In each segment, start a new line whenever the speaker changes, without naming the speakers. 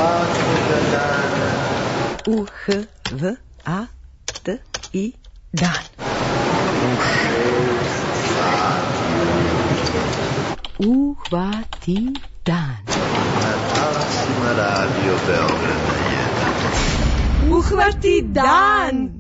svakoga dana.
U-H-V-A-T-I dan.
U 6 sati.
Uhvati dan.
Na talasima Radio Beograda 1.
Uhvati dan!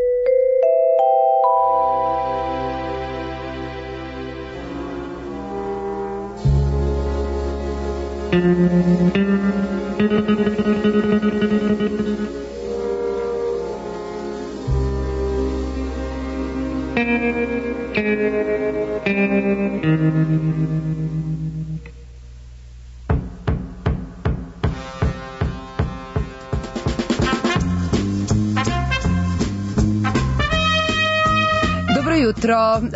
Jutro,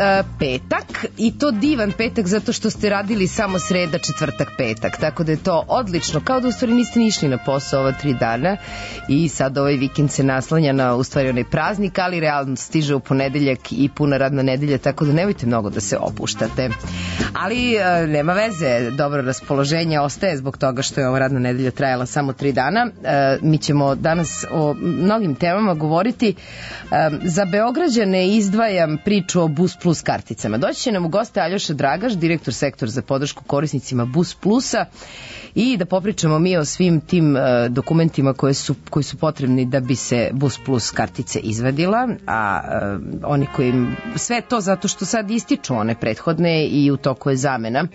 petak, i to divan petak zato što ste radili samo sreda, četvrtak, petak, tako da je to odlično, kao da u stvari niste ni išli na posao ova 3 dana i sad ovaj vikend se naslanja na u stvari onaj praznik, ali realno stiže u ponedeljak i puna radna nedelja, tako da nemojte mnogo da se opuštate, ali nema veze, dobro raspoloženje ostaje zbog toga što je ova radna nedelja trajala samo 3 dana. Mi ćemo danas o mnogim temama govoriti. Za Beograđane izdvajam priču o Bus Plus karticama. Doći će nam u goste Aljoša Dragaš, direktor sektora za podršku korisnicima Bus Plusa, i da popričamo mi o svim tim dokumentima koji su potrebni da bi se Bus Plus kartice izvadila, a oni koji sve to zato što sad ističu one prethodne i u toku je zamena,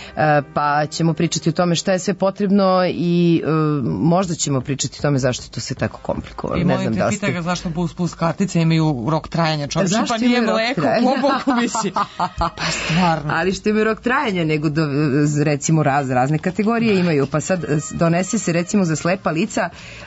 pa ćemo pričati o tome šta je sve potrebno i možda ćemo pričati o tome zašto je to sve tako komplikovano.
I molim te, pita ga zašto Bus Plus kartice imaju rok trajanja, čovječe, pa nije mleko, po misli. Pa stvarno.
Ali što imaju rok trajanja, nego recimo razne kategorije imaju, pa sad donese se recimo za slepa lica,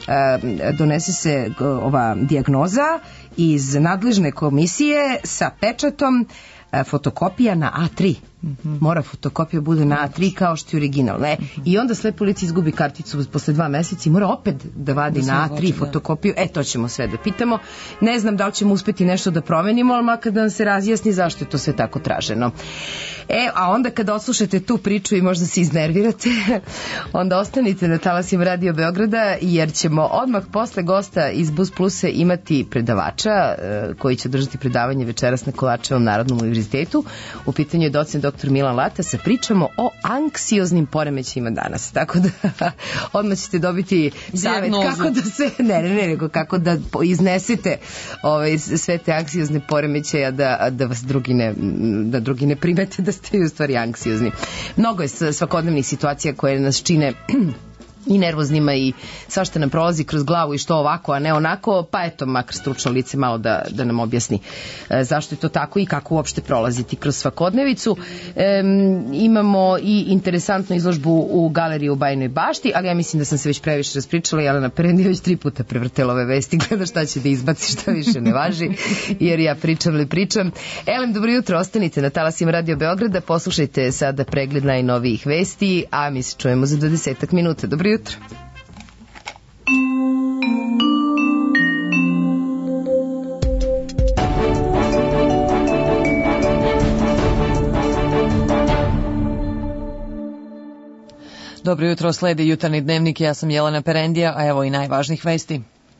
donese se ova dijagnoza iz nadležne komisije sa pečatom, fotokopija na A3. Mora fotokopija bude na A3 kao što je original, ne? I onda slepo lice izgubi karticu posle 2 meseca i mora opet da vadi na A3 fotokopiju. To ćemo sve da pitamo. Ne znam da li ćemo uspeti nešto da promenimo, ali makar da nam se razjasni zašto je to sve tako traženo. A onda kada odslušate tu priču i možda se iznervirate, onda ostanite na talasima Radio Beograda, jer ćemo odmah posle gosta iz Bus Plusa imati predavača koji će držati predavanje večeras na Kovačevom Narodnom univerzitetu. U pitanju je docent dr. Milan Lata, sa pričamo o anksioznim poremećajima danas. Tako da odmah ćete dobiti savjet kako da se nego kako da iznesete sve te anksiozne poremećaje, da vas drugi ne primete da ste u stvari anksiozni. Mnogo je svakodnevnih situacija koje nas čine i nervoznima i svašta nam prolazi kroz glavu i što ovako, a ne onako, pa eto, makar stručno lice malo da nam objasni zašto je to tako i kako uopšte prolaziti kroz svakodnevicu. Imamo i interesantnu izložbu u galeriji u Bajinoj Bašti, ali ja mislim da sam se već previše raspričala. Jelena Perendija već 3 puta prevrtela ove vesti, gleda šta će da izbaci, šta više ne važi, jer ja pričam. Elem, dobro jutro, ostanite na talasima Radio Beograda, poslušajte sada pregled najnovijih vesti, a mi se čujemo za 20 minuta. Dobro jutro.
Dobro jutro, sledi jutarnji dnevnik, ja sam Jelena Perendija, a evo i najvažnijih vesti.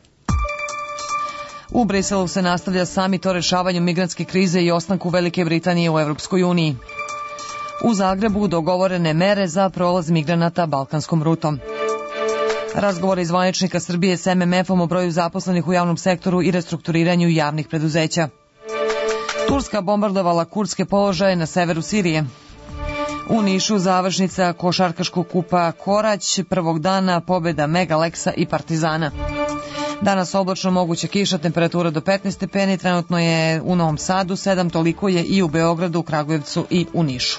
U Briselu se nastavlja samit o rešavanju migrantske krize i ostanku Velike Britanije u Evropskoj uniji. U Zagrebu dogovorene mere za prolaz migranata balkanskom rutom. Razgovor iz zvaničnika Srbije s MMF-om o broju zaposlenih u javnom sektoru i restrukturiranju javnih preduzeća. Turska bombardovala kurdske položaje na severu Sirije. U Nišu završnica košarkaškog kupa Korać, prvog dana pobjeda Mega Leksa i Partizana. Danas oblačno, moguća kiša, temperatura do 15 stepeni, trenutno je u Novom Sadu 7, toliko je i u Beogradu, Kragujevcu i u Nišu.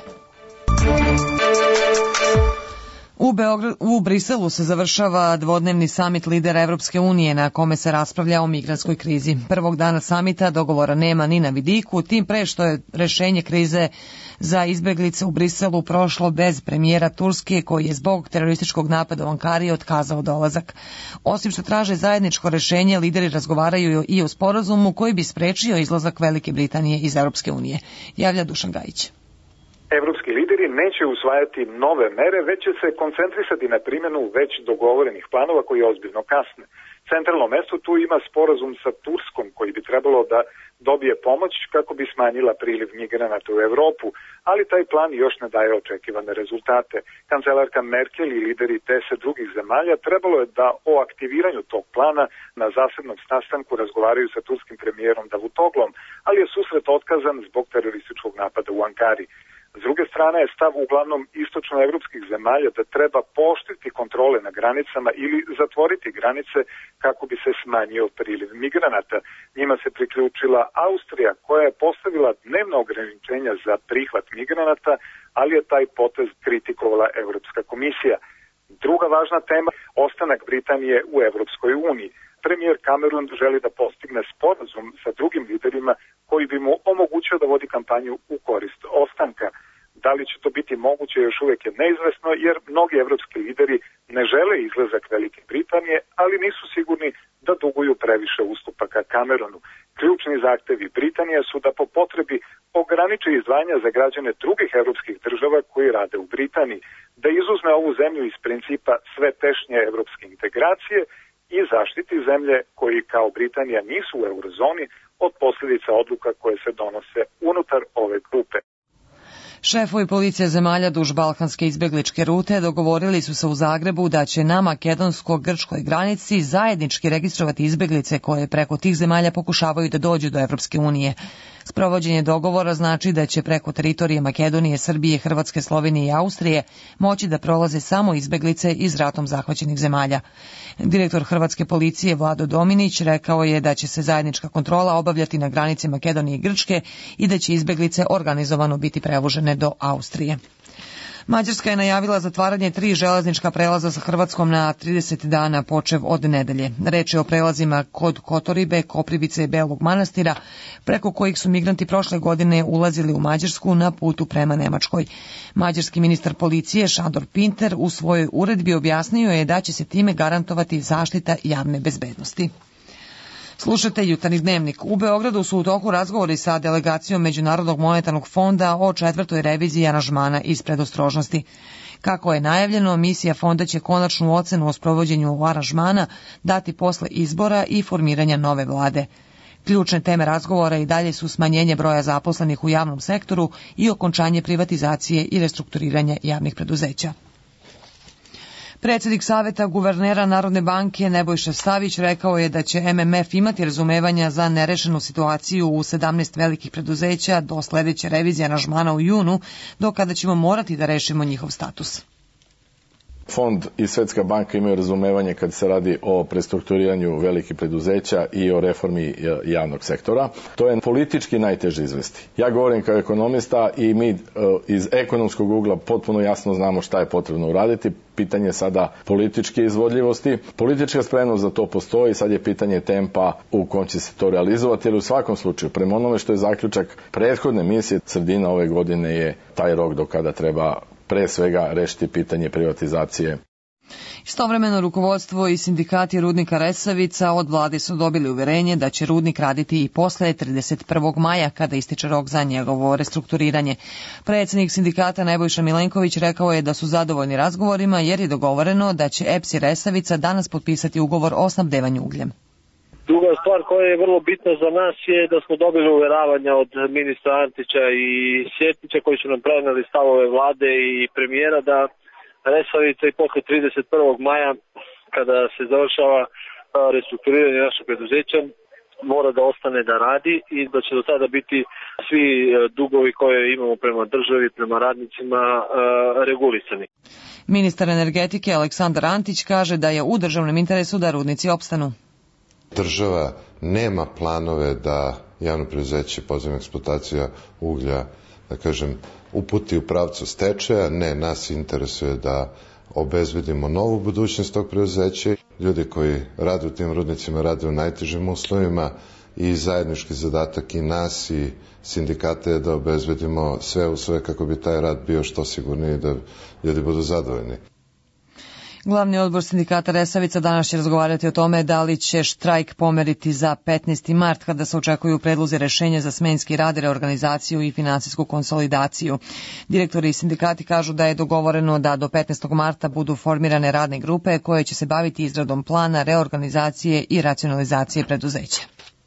U Briselu se završava dvodnevni samit lidera Evropske unije na kome se raspravlja o migrantskoj krizi. Prvog dana samita dogovora nema ni na vidiku, tim pre što je rešenje krize za izbeglice u Briselu prošlo bez premijera Turske, koji je zbog terorističkog napada u Ankari otkazao dolazak. Osim što traže zajedničko rešenje, lideri razgovaraju i o sporazumu koji bi sprečio izlazak Velike Britanije iz Evropske unije. Javlja Dušan Gajić.
Evropski lideri Vladi neće usvajati nove mere, već će se koncentrisati na primjenu već dogovorenih planova koji ozbiljno kasne. Centralno mesto tu ima sporazum sa Turskom koji bi trebalo da dobije pomoć kako bi smanjila priliv migranata u Evropu, ali taj plan još ne daje očekivane rezultate. Kancelarka Merkel i lideri 10 drugih zemalja trebalo je da o aktiviranju tog plana na zasebnom sastanku razgovaraju sa turskim premijerom Davutoglom, ali je susret otkazan zbog terorističkog napada u Ankari. S druge strane je stav uglavnom istočnoevropskih zemalja da treba pooštriti kontrole na granicama ili zatvoriti granice kako bi se smanjio priliv migranata. Njima se priključila Austrija koja je postavila dnevna ograničenja za prihvat migranata, ali je taj potez kritikovala Evropska komisija. Druga važna tema – ostanak Britanije u Evropskoj uniji. Premijer Cameron želi da postigne sporazum sa drugim liderima koji bi mu omogućio da vodi kampanju u korist ostanka. Da li će to biti moguće još uvijek je neizvesno jer mnogi evropski lideri ne žele izlazak Velike Britanije, ali nisu sigurni da duguju previše ustupaka Cameronu. Ključni zahtevi Britanije su da po potrebi ograniči izdvajanja za građane drugih evropskih država koji rade u Britaniji, da izuzme ovu zemlju iz principa sve tešnje evropske integracije i zaštiti zemlje koji kao Britanija nisu u eurozoni od posljedica odluka koje se donose unutar ove grupe.
Šefovi policije zemalja duž balkanske izbegličke rute dogovorili su se u Zagrebu da će na makedonsko-grčkoj granici zajednički registrovati izbeglice koje preko tih zemalja pokušavaju da dođu do Evropske unije. Sprovođenje dogovora znači da će preko teritorije Makedonije, Srbije, Hrvatske, Slovenije i Austrije moći da prolaze samo izbeglice iz ratom zahvaćenih zemalja. Direktor hrvatske policije Vlado Dominić rekao je da će se zajednička kontrola obavljati na granici Makedonije i Grčke i da će izbeglice organizovano biti prevožene do Austrije. Mađarska je najavila zatvaranje 3 železnička prelaza sa Hrvatskom na 30 dana počev od nedelje. Reč je o prelazima kod Kotoribe, Koprivice i Belog Manastira, preko kojih su migranti prošle godine ulazili u Mađarsku na putu prema Nemačkoj. Mađarski ministar policije Šandor Pinter u svojoj uredbi objasnio je da će se time garantovati zaštita javne bezbednosti. Slušajte Jutarnji dnevnik. U Beogradu su u toku razgovori sa delegacijom Međunarodnog monetarnog fonda o 4. reviziji aranžmana iz predostrožnosti. Kako je najavljeno, misija fonda će konačnu ocenu o sprovođenju aranžmana dati posle izbora i formiranja nove vlade. Ključne teme razgovora i dalje su smanjenje broja zaposlenih u javnom sektoru i okončanje privatizacije i restrukturiranja javnih preduzeća. Predsjednik Saveta guvernera Narodne banke Nebojša Savić rekao je da će MMF imati razumevanja za nerešenu situaciju u 17 velikih preduzeća do sledeće revizije aranžmana u junu, do kada ćemo morati da rešimo njihov status.
Fond i Svetska banka imaju razumevanje kad se radi o prestrukturiranju velikih preduzeća i o reformi javnog sektora. To je politički najteže izvesti. Ja govorim kao ekonomista i mi iz ekonomskog ugla potpuno jasno znamo šta je potrebno uraditi. Pitanje sada političke izvodljivosti. Politička spremnost za to postoji, sad je pitanje tempa u kom će se to realizovati, ali u svakom slučaju, prema onome što je zaključak prethodne misije, sredina ove godine je taj rok do kada treba pre svega rešiti pitanje privatizacije.
Istovremeno rukovodstvo i sindikati rudnika Resavica od vlade su dobili uverenje da će rudnik raditi i posle 31. maja kada ističe rok za njegovo restrukturiranje. Predsjednik sindikata Nebojša Milenković rekao je da su zadovoljni razgovorima jer je dogovoreno da će EPS i Resavica danas potpisati ugovor o snabdevanju ugljem.
Druga stvar koja je vrlo bitna za nas je da smo dobili uveravanja od ministra Antića i Sjetića koji su nam preneli stavove vlade i premijera da Resavica i posle 31. maja kada se završava restrukturiranje našeg preduzeća mora da ostane da radi i da će do tada biti svi dugovi koje imamo prema državi, prema radnicima regulisani.
Ministar energetike Aleksandar Antić kaže da je u državnom interesu da rudnici opstanu.
Država nema planove da javno preduzeće podzemna eksploatacija uglja, da kažem, uputi u pravcu stečaja. Ne, nas interesuje da obezbedimo novu budućnost tog preduzeća. Ljudi koji rade u tim rudnicima rade u najtežim uslovima i zajednički zadatak i nas i sindikata je da obezbedimo sve uslove kako bi taj rad bio što sigurniji da ljudi budu zadovoljni.
Glavni odbor sindikata Resavica danas će razgovarati o tome da li će štrajk pomeriti za 15. mart kada se očekuju predlozi rešenja za smenski rad, reorganizaciju i finansijsku konsolidaciju. Direktori sindikati kažu da je dogovoreno da do 15. marta budu formirane radne grupe koje će se baviti izradom plana reorganizacije i racionalizacije preduzeća.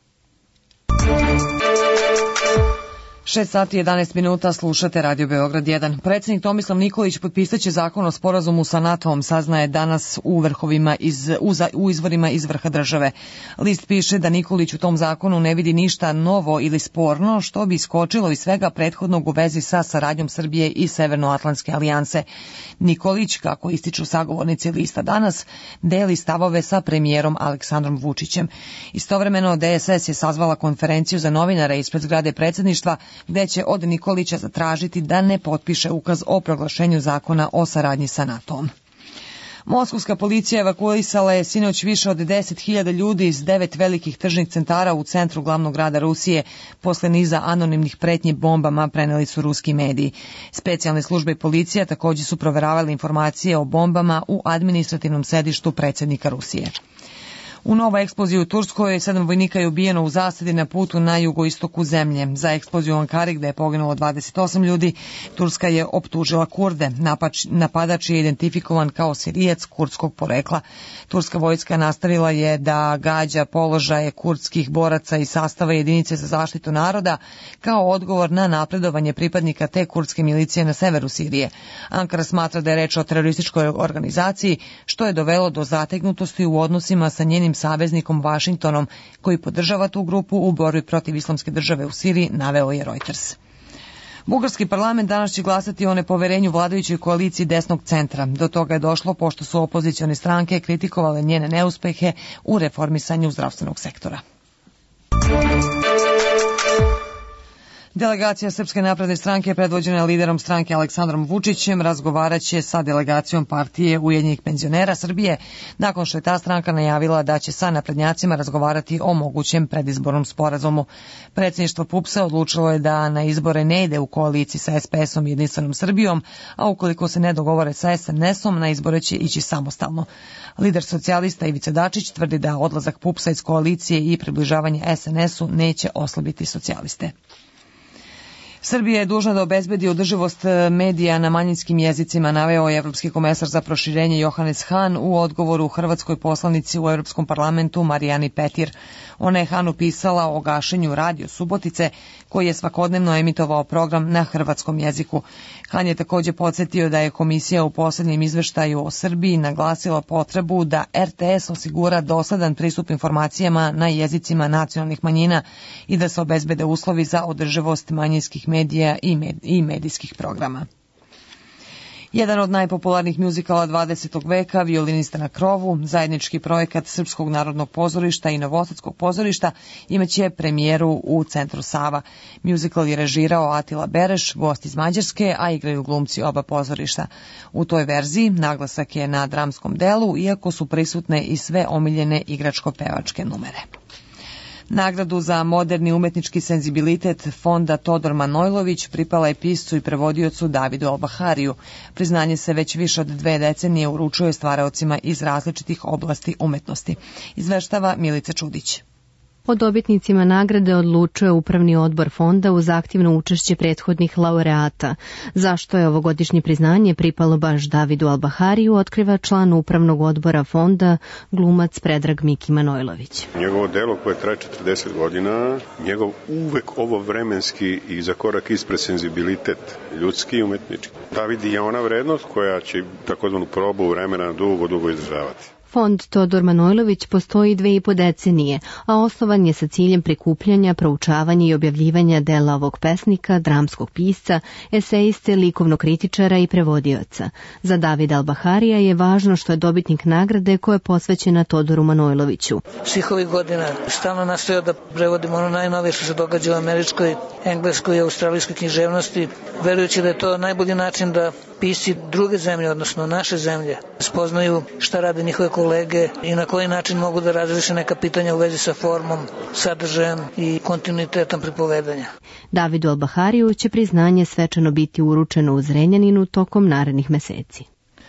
6 sati 11 minuta, slušate Radio Beograd 1. Predsjednik Tomislav Nikolić potpisaće zakon o sporazumu sa NATO-om, saznaje danas u izvorima iz vrha države. List piše da Nikolić u tom zakonu ne vidi ništa novo ili sporno, što bi iskočilo iz svega prethodnog u vezi sa saradnjom Srbije i Severnoatlantske alijanse. Nikolić, kako ističu sagovornici lista danas, deli stavove sa premijerom Aleksandrom Vučićem. Istovremeno DSS je sazvala konferenciju za novinare ispred zgrade predsjedništva, gde će od Nikolića zatražiti da ne potpiše ukaz o proglašenju zakona o saradnji sa NATO-om. Moskovska policija evakuisala je sinoć više od 10.000 ljudi iz 9 velikih tržnih centara u centru glavnog grada Rusije. Posle niza anonimnih pretnji bombama, preneli su ruski mediji. Specijalne službe i policija također su proveravali informacije o bombama u administrativnom sedištu predsjednika Rusije. U novoj eksploziji u Turskoj 7 vojnika je ubijeno u zasadi na putu na jugoistoku zemlje. Za eksploziju u Ankari, gde je poginulo 28 ljudi, Turska je optužila Kurde. Napadač je identifikovan kao Sirijac kurdskog porekla. Turska vojska nastavila je da gađa položaje kurdskih boraca i sastava jedinice za zaštitu naroda kao odgovor na napredovanje pripadnika te kurdske milicije na severu Sirije. Ankara smatra da je reč o terorističkoj organizaciji, što je dovelo do zategnutosti u odnosima sa njenim saveznikom Vašingtonom, koji podržava tu grupu u borbi protiv islamske države u Siriji, naveo je Reuters. Bugarski parlament danas će glasati o nepoverenju vladajućoj koaliciji desnog centra. Do toga je došlo pošto su opozicione stranke kritikovale njene neuspehe u reformisanju zdravstvenog sektora. Delegacija Srpske napredne stranke, predvođena liderom stranke Aleksandrom Vučićem, razgovaraće sa delegacijom partije Ujedinjenih penzionera Srbije, nakon što je ta stranka najavila da će sa naprednjacima razgovarati o mogućem predizbornom sporazumu. Predsjedništvo PUPS-a odlučilo je da na izbore ne ide u koaliciji sa SPS-om i Jedinstvenom Srbijom, a ukoliko se ne dogovore sa SNS-om, na izbore će ići samostalno. Lider socijalista Ivica Dačić tvrdi da odlazak PUPS-a iz koalicije i približavanje SNS-u neće oslabiti socijaliste. Srbija je dužna da obezbedi održivost medija na manjinskim jezicima, naveo je evropski komesar za proširenje Johannes Hahn u odgovoru hrvatskoj poslanici u Europskom parlamentu Marijani Petir. Ona je Hahnu pisala o gašenju Radio Subotice, koji je svakodnevno emitovao program na hrvatskom jeziku. Hahn je također podsjetio da je komisija u posljednjem izveštaju o Srbiji naglasila potrebu da RTS osigura dosledan pristup informacijama na jezicima nacionalnih manjina i da se obezbede uslovi za održivost manjinskih medija i medijskih programa. Jedan od najpopularnijih mjuzikala 20. veka, Violinista na krovu, zajednički projekat Srpskog narodnog pozorišta i Novosadskog pozorišta, imaće premijeru u Centru Sava. Mjuzikal je režirao Atila Bereš, gost iz Mađarske, a igraju glumci oba pozorišta. U toj verziji naglasak je na dramskom delu, iako su prisutne i sve omiljene igračko-pevačke numere. Nagradu za moderni umetnički senzibilitet fonda Todor Manojlović pripala je piscu i prevodiocu Davidu Albahariju. Priznanje se već više od 2 decenije uručuje stvaraocima iz različitih oblasti umetnosti. Izveštava Milica Čudić.
O dobitnicima nagrade odlučuje upravni odbor fonda uz aktivno učešće prethodnih laureata. Zašto je ovogodišnje priznanje pripalo baš Davidu Albahariju, otkriva član upravnog odbora fonda, glumac Predrag Miki Manojlović.
Njegovo delo koje traje 40 godina, njegov uvek ovo vremenski i za korak ispred senzibilitet, ljudski i umetnički. David je ona vrednost koja će takozvanu probu vremena dugo izdržavati.
Fond Todor Manojlović postoji 2,5 decenije, a osnovan je sa ciljem prikupljanja, proučavanja i objavljivanja dela ovog pesnika, dramskog pisca, esejiste, likovnog kritičara i prevodioca. Za Davida Albaharija je važno što je dobitnik nagrade koja je posvećena Todoru Manojloviću.
Svih ovih godina stalno nastojao da prevodimo ono najnovije što se događa u američkoj, engleskoj i australijskoj književnosti, verujući da je to najbolji način da pisci druge zemlje, odnosno naše zemlje, spoznaju šta rade njihove kolege i na koji način mogu da razreše neka pitanja u vezi sa formom, sadržajem i kontinuitetom pripovedanja.
Davidu Albahariju će priznanje svečano biti uručeno u Zrenjaninu tokom narednih meseci.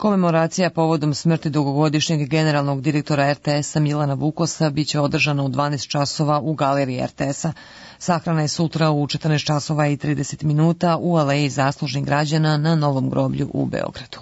Komemoracija povodom smrti dugogodišnjeg generalnog direktora RTS-a Milana Vukosa biće održana u 12 časova u galeriji RTS-a. Sahrana je sutra u 14 časova i 30 minuta u Aleji zaslužnih građana na Novom groblju u Beogradu.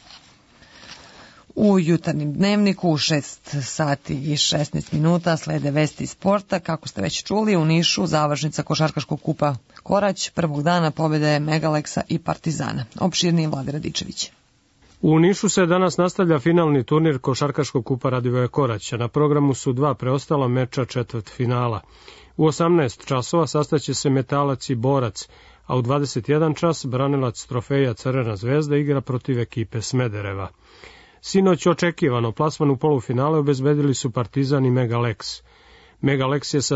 U jutarnjem dnevniku u 6 sati i 16 minuta slede vesti sporta. Kako ste već čuli, u Nišu završnica košarkaškog kupa Korać prvog dana pobjede Megaleksa i Partizana. Opširniji Vlade Radičević.
U Nišu se danas nastavlja finalni turnir košarkaškog kupa Radivoje Korać. Na programu su 2 preostala meča četvrtfinala. U 18 časova sastaće se Metalac i Borac, a u 21 čas branilac trofeja Crvena zvezda igra protiv ekipe Smedereva. Sinoć očekivano plasman u polufinale obezbedili su Partizan i Megaleks. Megaleks je sa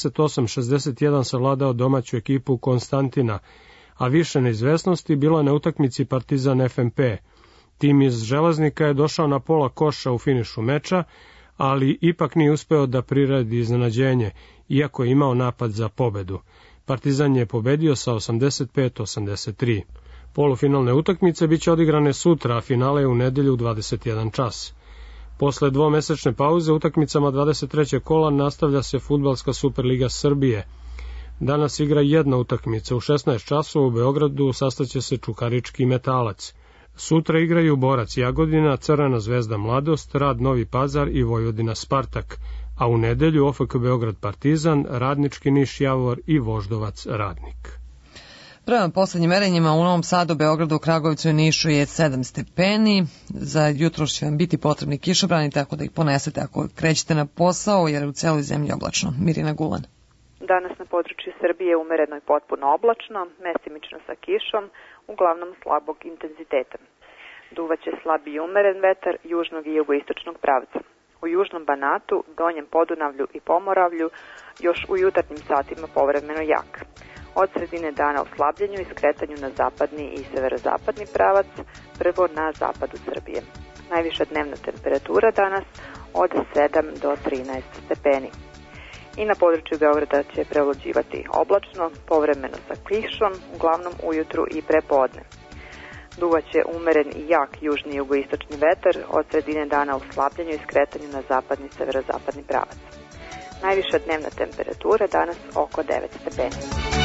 78-61 savladao domaću ekipu Konstantina, a više neizvesnosti bilo je na utakmici Partizan FNP. Tim iz Železnika je došao na pola koša u finišu meča, ali ipak nije uspeo da priredi iznenađenje, iako je imao napad za pobedu. Partizan je pobedio sa 85-83. Polufinalne utakmice biće odigrane sutra, a finale je u nedelju u 21 čas. Posle dvomesečne pauze utakmicama 23. kola nastavlja se Fudbalska Superliga Srbije. Danas igra jedna utakmica. U 16 časova u Beogradu sastaće se Čukarički Metalac. Sutra igraju Borac Jagodina, Crvena zvezda Mladost, Rad Novi Pazar i Vojvodina Spartak, a u nedelju OFK Beograd Partizan, Radnički Niš Javor i Voždovac Radnik.
Prema poslednjim merenjima u Novom Sadu, Beogradu, Kragujevcu i Nišu je 7 stepeni. Za jutro će vam biti potrebni kišobrani, tako da ih ponesete ako krećete na posao, jer je u celoj zemlji oblačno. Mirina Gulan.
Danas na području Srbije umereno i potpuno oblačno, mestimično sa kišom, uglavnom slabog intenziteta. Duvaće slab i umeren vetar južnog i jugoistočnog pravca. U južnom Banatu, Donjem Podunavlju i Pomoravlju još u jutarnjim satima povremeno jak. Od sredine dana u slabljenju i skretanju na zapadni i severozapadni pravac, prvo na zapadu Srbije. Najviša dnevna temperatura danas od 7 do 13 stepeni. I na području Beograda će prevlađivati oblačno, povremeno sa kišom, uglavnom ujutru i prepodne. Duvaće umeren i jak južni i jugoistočni vetar od sredine dana u slabljenju i skretanju na zapadni i severozapadni pravac. Najviša dnevna temperatura danas oko 9 stepeni.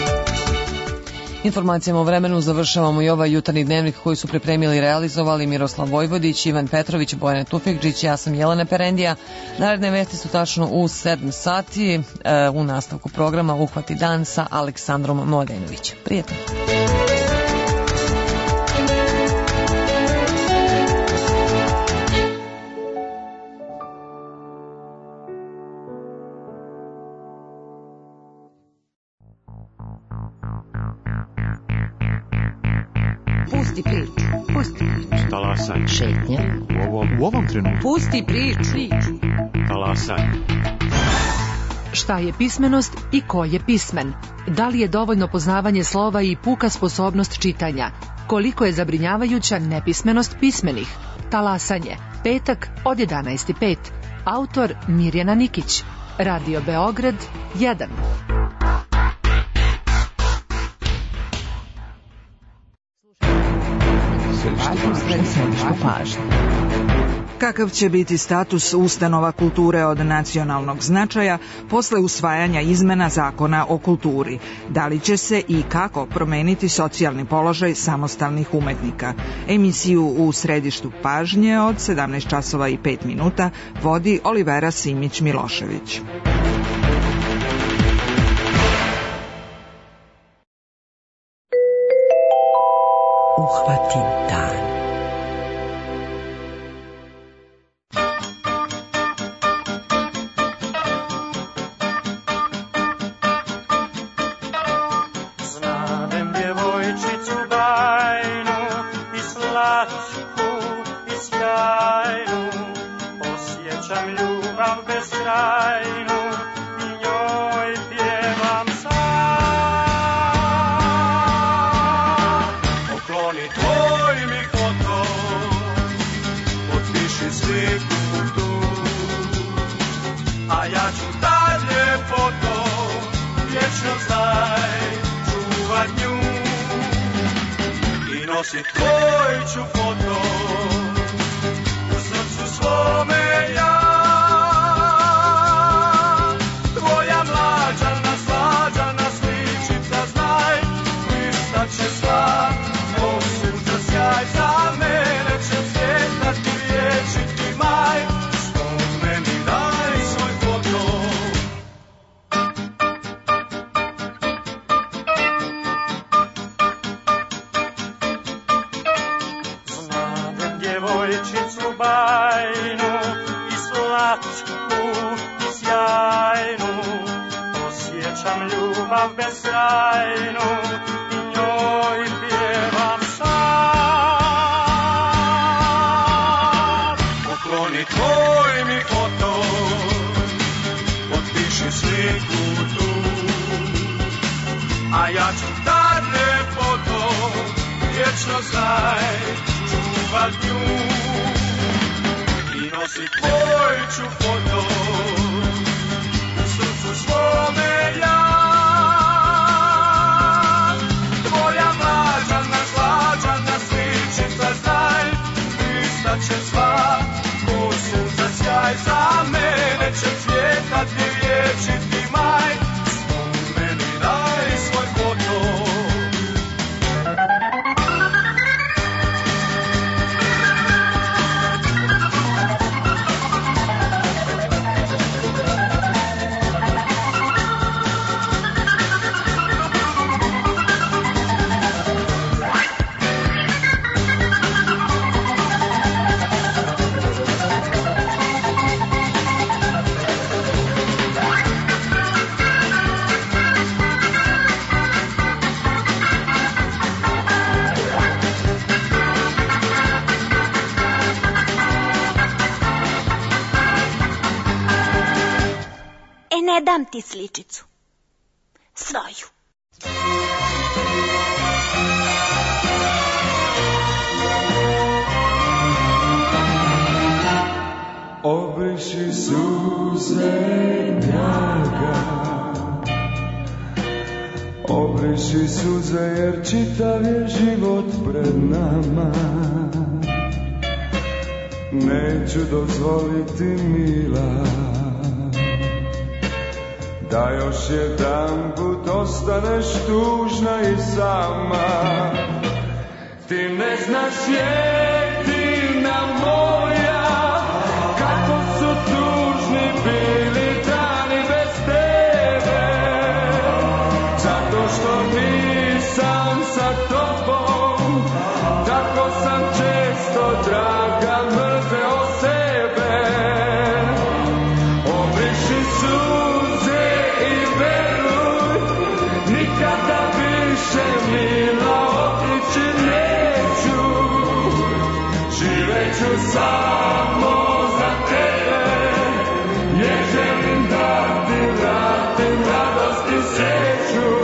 Informacijama o vremenu završavamo i ovaj jutarnji dnevnik koji su pripremili i realizovali Miroslav Vojvodić, Ivan Petrović, Bojana Tufikđić, ja sam Jelena Perendija. Naredne vesti su tačno u 7 sati u nastavku programa Uhvati dan sa Aleksandrom Mladenovićem. Prijetno!
Pusti priču. Pusti priču.
Talasaj.
Šetnja.
U ovom trenutku.
Pusti priču.
Talasaj.
Šta je pismenost i ko je pismen? Da li je dovoljno poznavanje slova i puka sposobnost čitanja? Koliko je zabrinjavajuća nepismenost pismenih? Talasanje. Petak od 11:05. Autor Mirjana Nikić. Radio Beograd 1.
Kakav će biti status ustanova kulture od nacionalnog značaja posle usvajanja izmena zakona o kulturi? Da li će se i kako promeniti socijalni položaj samostalnih umetnika? Emisiju u središtu pažnje od 17 časova i 5 minuta vodi Olivera Simić-Milošević.
Uhvati dan.
Znadem djevojčicu bajnu i slatku i sjajnu, osjećam ljubav beskrajnu i njoj pjevam sad. Pokloni tvoj mi foto, potpiši sliku tu, a ja ću dalje foto, vječno znaj, čuvat nju. I nosit tvoj ću foto svome ja. Tvoja mlađana, slađana sličica, znaj, lista će sva, ko sunca sjaj, za mene će cvjetati vječiti maj, što meni daj svoj foto. Znadem djevojčicu bajnu i slatku i sjajnu, osjećam ljubav beskrajnu i njoj pjevam sad. Pokloni tvoj mi foto, potpiši sliku tu, a ja ću tad ljepoto, vječno znaj, čuvat nju. I nosit tvoj ću foto u srcu svome ja. Tvoja mlađana, slađana sličica, znaj, lista će sva, ko sunca sjaj, za mene će cvjetati vječiti maj, što meni daj svoj foto.
Ne dam ti sličicu. Svoju.
Obriši suze, draga, obriši suze, jer čitav je život pred nama. Neću dozvoliti, mila, da još jedan put ostaneš tužna i sama. Ti ne znaš, jedina moja, kako su tužni bili dani bez tebe. Zato što nisam sa tobom, tako sam često, draga, mrzeo sebe. Obriši suze i veruj, nikada više, mila, otići neću. Živeću samo za tebe, jer želim da ti vratim radost i sreću.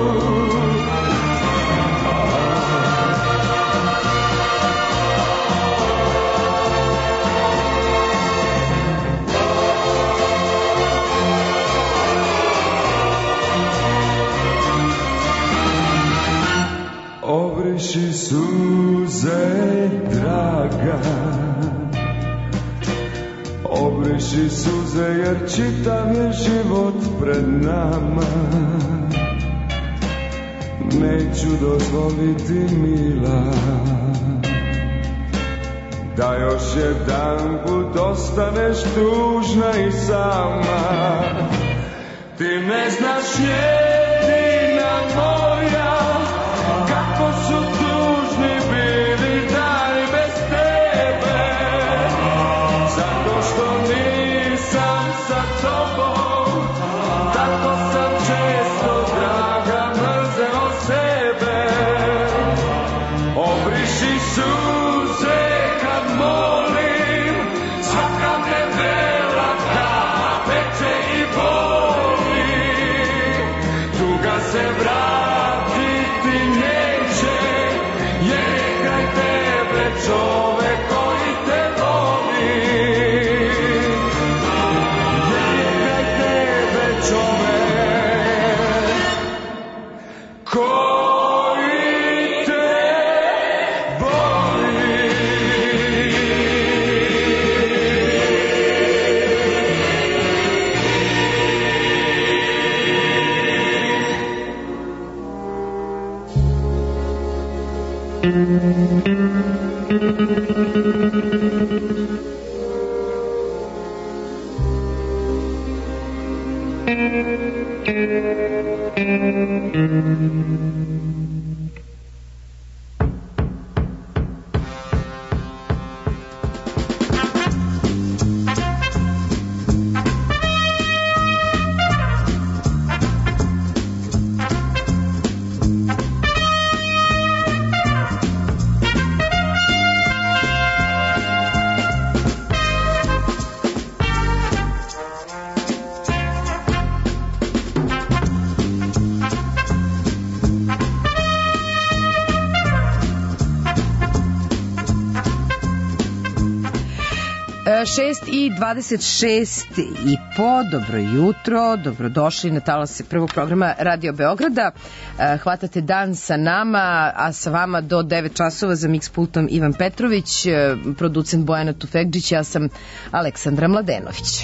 Obriši suze, draga, obriši suze, jer čitav je život pred nama. Neću dozvoliti, mila, da još jedan put ostaneš tužna i sama. Ti ne znaš, jedina moja, kako su tužni bili dani bez tebe. Zato što nisam sa tobom, tako sam često, draga, mrzeo sebe. Obriši suze kad molim, svaka me vela ta peče i boli. Tuga se vratiti neće, jer je kraj tebe čovek koji te voli. Jer je kraj tebe
i 26 i po, dobro jutro, dobrodošli na talase prvog programa Radio Beograda. Hvatate dan sa nama, a sa vama do 9 časova za mix pultom Ivan Petrović, producent Bojana Tufekđić, ja sam Aleksandra Mladenović.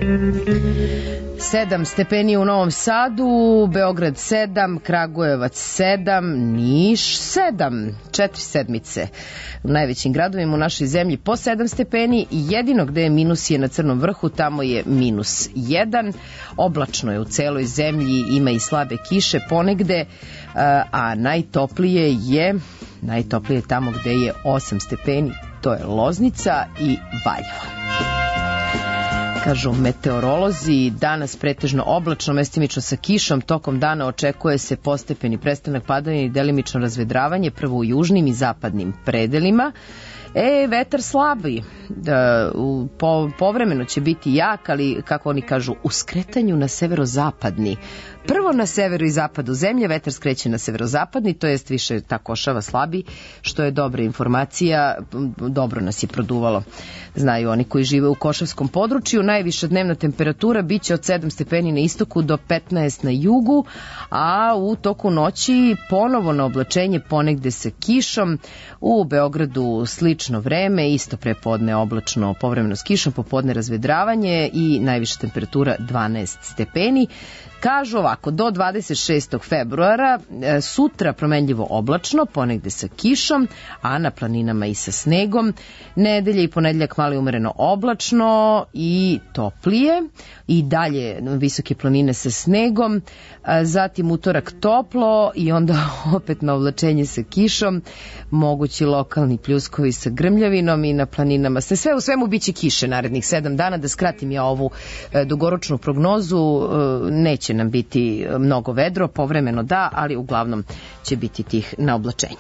7 stepeni u Novom Sadu, Beograd 7, Kragujevac 7, Niš 7, 4 sedmice. U najvećim gradovima u našoj zemlji po 7 stepeni, jedino gde je minus je na Crnom vrhu, tamo je minus 1. Oblačno je u celoj zemlji, ima i slabe kiše ponegde, a najtoplije je tamo gde je 8 stepeni, to je Loznica i Valjevo. Kažu meteorolozi, danas pretežno oblačno, mestimično sa kišom, tokom dana očekuje se postepeni prestanak padanja i delimično razvedravanje, prvo u južnim i zapadnim predelima. Vetar slabi, povremeno će biti jak, ali kako oni kažu, u skretanju na severozapadni. Prvo na severu i zapadu zemlje, vetar skreće na severozapadni, to jest više ta košava slabi, što je dobra informacija, dobro nas je produvalo. Znaju oni koji žive u košavskom području, najviša dnevna temperatura biće od 7 stepeni na istoku do 15 na jugu, a u toku noći ponovo na oblačenje ponegde sa kišom. U Beogradu slično vreme, isto prepodne oblačno, povremeno s kišom, popodne razvedravanje i najviša temperatura 12 stepeni. Kažu ovako, do 26. februara, sutra promenljivo oblačno, ponegde sa kišom, a na planinama i sa snegom. Nedelje i ponedeljak malo umereno oblačno i toplije, i dalje visoke planine sa snegom, zatim utorak toplo i onda opet na oblačenje sa kišom, mogući lokalni pljuskovi sa grmljavinom i na planinama. Sve u svemu biće kiše narednih 7 dana, da skratim ja ovu dugoročnu prognozu, neće nam biti mnogo vedro, povremeno da, ali uglavnom će biti tih na oblačenje.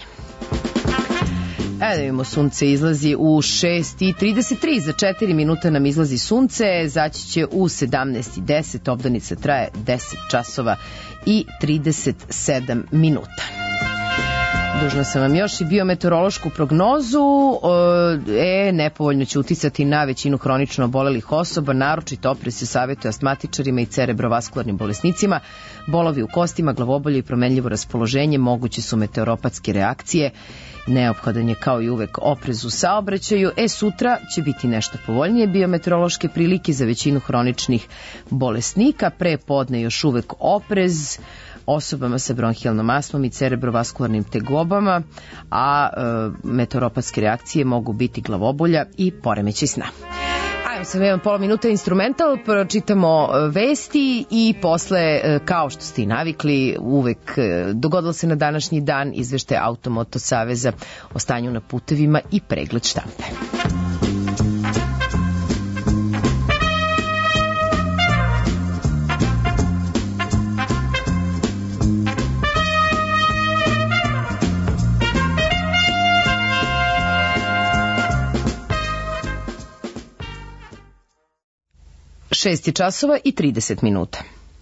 Da vidimo, sunce izlazi u 6:33, za 4 minuta nam izlazi sunce, zaći će u 17:10, obdanica traje 10 časova i 37 minuta. Dužna sam vam još i biometeorološku prognozu. Nepovoljno će uticati na većinu hronično obolelih osoba, naročito oprez se savjetuje astmatičarima i cerebrovaskularnim bolesnicima. Bolovi u kostima, glavobolje i promenljivo raspoloženje moguće su meteoropatske reakcije. Neophodan je kao i uvek oprez u saobraćaju. Sutra će biti nešto povoljnije biometeorološke prilike za većinu hroničnih bolesnika. Pre podne još uvek oprez osobama sa bronhijalnom astmom i cerebrovaskularnim tegobama, a meteoropatske reakcije mogu biti glavobolja i poremećaj sna. Ajmo sam jedan pola minuta instrumental, pročitamo vesti i posle, kao što ste i navikli, uvek dogodilo se na današnji dan izveštaj Automoto Saveza o stanju na putevima i pregled štampe. Šest je časova i 30 minuta.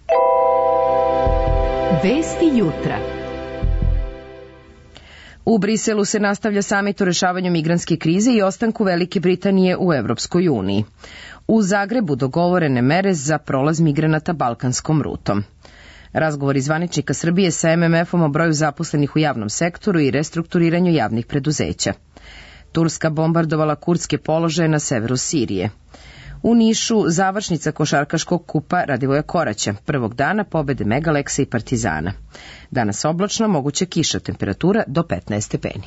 Vesti jutra.
U Briselu se nastavlja samit o rešavanju migrantske krize i ostanku Velike Britanije u Evropskoj uniji. U Zagrebu dogovorene mere za prolaz migranata balkanskom rutom. Razgovori zvaničnika Srbije sa MMF-om o broju zaposlenih u javnom sektoru i restrukturiranju javnih preduzeća. Turska bombardovala kurdske položaje na severu Sirije. U Nišu završnica košarkaškog kupa Radivoja Koraća, prvog dana pobede Megaleksa i Partizana. Danas oblačno, moguća kiša, temperatura do 15 stepeni.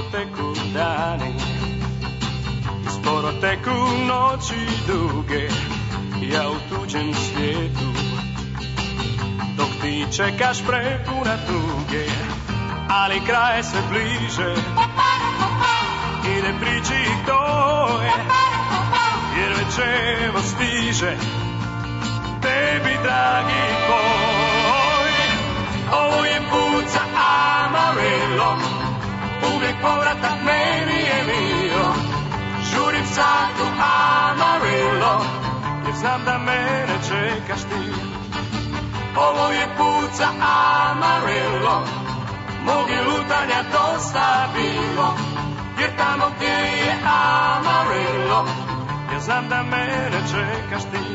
teku dani i sporo teku noći duge, ja u tuđem svijetu, dok ti čekaš prepuna tuge, ali kraj sve bliže i ne priči to je, jer već evo stiže tebi dragi tvoj. Ovo je put za Amarillo, uvijek povratak meni je mio, žurim sad u Amarillo, jer znam da mene čekaš ti. Ovo je put za Amarillo, mog je lutanja dosta bilo, jer tamo gdje je Amarillo, ja znam da mene čekaš ti.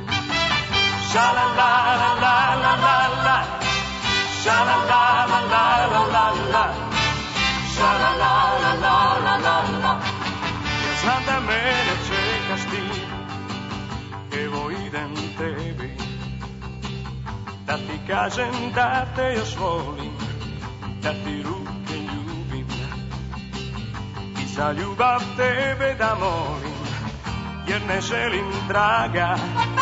Sha la la la la la la la, sha la la la la la la la, sha la la la la la la la, ja znam da mene čekaš ti. Evo idem tebi da ti kažem da te još volim, da ti ruke ljubim i za ljubav tebe da molim, jer ne želim, draga,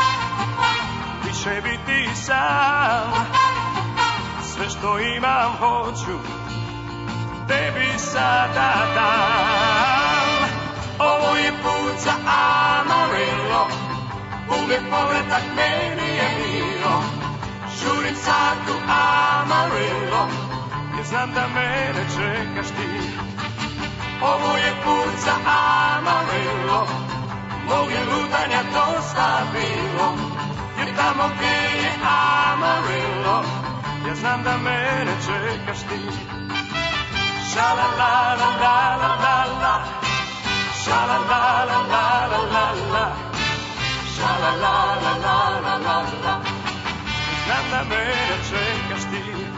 više biti sam. Sve što imam hoću tebi sada dam. Ovo je put za Amarillo, uvijek povratak meni je mio, žurim sad u Amarillo, jer znam da mene čekaš ti. Ovo je put za Amarillo, mog je lutanja dosta bilo, jer tamo gdje je Amarillo, ja znam da mene čekaš ti. Sha la la la la la la la, sha la la la la la la la, sha la la la la la la la, znam da mene čekaš ti.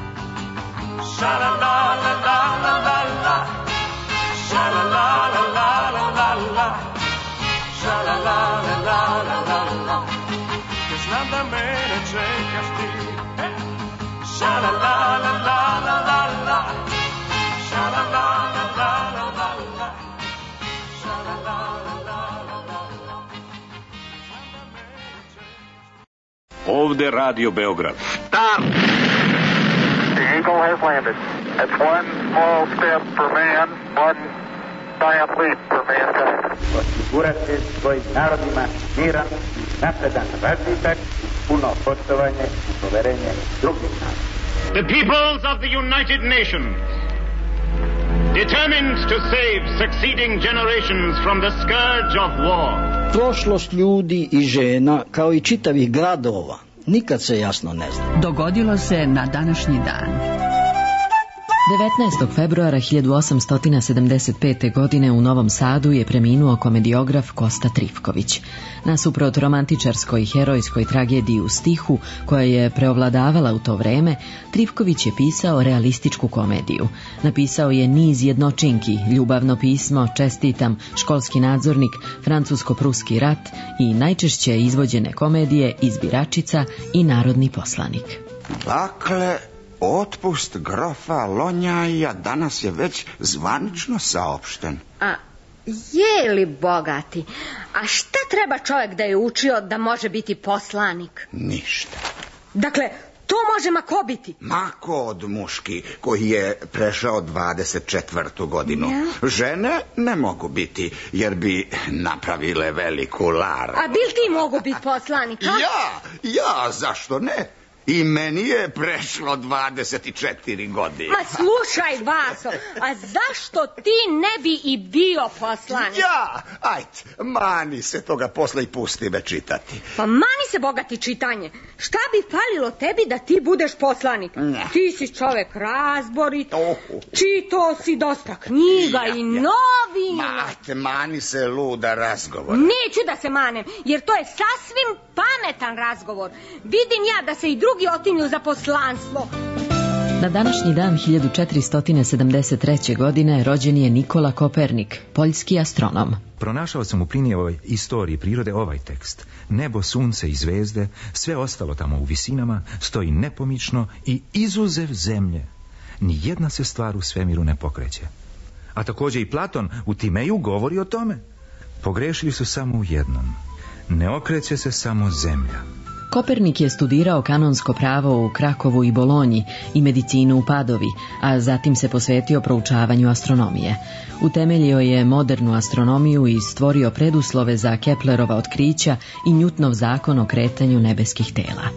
Sha la la la la la la la, sha la la la la la la la, sha la la la la la la la, ja znam da mene čekaš ti. Sha la la la la la la la, sha la la la la la la la, sha la la la la la la la.
Ovde Radio Beograd.
Stop! The Eagle has landed. It's one small step for man, one giant leap for mankind.
Osigurati svojim narodima miran, napredan razvitak, puno poštovanje i poverenje drugih naroda.
The peoples of the United Nations, determined to save succeeding generations from the scourge of war.
Prošlost ljudi i žena, kao i čitavih gradova, nikad se jasno ne zna.
Dogodilo se na današnji dan.
19. februara 1875. godine u Novom Sadu je preminuo komediograf Kosta Trifković. Nasuprot romantičarskoj herojskoj tragediji u stihu, koja je preovladavala u to vreme, Trifković je pisao realističku komediju. Napisao je niz jednočinki, Ljubavno pismo, Čestitam, Školski nadzornik, Francusko-pruski rat i najčešće izvođene komedije Izbiračica i Narodni poslanik.
Dakle, otpust grofa Lonjaja danas je već zvanično saopšten.
A je li bogati? A šta treba čovjek da je učio da može biti poslanik?
Ništa.
Dakle, to može ma ko biti?
Ma ko od muški koji je prešao 24. godinu. Ja? Žene ne mogu biti, jer bi napravile veliku lar.
A bil ti mogu biti poslanik? A?
Ja, zašto ne? I meni je prešlo 24 godine.
Ma slušaj, Vaso, a zašto ti ne bi i bio poslanik?
Ja, ajde, mani se toga posle i pusti me čitati.
Pa mani se, bogati, čitanje. Šta bi falilo tebi da ti budeš poslanik? Ne. Ti si čovek razborit, čitao si dosta knjiga i novina.
Mate, mani se luda razgovor.
Neću da se manem, jer to je sasvim pametan razgovor. Vidim ja da se i drugi otimlju za poslanstvo.
Na današnji dan 1473. godine rođen je Nikola Kopernik, poljski astronom.
Pronašao sam u Plinijevoj istoriji prirode ovaj tekst. Nebo, sunce i zvezde, sve ostalo tamo u visinama, stoji nepomično i izuzev zemlje. Nijedna se stvar u svemiru ne pokreće. A također i Platon u Timeju govori o tome. Pogrešili su samo u jednom. Ne okreće se samo zemlja.
Kopernik je studirao kanonsko pravo u Krakovu i Bolonji i medicinu u Padovi, a zatim se posvetio proučavanju astronomije. Utemeljio je modernu astronomiju i stvorio preduslove za Keplerova otkrića i Newtonov zakon o kretanju nebeskih tela.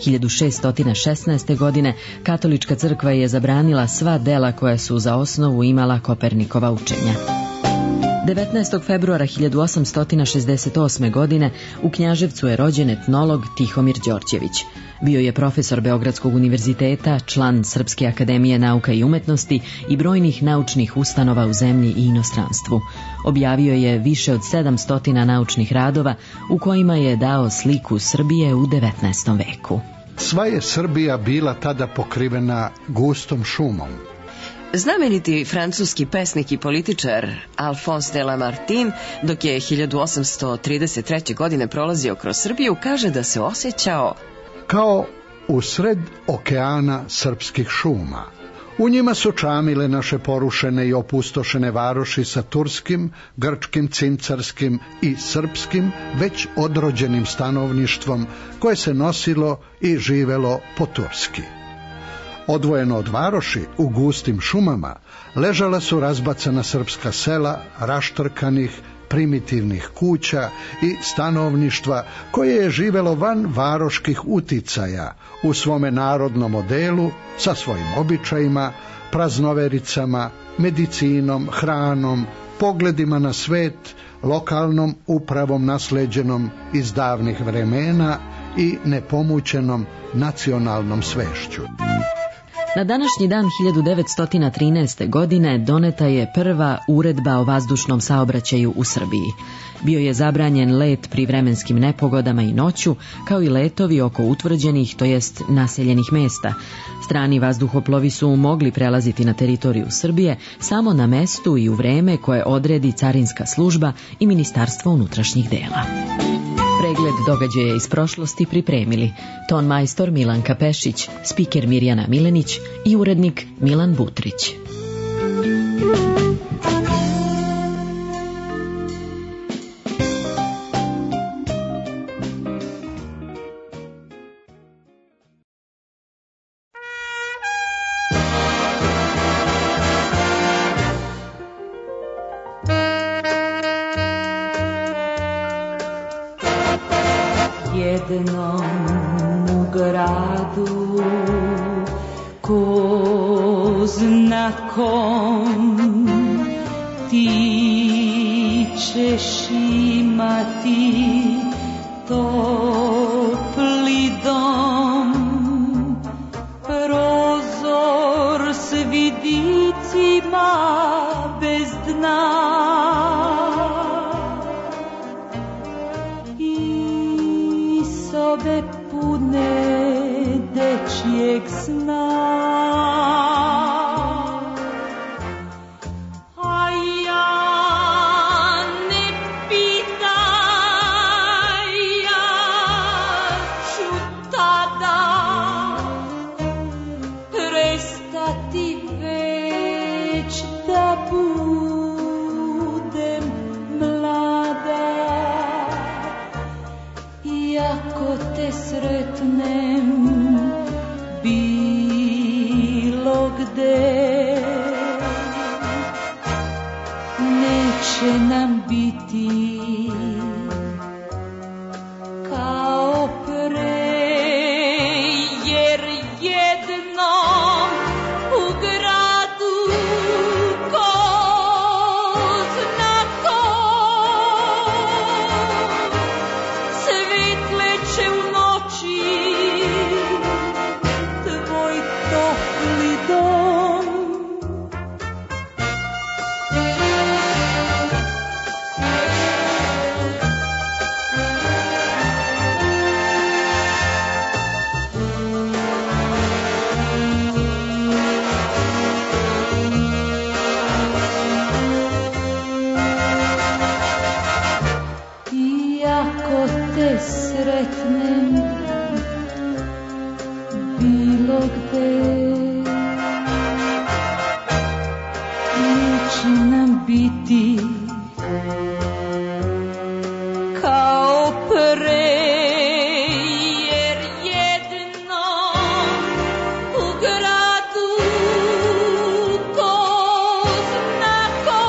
1616. godine katolička crkva je zabranila sva dela koja su za osnovu imala Kopernikova učenja. 19. februara 1868. godine u Knjaževcu je rođen etnolog Tihomir Đorđević. Bio je profesor Beogradskog univerziteta, član Srpske akademije nauka i umetnosti i brojnih naučnih ustanova u zemlji i inostranstvu. Objavio je više od 700 naučnih radova u kojima je dao sliku Srbije u 19. veku.
Sva je Srbija bila tada pokrivena gustom šumom.
Znameniti francuski pesnik i političar Alphonse de Lamartine, dok je 1833. godine prolazio kroz Srbiju, kaže da se osjećao
kao u sred okeana srpskih šuma. U njima su čamile naše porušene i opustošene varoši sa turskim, grčkim, cincarskim i srpskim, već odrođenim stanovništvom koje se nosilo i živelo po turski. Odvojeno od varoši, u gustim šumama, ležala su razbacana srpska sela, raštrkanih, primitivnih kuća i stanovništva koje je živelo van varoških uticaja u svome narodnom modelu sa svojim običajima, praznovericama, medicinom, hranom, pogledima na svet, lokalnom upravom nasleđenom iz davnih vremena i nepomućenom nacionalnom svešću.
Na današnji dan 1913. godine doneta je prva uredba o vazdušnom saobraćaju u Srbiji. Bio je zabranjen let pri vremenskim nepogodama i noću, kao i letovi oko utvrđenih, to jest naseljenih mesta. Strani vazduhoplovi su mogli prelaziti na teritoriju Srbije samo na mestu i u vreme koje odredi carinska služba i Ministarstvo unutrašnjih dela. Pregled događaja iz prošlosti pripremili ton majstor Milanka Pešić, spiker Mirjana Milenić i urednik Milan Butrić.
Jednom u gradu ko zna kom ti ćeš imati topli dom, prozor s vidicima bez dna i sobe pune dečjeg sna. Neće nam biti kao pre, jer jednom u gradu ko zna ko svetleće u noći tvoj topli dom. biti kao pre, jer jedno u gradu to znako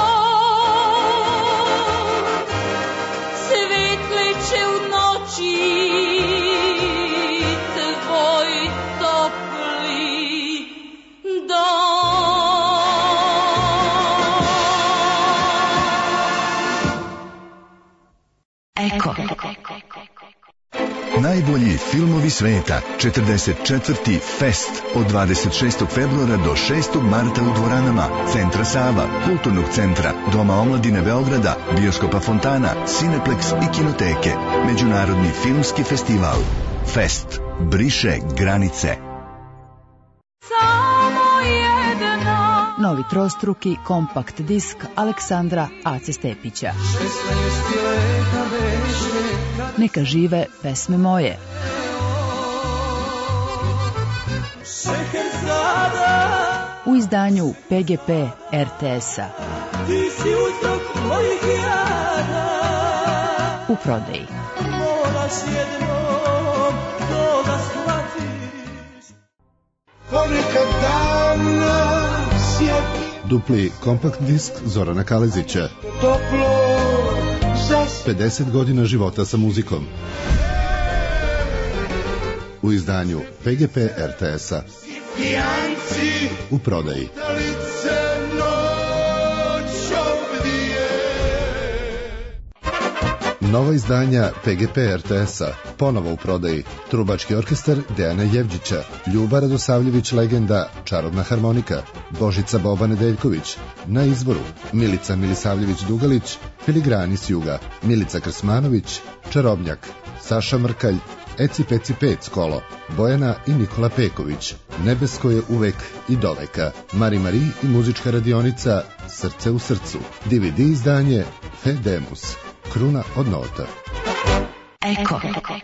svetleće u noći tvoj topli dom.
Eko. Najbolji filmovi sveta, 44. Fest od 26. februara do 6. marta u dvoranama Centra Sava, Kulturnog centra, Doma omladine Beograda, Bioskopa Fontana, Cineplex i Kinoteke. Međunarodni filmski festival. Fest briše granice.
Novi trostruki kompakt disk Aleksandra Ace Stepića. Neka žive pesme moje. U izdanju PGP RTS-a. U prodaji.
Dupli kompakt disk Zorana Kalezića. 50 godina života sa muzikom. U izdanju PGP RTS-a. U prodaji. Nova izdanja PGP RTS-a, ponovo u prodaji. Trubački orkestar Dejana Jevđića, Ljuba Radosavljević legenda, Čarobna harmonika, Božica Boba Nedeljković, na izboru Milica Milisavljević-Dugalić, Filigrani s juga, Milica Krsmanović, Čarobnjak, Saša Mrkalj, Eci Peci Pec Kolo, Bojana i Nikola Peković, Nebesko je uvek i doveka, Mari Mari i muzička radionica Srce u srcu, DVD izdanje Fedemus, Kruna od nota.
Eko.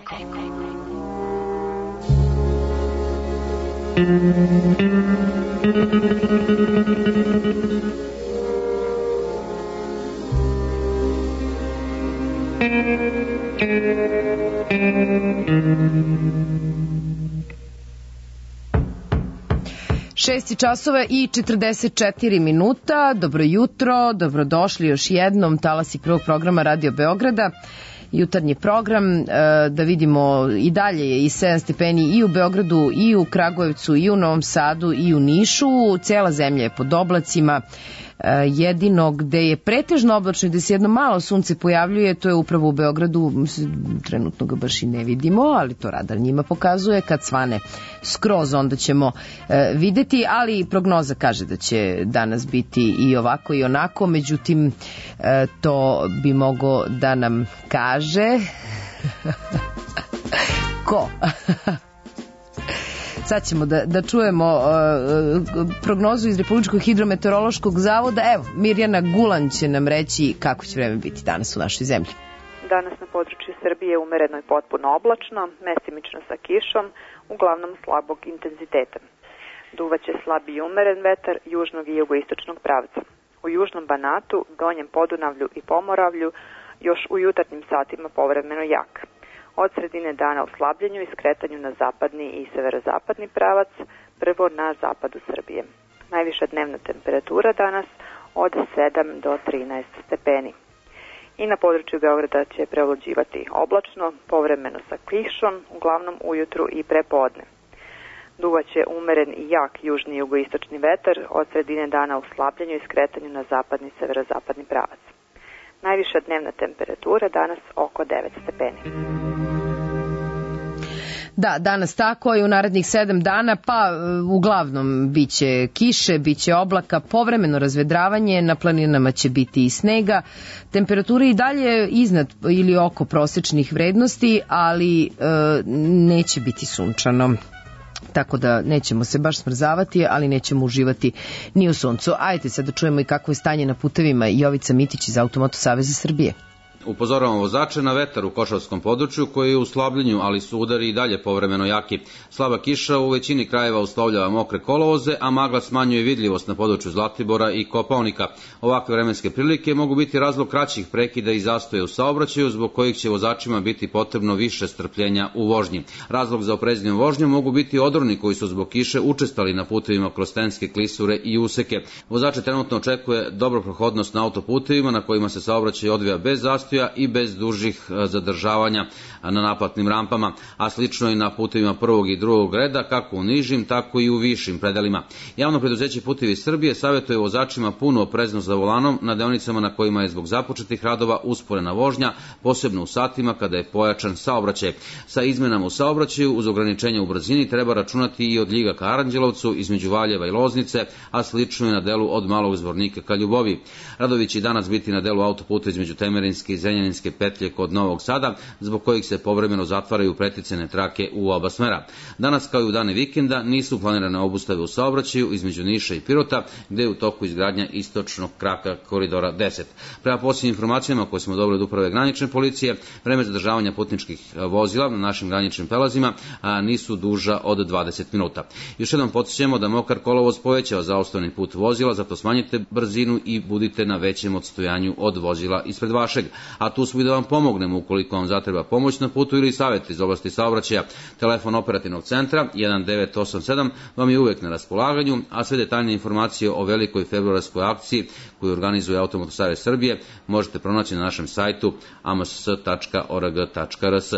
Šest časova i 44 minuta. Dobro jutro, dobrodošli još jednom talasi prvog programa Radio Beograda. Jutarnji program, da vidimo i dalje je i 7 stepeni i u Beogradu, i u Kragujevcu, i u Novom Sadu, i u Nišu. Cijela zemlja je pod oblacima. Jedino gde je pretežno oblačno i gde se jedno malo sunce pojavljuje, to je upravo u Beogradu. Trenutno ga baš i ne vidimo, ali to radar njima pokazuje. Kad svane skroz, onda ćemo videti, ali prognoza kaže da će danas biti i ovako i onako, međutim to bi mogo da nam kaže ko? Sad ćemo da čujemo prognozu iz Republičkog hidrometeorološkog zavoda. Evo, Mirjana Gulan će nam reći kako će vreme biti danas u našoj zemlji.
Danas na području Srbije umereno i potpuno oblačno, mestimično sa kišom, uglavnom slabog intenziteta. Duvaće slab i umeren vetar južnog i jugoistočnog pravca. U južnom Banatu, Donjem Podunavlju i Pomoravlju još u jutarnjim satima povremeno jak. Od sredine dana u slabljenju i skretanju na zapadni i severozapadni pravac, prvo na zapadu Srbije. Najviša dnevna temperatura danas od 7 do 13 stepeni. I na području Beograda će prevlađivati oblačno, povremeno sa kišom, uglavnom ujutru i prepodne. Duvaće umeren i jak južni i jugoistočni vetar od sredine dana u slabljenju i skretanju na zapadni i severozapadni pravac. Najviša dnevna temperatura danas oko 9 stepeni.
Da, danas tako i u narednih 7 dana, pa uglavnom biće kiše, biće oblaka, povremeno razvedravanje, na planinama će biti i snega. Temperatura i dalje iznad ili oko prosečnih vrednosti, ali neće biti sunčano. Tako da nećemo se baš smrzavati, ali nećemo uživati ni u suncu. Ajde sad da čujemo i kakvo je stanje na putevima. Jovica Mitić iz Automoto Saveza Srbije.
Upozoravamo vozače na vetar u Košavskom području koji je u slabljenju, ali su udari i dalje povremeno jaki. Slaba kiša u većini krajeva uslovljava mokre kolovoze, a magla smanjuje vidljivost na području Zlatibora i Kopaonika. Ovakve vremenske prilike mogu biti razlog kraćih prekida i zastoja u saobraćaju, zbog kojih će vozačima biti potrebno više strpljenja u vožnji. Razlog za opreznijom vožnjom mogu biti odroni koji su zbog kiše učestali na putevima kroz stenske klisure i useke. Vozače trenutno očekuje dobro prohodnost na autoputevima na kojima se saobraćaj odvija bez zastoja i bez dužih zadržavanja na naplatnim rampama, a slično i na putevima prvog i drugog reda, kako u nižim, tako i u višim predelima. Javno preduzeće Putevi Srbije savjetuje vozačima punu opreznost za volanom na deonicama na kojima je zbog započetih radova usporena vožnja, posebno u satima kada je pojačan saobraćaj. Sa izmenama u saobraćaju uz ograničenje u brzini treba računati i od Ljiga ka Aranđelovcu, između Valjeva i Loznice, a slično i na delu od Malog Zvornika ka Ljubovi. Radovi će i danas biti na delu autoputa između Temerinske i Zrenjaninske petlje kod Novog Sada, zbog kojih se povremeno zatvaraju preticene trake u oba smera. Danas, kao i u dane vikenda, nisu planirane obustave u saobraćaju između Niša i Pirota, gde je u toku izgradnja istočnog kraka koridora 10. Prema posljednjim informacijama koje smo dobili od uprave granične policije, vreme zadržavanja putničkih vozila na našim graničnim prelazima nisu duža od 20 minuta. Još jednom podsjećamo da mokar kolovoz povećava zaustavni put vozila, zato smanjite brzinu i budite na većem odstojanju od vozila ispred vašeg. A tu smo i da vam pomognemo ukoliko vam zatreba pomoć na putu ili savjet iz oblasti saobraćaja. Telefon operativnog centra 1987 vam je uvek na raspolaganju, a sve detaljne informacije o velikoj februarskoj akciji koju organizuje Automoto savez Srbije možete pronaći na našem sajtu ams.org.rs.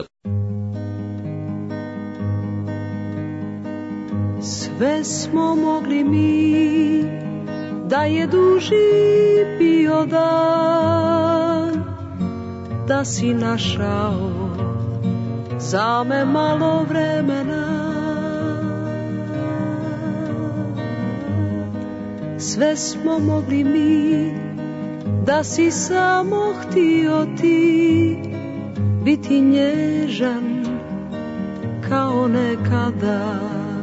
Sve smo mogli mi, da je duži bio dan, da si našao za me malo vremena. Sve smo mogli mi, da si samo htio ti biti nježan kao nekada.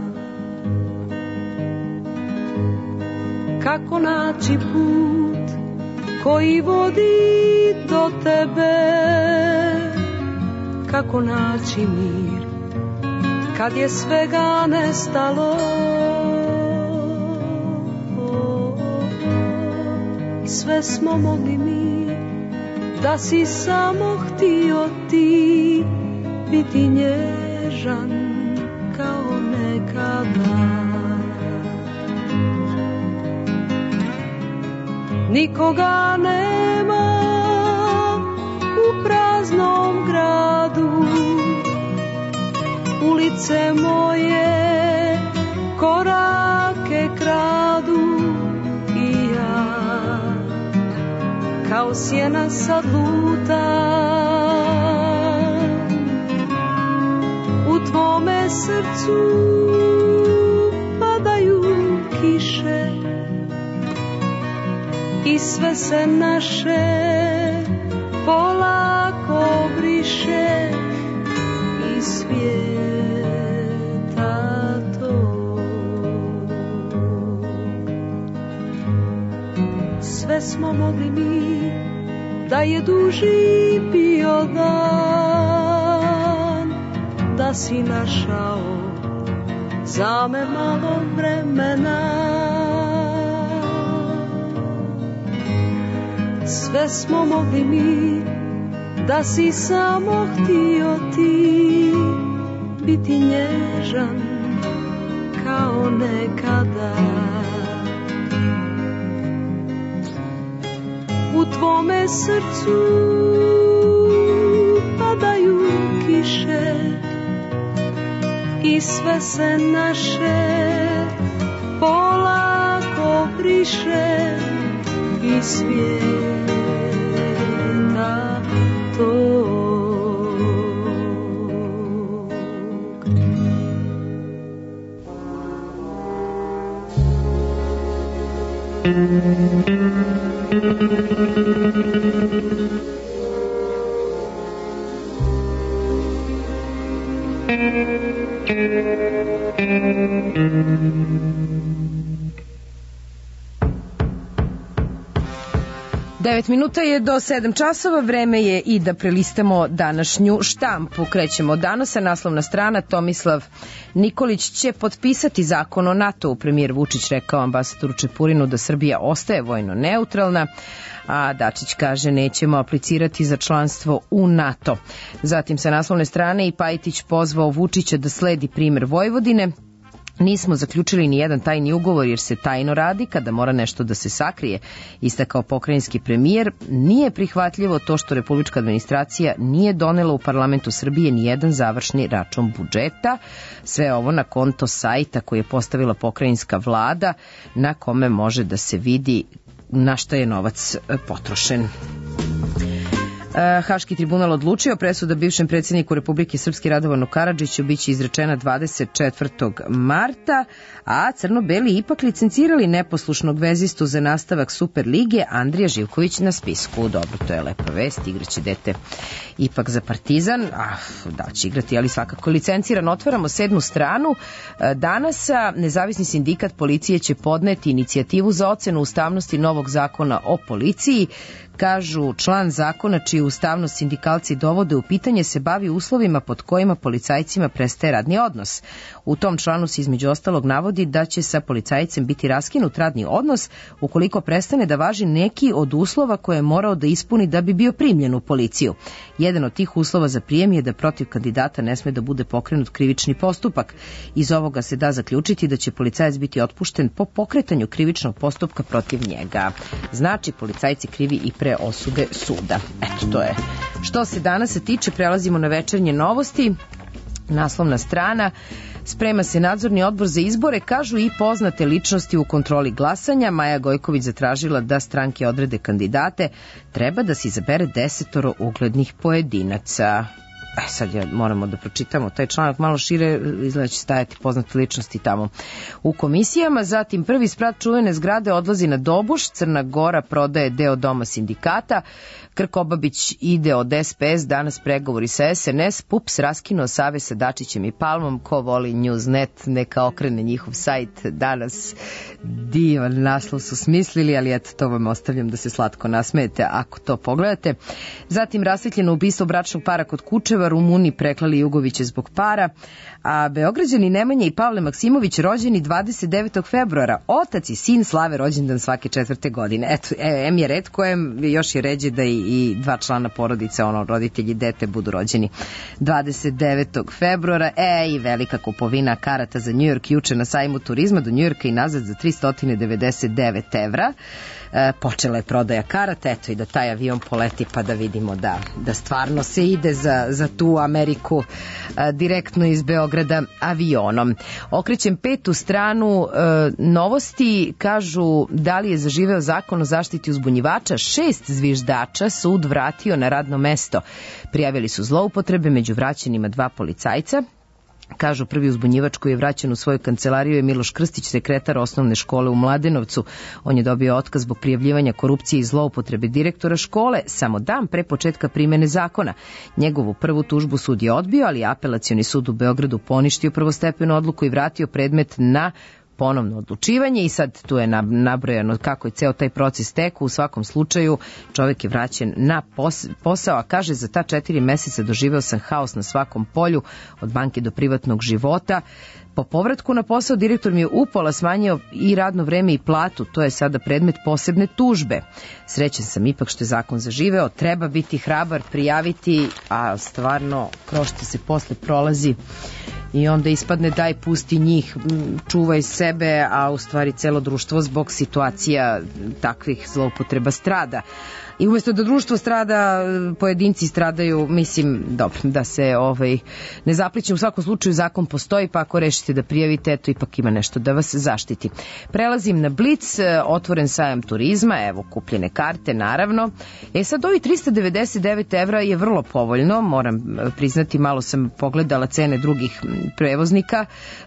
Kako naći put koji vodi do tebe, kako naći mir kad je svega nestalo. Sve smo mogli mi, da si samo htio ti biti nježan kao nekada. Nikoga nema u praznom gradu, ulice moje korake kradu i ja kao sjena sad lutam. U tvome srcu padaju kiše i sve se naše polako briše iz svijeta tog. Sve smo mogli mi, da je duži bio dan, da si našao za me malo vremena. Sve smo mogli mi, da si samo htio ti biti nježan kao nekada. U tvome srcu padaju kiše i sve se naše polako briše iz svijeta tog.
9 minuta je do 7 časova, vreme je i da prelistamo današnju štampu. Krećemo danas, naslovna strana, Tomislav Nikolić će potpisati zakon o NATO-u. Premijer Vučić rekao ambasadoru Čepurinu da Srbija ostaje vojno neutralna, a Dačić kaže nećemo aplicirati za članstvo u NATO. Zatim sa naslovne strane i Pajtić pozvao Vučića da sledi primer Vojvodine. Nismo zaključili ni jedan tajni ugovor jer se tajno radi kada mora nešto da se sakrije, istakao pokrajinski premijer. Nije prihvatljivo to što republička administracija nije donela u parlamentu Srbije ni jedan završni račun budžeta. Sve ovo na konto sajta koji je postavila pokrajinska vlada, na kome može da se vidi na šta je novac potrošen. Haški tribunal odlučio presuda bivšem predsjedniku Republike Srpske Radovanu Karadžiću biće izrečena 24. marta, a crno-beli ipak licencirali neposlušnog vezistu za nastavak Superlige. Andrija Živković na spisku. Dobro, to je lepa vest, igraće dete ipak za Partizan, da će igrati, ali svakako licenciran. Otvaramo 7. stranu. Danas nezavisni sindikat policije će podneti inicijativu za ocenu ustavnosti novog zakona o policiji. Kažu, član zakona čiju ustavnost sindikalci dovode u pitanje se bavi uslovima pod kojima policajcima prestaje radni odnos. U tom članu se između ostalog navodi da će sa policajcem biti raskinut radni odnos ukoliko prestane da važi neki od uslova koje je morao da ispuni da bi bio primljen u policiju. Jedan od tih uslova za prijem je da protiv kandidata ne sme da bude pokrenut krivični postupak. Iz ovoga se da zaključiti da će policajac biti otpušten po pokretanju krivičnog postupka protiv njega. Znači, policajci krivi i pre osude suda. Eto, to je. Što se danas tiče, prelazimo na večernje novosti. Naslovna strana. Sprema se nadzorni odbor za izbore, kažu i poznate ličnosti u kontroli glasanja. Maja Gojković zatražila da stranke odrede kandidate. Treba da se izabere 10 uglednih pojedinaca. Sad moramo da pročitamo taj članak malo šire, izgleda će stajati poznate ličnosti tamo u komisijama. Zatim prvi sprat čuvene zgrade odlazi na Dobuš, Crna Gora prodaje deo doma sindikata, Krkobabić ide od SPS, danas pregovori sa SNS, PUPS raskinuo savez sa Dačićem i Palmom. Ko voli Newsnet neka okrene njihov sajt danas. Divan naslov su smislili, ali eto, to vam ostavljam da se slatko nasmejete ako to pogledate. Zatim rasvetljeno ubistvo bračnog para kod Kučeva, Rumuni preklali Jugoviće zbog para, a Beograđani Nemanja i Pavle Maksimović rođeni 29. februara. Otac i sin slave rođendan svake 4. godine. Eto, em je red kojem još je ređe da i dva člana porodice, roditelji i dete budu rođeni 29. februara. I velika kupovina karata za New York juče na sajmu turizma do New Yorka i nazad za 399 evra. Počela je prodaja karata, eto i da taj avion poleti pa da vidimo da stvarno se ide za tu Ameriku direktno iz Beograda avionom. Okrećem 5. stranu novosti, kažu da li je zaživeo zakon o zaštiti uzbunjivača. 6 zviždača sud vratio na radno mesto. Prijavili su zloupotrebe, među vraćenima 2 policajca. Kažu, prvi uzbunjivač koji je vraćen u svoju kancelariju je Miloš Krstić, sekretar osnovne škole u Mladenovcu. On je dobio otkaz zbog prijavljivanja korupcije i zloupotrebe direktora škole samo dan pre početka primene zakona. Njegovu prvu tužbu sud je odbio, ali apelacioni sud u Beogradu poništio prvostepenu odluku i vratio predmet na ponovno odlučivanje. I sad tu je nabrojano kako je ceo taj proces teku. U svakom slučaju čovjek je vraćen na posao, a kaže, za ta 4 meseca doživeo sam haos na svakom polju, od banke do privatnog života. Po povratku na posao direktor mi je upola smanjio i radno vreme i platu, to je sada predmet posebne tužbe. Srećan sam ipak što je zakon zaživeo, treba biti hrabar, prijaviti, a stvarno kroz što se posle prolazi i onda ispadne daj pusti njih, čuvaj sebe, a u stvari celo društvo zbog situacija takvih zloupotreba strada. I umjesto da društvo strada, pojedinci stradaju, mislim, dobro, da se ne zapličem. U svakom slučaju zakon postoji, pa ako rešite da prijavite, eto, ipak ima nešto da vas zaštiti. Prelazim na Blic, otvoren sajam turizma, evo, kupljene karte, naravno. Sad, ovi 399 evra je vrlo povoljno, moram priznati, malo sam pogledala cene drugih prevoznika,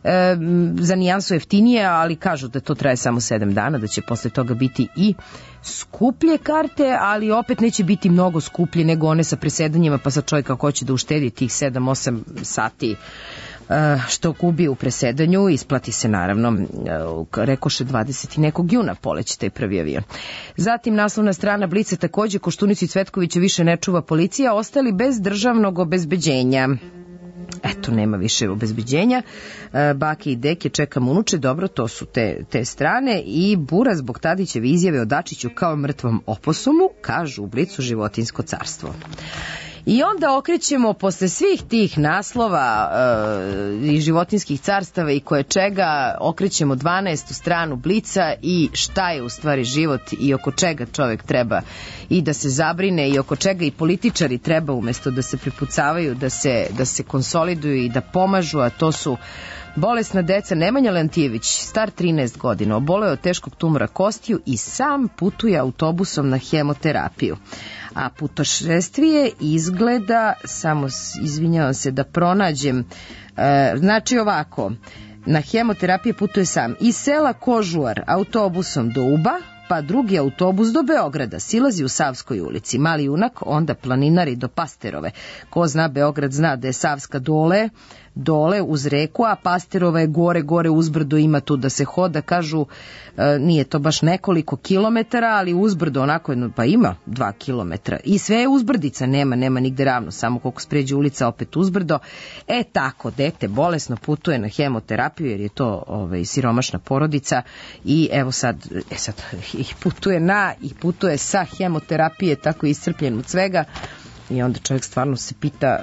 za nijansu jeftinije, ali kažu da to traje samo 7 dana, da će posle toga biti i skuplje karte, ali opet neće biti mnogo skuplje nego one sa presedanjima, pa sad čovjek ako hoće da uštedi tih 7-8 sati što gubi u presedanju, isplati se naravno, rekoše 20 i nekog juna poleće taj prvi avion. Zatim naslovna strana Blica, takođe Koštunicu i Cvetkovića više ne čuva policija, ostali bez državnog obezbeđenja. Eto, nema više obezbeđenja. Bake i deke čekam unuče, dobro, to su te strane. I bura zbog Tadićeve izjave o Dačiću kao mrtvom oposumu, kažu u Blicu Životinjsko carstvo. I onda okrećemo posle svih tih naslova i životinskih carstava i koje čega, okrećemo 12. stranu Blica i šta je u stvari život i oko čega čovek treba i da se zabrine i oko čega i političari treba umesto da se prepucavaju, da se konsoliduju i da pomažu, a to su bolesna deca. Nemanja Leontijević, star 13 godina, oboleo od teškog tumora kostiju i sam putuje autobusom na hemoterapiju. A putošestvije izgleda, samo izvinjavam se da pronađem, znači ovako, na hemoterapije putuje sam iz sela Kožuar autobusom do Uba, pa drugi autobus do Beograda, silazi u Savskoj ulici, Mali junak, onda planinari do Pasterove. Ko zna Beograd zna da je Savska dole uz reku, a Pasterova je gore uzbrdo, ima tu da se hoda, kažu nije to baš nekoliko kilometara, ali uzbrdo onako jedno, pa ima 2 kilometra i sve je uzbrdica, nema nigde ravno, samo koliko spređe ulica opet uzbrdo. Tako, dete bolesno putuje na hemoterapiju jer je to siromašna porodica i evo sad ih putuje sa hemoterapije, tako iscrpljen od svega i onda čovjek stvarno se pita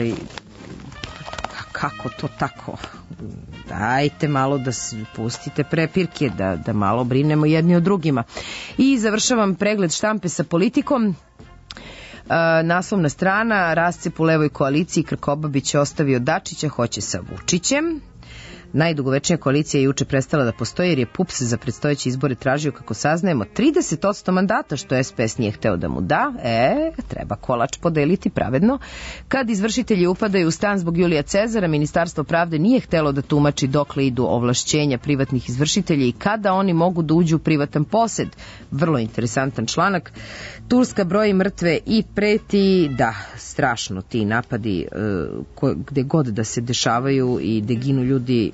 kako to tako? Dajte malo da pustite prepirke, da malo brinemo jedni o drugima. I završavam pregled štampe sa Politikom. Naslovna strana, rascep u levoj koaliciji, Krkobabić je ostavio Dačića, hoće sa Vučićem. Najdugovečnija koalicija je juče prestala da postoji jer je PUPS za predstojeće izbore tražio, kako saznajemo, 30% mandata, što SPS nije hteo da mu da. Treba kolač podeliti pravedno. Kad izvršitelji upadaju u stan zbog Julija Cezara, Ministarstvo pravde nije htelo da tumači dokle idu ovlašćenja privatnih izvršitelja i kada oni mogu da uđu u privatan posed. Vrlo interesantan članak. Turska broji mrtve i preti, da, strašno ti napadi gde god da se dešavaju i gde ginu ljudi,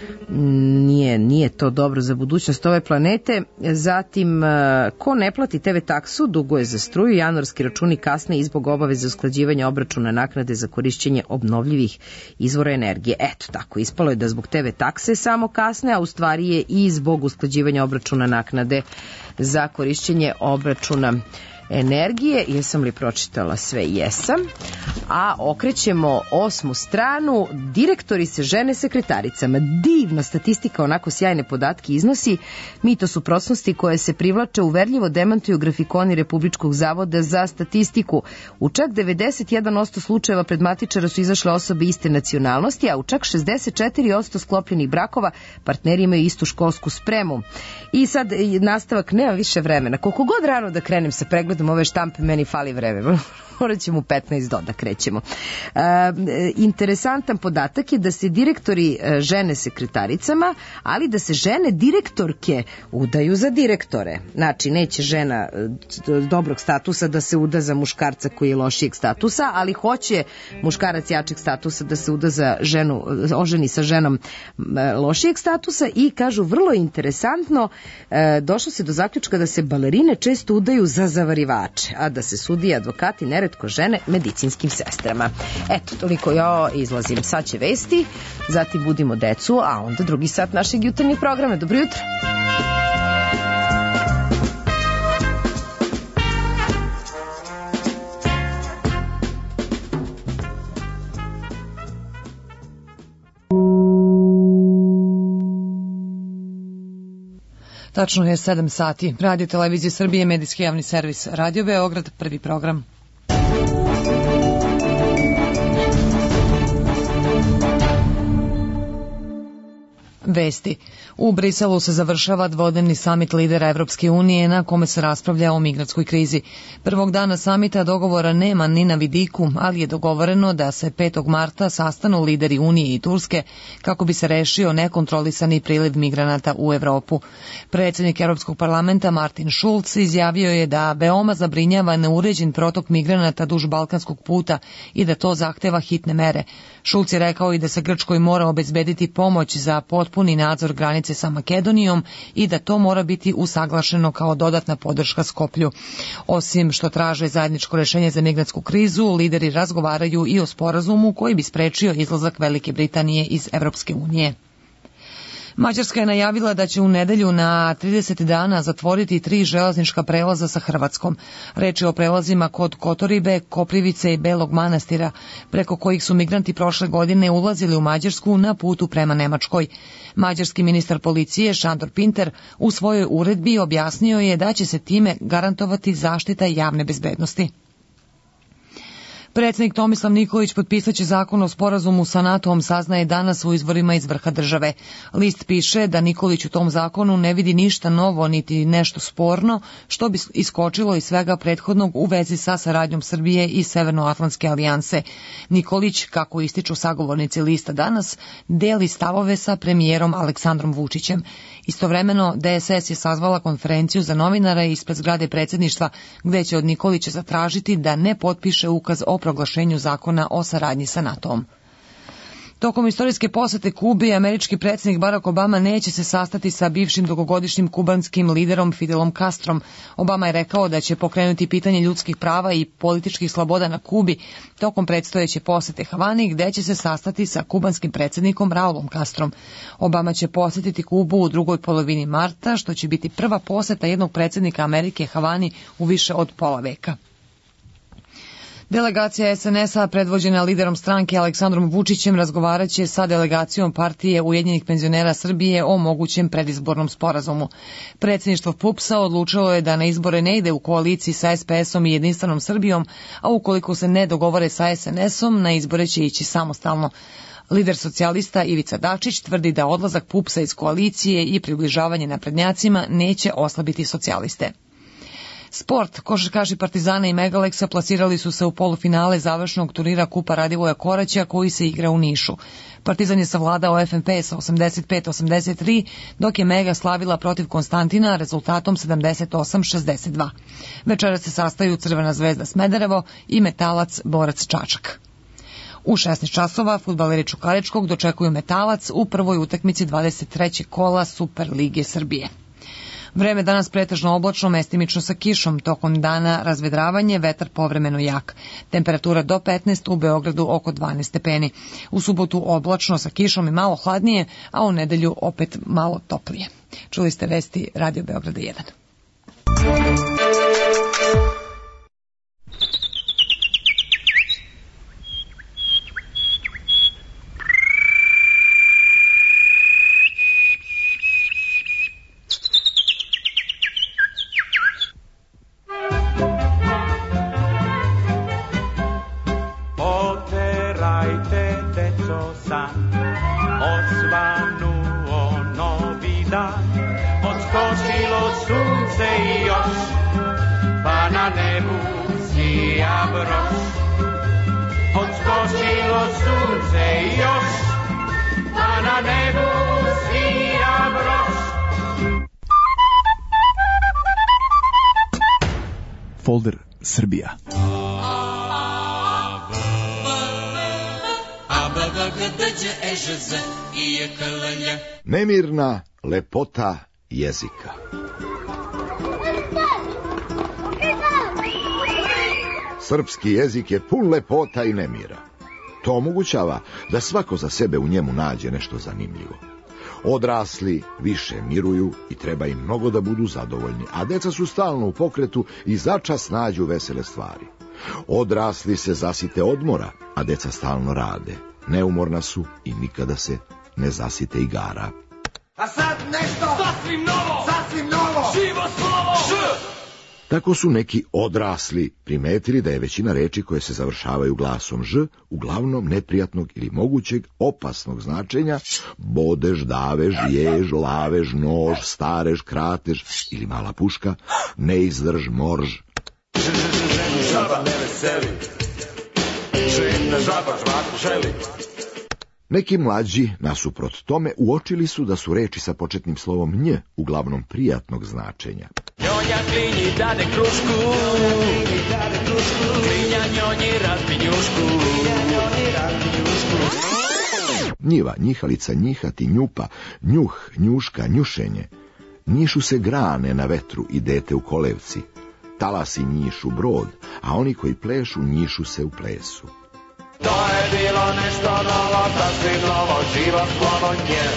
nije to dobro za budućnost ove planete. Zatim, ko ne plati TV taksu, duguje za struju, januarski računi kasne i zbog obaveze usklađivanja obračuna naknade za korišćenje obnovljivih izvora energije. Eto, tako, ispalo je da zbog TV takse samo kasne, a u stvari je i zbog usklađivanja obračuna naknade za korišćenje obračuna energije. Jesam li pročitala sve? Jesam. A okrećemo 8. stranu. Direktori se žene sekretaricama. Divna statistika, onako sjajne podatke iznosi. Mito suprotnosti koje se privlače uverljivo demantuju grafikoni Republičkog zavoda za statistiku. U čak 91% slučajeva pred matičara su izašle osobe iste nacionalnosti, a u čak 64% sklopljenih brakova partneri imaju istu školsku spremu. I sad nastavak, nema više vremena. Koliko god rano da krenem sa pregledom ove štampe, meni fali vreme. Morat ćemo u 15 da krećemo. Interesantan podatak je da se direktori žene sekretaricama, ali da se žene direktorke udaju za direktore. Znači, neće žena dobrog statusa da se uda za muškarca koji je lošijeg statusa, ali hoće muškarac jačeg statusa da se uda za ženu, oženi sa ženom lošijeg statusa i kažu vrlo interesantno, došlo se do zaključka da se balerine često udaju za zavarivače, a da se sudije, advokati neretko žene medicinskim sestrama. Eto, toliko ja izlazim. Sad će vesti, zatim budimo decu, a onda drugi sat našeg jutarnjeg programa. Dobro jutro.
Tačno je 7 sati. Radio Televizije Srbije, medijski javni servis Radio Beograd, prvi program. Vesti. U Briselu se završava dvodnevni samit lidera Evropske unije na kome se raspravlja o migrantskoj krizi. Prvog dana samita dogovora nema ni na vidiku, ali je dogovoreno da se 5. marta sastanu lideri Unije i Turske kako bi se rešio nekontrolisani priliv migranata u Evropu. Predsjednik Europskog parlamenta Martin Schulz izjavio je da veoma zabrinjava neuređen protok migranata duž Balkanskog puta i da to zahteva hitne mere. Schulz je rekao i da se Grčkoj mora obezbediti pomoć za potpuni nadzor granice sa Makedonijom i da to mora biti usaglašeno kao dodatna podrška Skoplju. Osim što traže zajedničko rešenje za migrantsku krizu, lideri razgovaraju i o sporazumu koji bi sprečio izlazak Velike Britanije iz Evropske unije. Mađarska je najavila da će u nedelju na 30 dana zatvoriti 3 železnička prelaza sa Hrvatskom. Reč je o prelazima kod Kotoribe, Koprivice i Belog Manastira, preko kojih su migranti prošle godine ulazili u Mađarsku na putu prema Nemačkoj. Mađarski ministar policije Šandor Pinter u svojoj uredbi objasnio je da će se time garantovati zaštita javne bezbednosti. Predsjednik Tomislav Nikolić potpisaće zakon o sporazumu sa NATO-om, saznaje danas u izvorima iz vrha države. List piše da Nikolić u tom zakonu ne vidi ništa novo niti nešto sporno, što bi iskočilo iz svega prethodnog u vezi sa saradnjom Srbije i Severnoatlantske alijanse. Nikolić, kako ističu sagovornici lista danas, deli stavove sa premijerom Aleksandrom Vučićem. Istovremeno, DSS je sazvala konferenciju za novinare ispred zgrade predsjedništva, gde će od Nikolića zatražiti da ne potpiše ukaz o proglašenju zakona o saradnji sa NATO-om. Tokom istorijske posete Kubi, američki predsjednik Barack Obama neće se sastati sa bivšim dugogodišnjim kubanskim liderom Fidelom Castrom. Obama je rekao da će pokrenuti pitanje ljudskih prava i političkih sloboda na Kubi tokom predstojeće posete Havani, gde će se sastati sa kubanskim predsjednikom Raulom Castrom. Obama će posetiti Kubu u drugoj polovini marta, što će biti prva poseta jednog predsjednika Amerike Havani u više od pola veka. Delegacija SNS-a predvođena liderom stranke Aleksandrom Vučićem razgovaraće sa delegacijom partije Ujedinjenih penzionera Srbije o mogućem predizbornom sporazumu. Predsjedništvo PUPS-a odlučilo je da na izbore ne ide u koaliciji sa SPS-om i Jedinstvenom Srbijom, a ukoliko se ne dogovore sa SNS-om, na izbore će ići samostalno. Lider socijalista Ivica Dačić tvrdi da odlazak PUPS-a iz koalicije i približavanje naprednjacima neće oslabiti socijaliste. Sport, košarkaši Partizana i Megaleksa plasirali su se u polufinale završnog turnira Kupa Radivoja Koraća koji se igra u Nišu. Partizan je savladao FNP sa 85-83, dok je Mega slavila protiv Konstantina rezultatom 78-62. Večeras se sastaju Crvena zvezda Smederevo i Metalac Borac Čačak. U 16 časova fudbaleri Čukaričkog dočekuju Metalac u prvoj utakmici 23. kola Super Lige Srbije. Vreme danas pretežno oblačno, mestimično sa kišom, tokom dana razvedravanje, vetar povremeno jak. Temperatura do 15, u Beogradu oko 12 stepeni. U subotu oblačno sa kišom i malo hladnije, a u nedelju opet malo toplije. Čuli ste vesti Radio Beograda 1.
Folder Srbija.
Nemirna lepota jezika. Srpski jezik je pun lepota i nemira. To omogućava da svako za sebe u njemu nađe nešto zanimljivo. Odrasli više miruju i treba im mnogo da budu zadovoljni, a deca su stalno u pokretu i začas nađu vesele stvari. Odrasli se zasite odmora, a deca stalno rade. Neumorna su i nikada se ne zasite igara.
A sad nešto sasvim novo, živo slovo,
Tako su neki odrasli primetili da je većina reči koje se završavaju glasom ž uglavnom neprijatnog ili mogućeg opasnog značenja: bodež, davež, jež, lavež, nož, starež, kratež ili mala puška, neizdrž, morž.
Žaba ne veseli, žena žaba žvaku želi.
Neki mlađi, nasuprot tome, uočili su da su reči sa početnim slovom nj uglavnom prijatnog značenja.
Njonja klinji dade krušku, klinja njonji razbi njušku.
Njiva, njihalica, njihati, njupa, njuh, njuška, njušenje. Njišu se grane na vetru i dete u kolevci. Talasi njišu brod, a oni koji plešu njišu se u plesu.
To je bilo nešto novo, sasvim novo, živo slovo nje.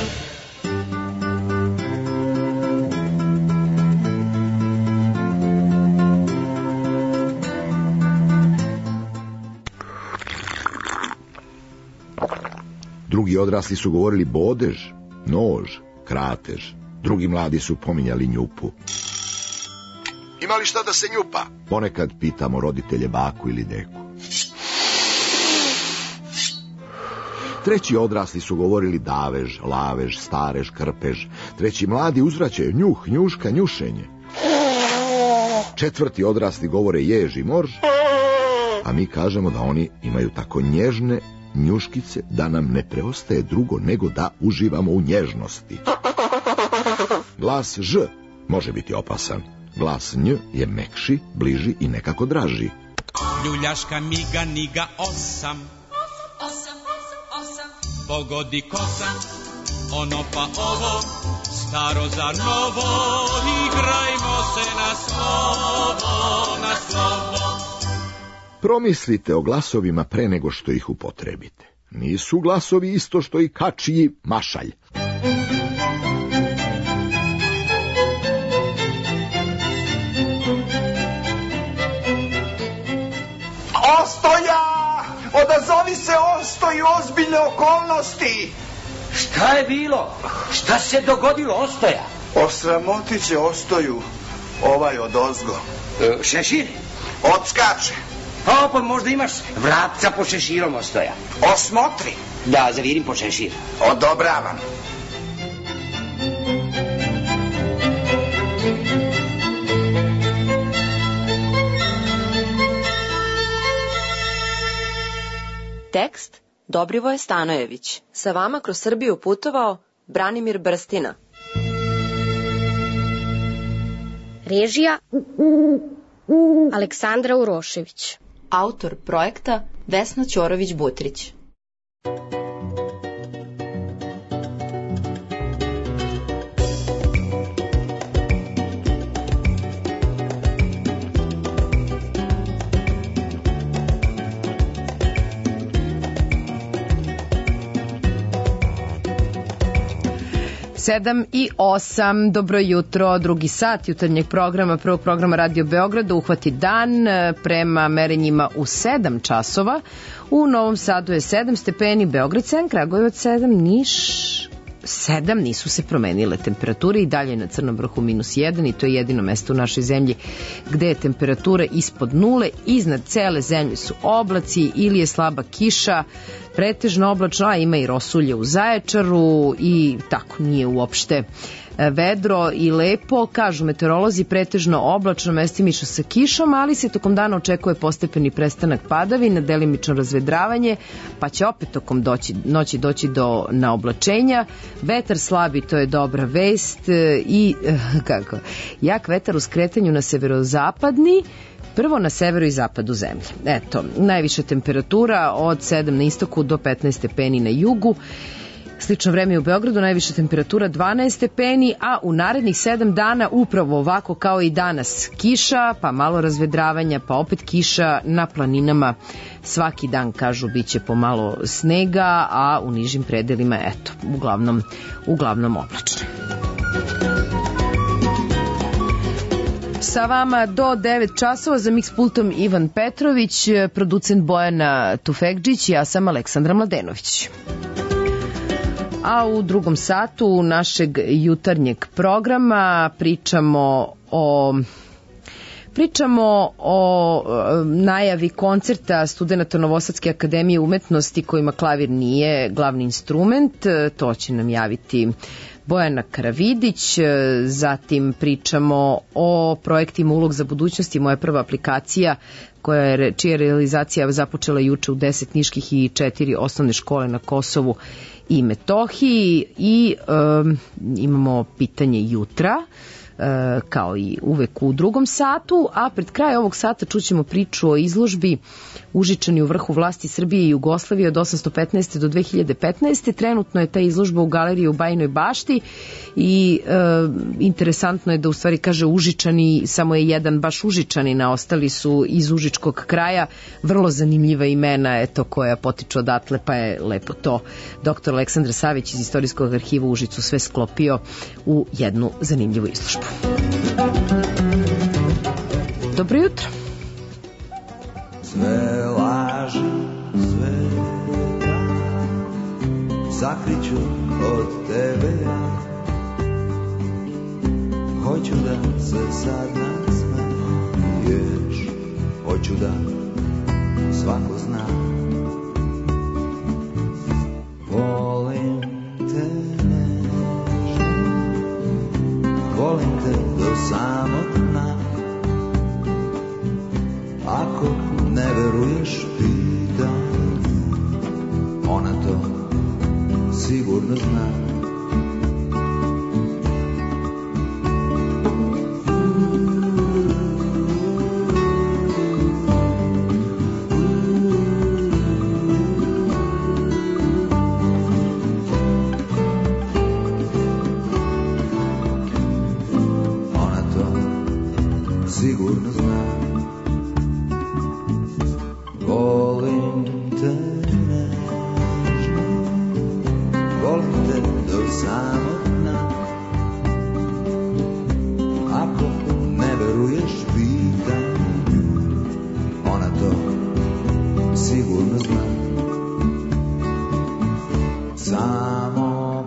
Drugi odrasli su govorili bodež, nož, kratež. Drugi mladi su pominjali njupu.
Ima li šta da se njupa?
Ponekad pitamo roditelje baku ili deku. Treći odrasli su govorili davež, lavež, starež, krpež. Treći mladi uzvraćaju njuh, njuška, njušenje. Četvrti odrasli govore jež i morž, a mi kažemo da oni imaju tako nježne njuškice da nam ne preostaje drugo nego da uživamo u nježnosti. Glas ž može biti opasan. Glas nj je mekši, bliži i nekako draži.
Ljuljaška miga niga 8. Pogodi kosam, ono pa ovo, staro za novo, igrajmo se na slovo, na slovo.
Promislite o glasovima pre nego što ih upotrebite. Nisu glasovi isto što i kačiji mašalj.
Ostoja! Odazovi se, Ostoji, ozbiljne okolnosti!
Šta je bilo? Šta se dogodilo, Ostoja?
Osramotit će Ostoju ovaj odozgo.
Šešir?
Odskače.
Pa možda imaš vratca po šeširom, Ostoja.
Osmotri.
Da, zavirim po šešir.
Odobravam.
Tekst Dobrivoje Stanojević. Sa vama kroz Srbiju putovao Branimir Brstina.
Režija Aleksandra Urošević.
Autor projekta Vesna Ćorović-Butrić.
Sedam i 8, dobro jutro, drugi sat jutarnjeg programa, prvog programa Radio Beograda, uhvati dan prema merenjima u 7 časova. U Novom Sadu je 7 stepeni, Beograd 7, Kragujevac 7, Niš 7, nisu se promenile temperature i dalje na Crnom vrhu -1 i to je jedino mesto u našoj zemlji gde je temperatura ispod nule. Iznad cele zemlje su oblaci ili je slaba kiša, pretežno oblačno, a ima i rosulje u Zaječaru i tako nije uopšte vedro i lepo. Kažu meteorolozi, pretežno oblačno, mestimično sa kišom, ali se tokom dana očekuje postepeni prestanak padavina, delimično razvedravanje, pa će opet tokom noći doći do naoblačenja. Vetar slabi, to je dobra vest, i jak vetar u skretanju na severozapadni, prvo na severu i zapadu zemlje. Eto, najviša temperatura od 7 na istoku do 15 stepeni na jugu. Slično vreme u Beogradu, najviša temperatura 12 stepeni, a u narednih 7 dana upravo ovako kao i danas kiša, pa malo razvedravanja, pa opet kiša na planinama. Svaki dan, kažu, bit će pomalo snega, a u nižim predelima, eto, uglavnom oblačno. Sa vama do 9 časova, za miks pultom Ivan Petrović, producent Bojana Tufekđić, ja sam Aleksandra Mladenović. A u drugom satu našeg jutarnjeg programa pričamo o Pričamo o najavi koncerta studenta Novosadske akademije umetnosti kojima klavir nije glavni instrument. To će nam javiti Bojana Karavidić. Zatim pričamo o projektima Ulog za budućnost i moja prva aplikacija čija je realizacija započela juče u 10 niških i 4 osnovne škole na Kosovu i Metohiji. I imamo pitanje jutra, kao i uvek u drugom satu, a pred kraj ovog sata čućemo priču o izložbi Užičani u vrhu vlasti Srbije i Jugoslavije od 815. do 2015. Trenutno je ta izložba u galeriji u Bajinoj Bašti i interesantno je da u stvari kaže Užičani, samo je jedan baš Užičanin, a ostali su iz Užičkog kraja. Vrlo zanimljiva imena, eto, koja potiču odatle, pa je lepo to dr. Aleksandar Savić iz Istorijskog arhiva u Užicu sve sklopio u jednu zanimljivu izložbu. Dobro jutro.
Sve laži sveta sakriću od tebe ja. Hoću da se sad nasmeješ, hoću da svako zna. Volim te nežno, volim te do samog dna. Ako ne veruješ pitanju, ona to sigurno zna. Ona to sigurno zna. Volim te nežno, volim te do samog dna. Ako ne veruješ pitanju, ona to sigurno zna. Samo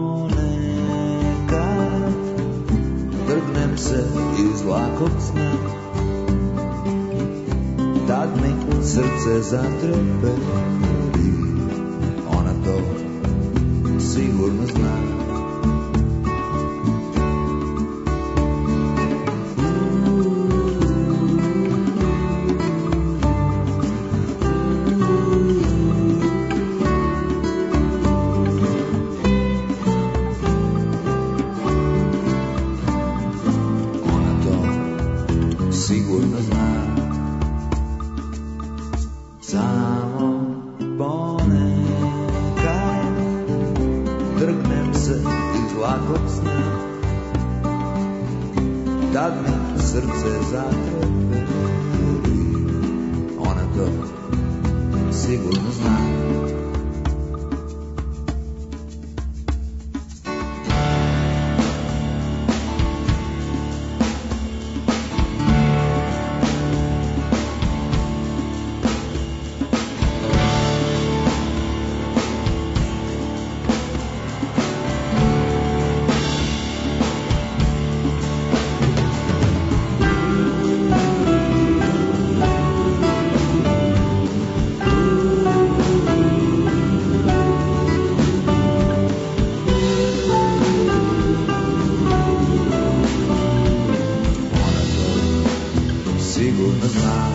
ponekad trgnem se iz lakog sna, tad mi srce zatrebe, ona to sigurno zna. Ona to sigurno zna. Samo ponekad trgnem se iz lakog sna, tad mi srce zatrebe, ona to sigurno zna. Sigurno zna.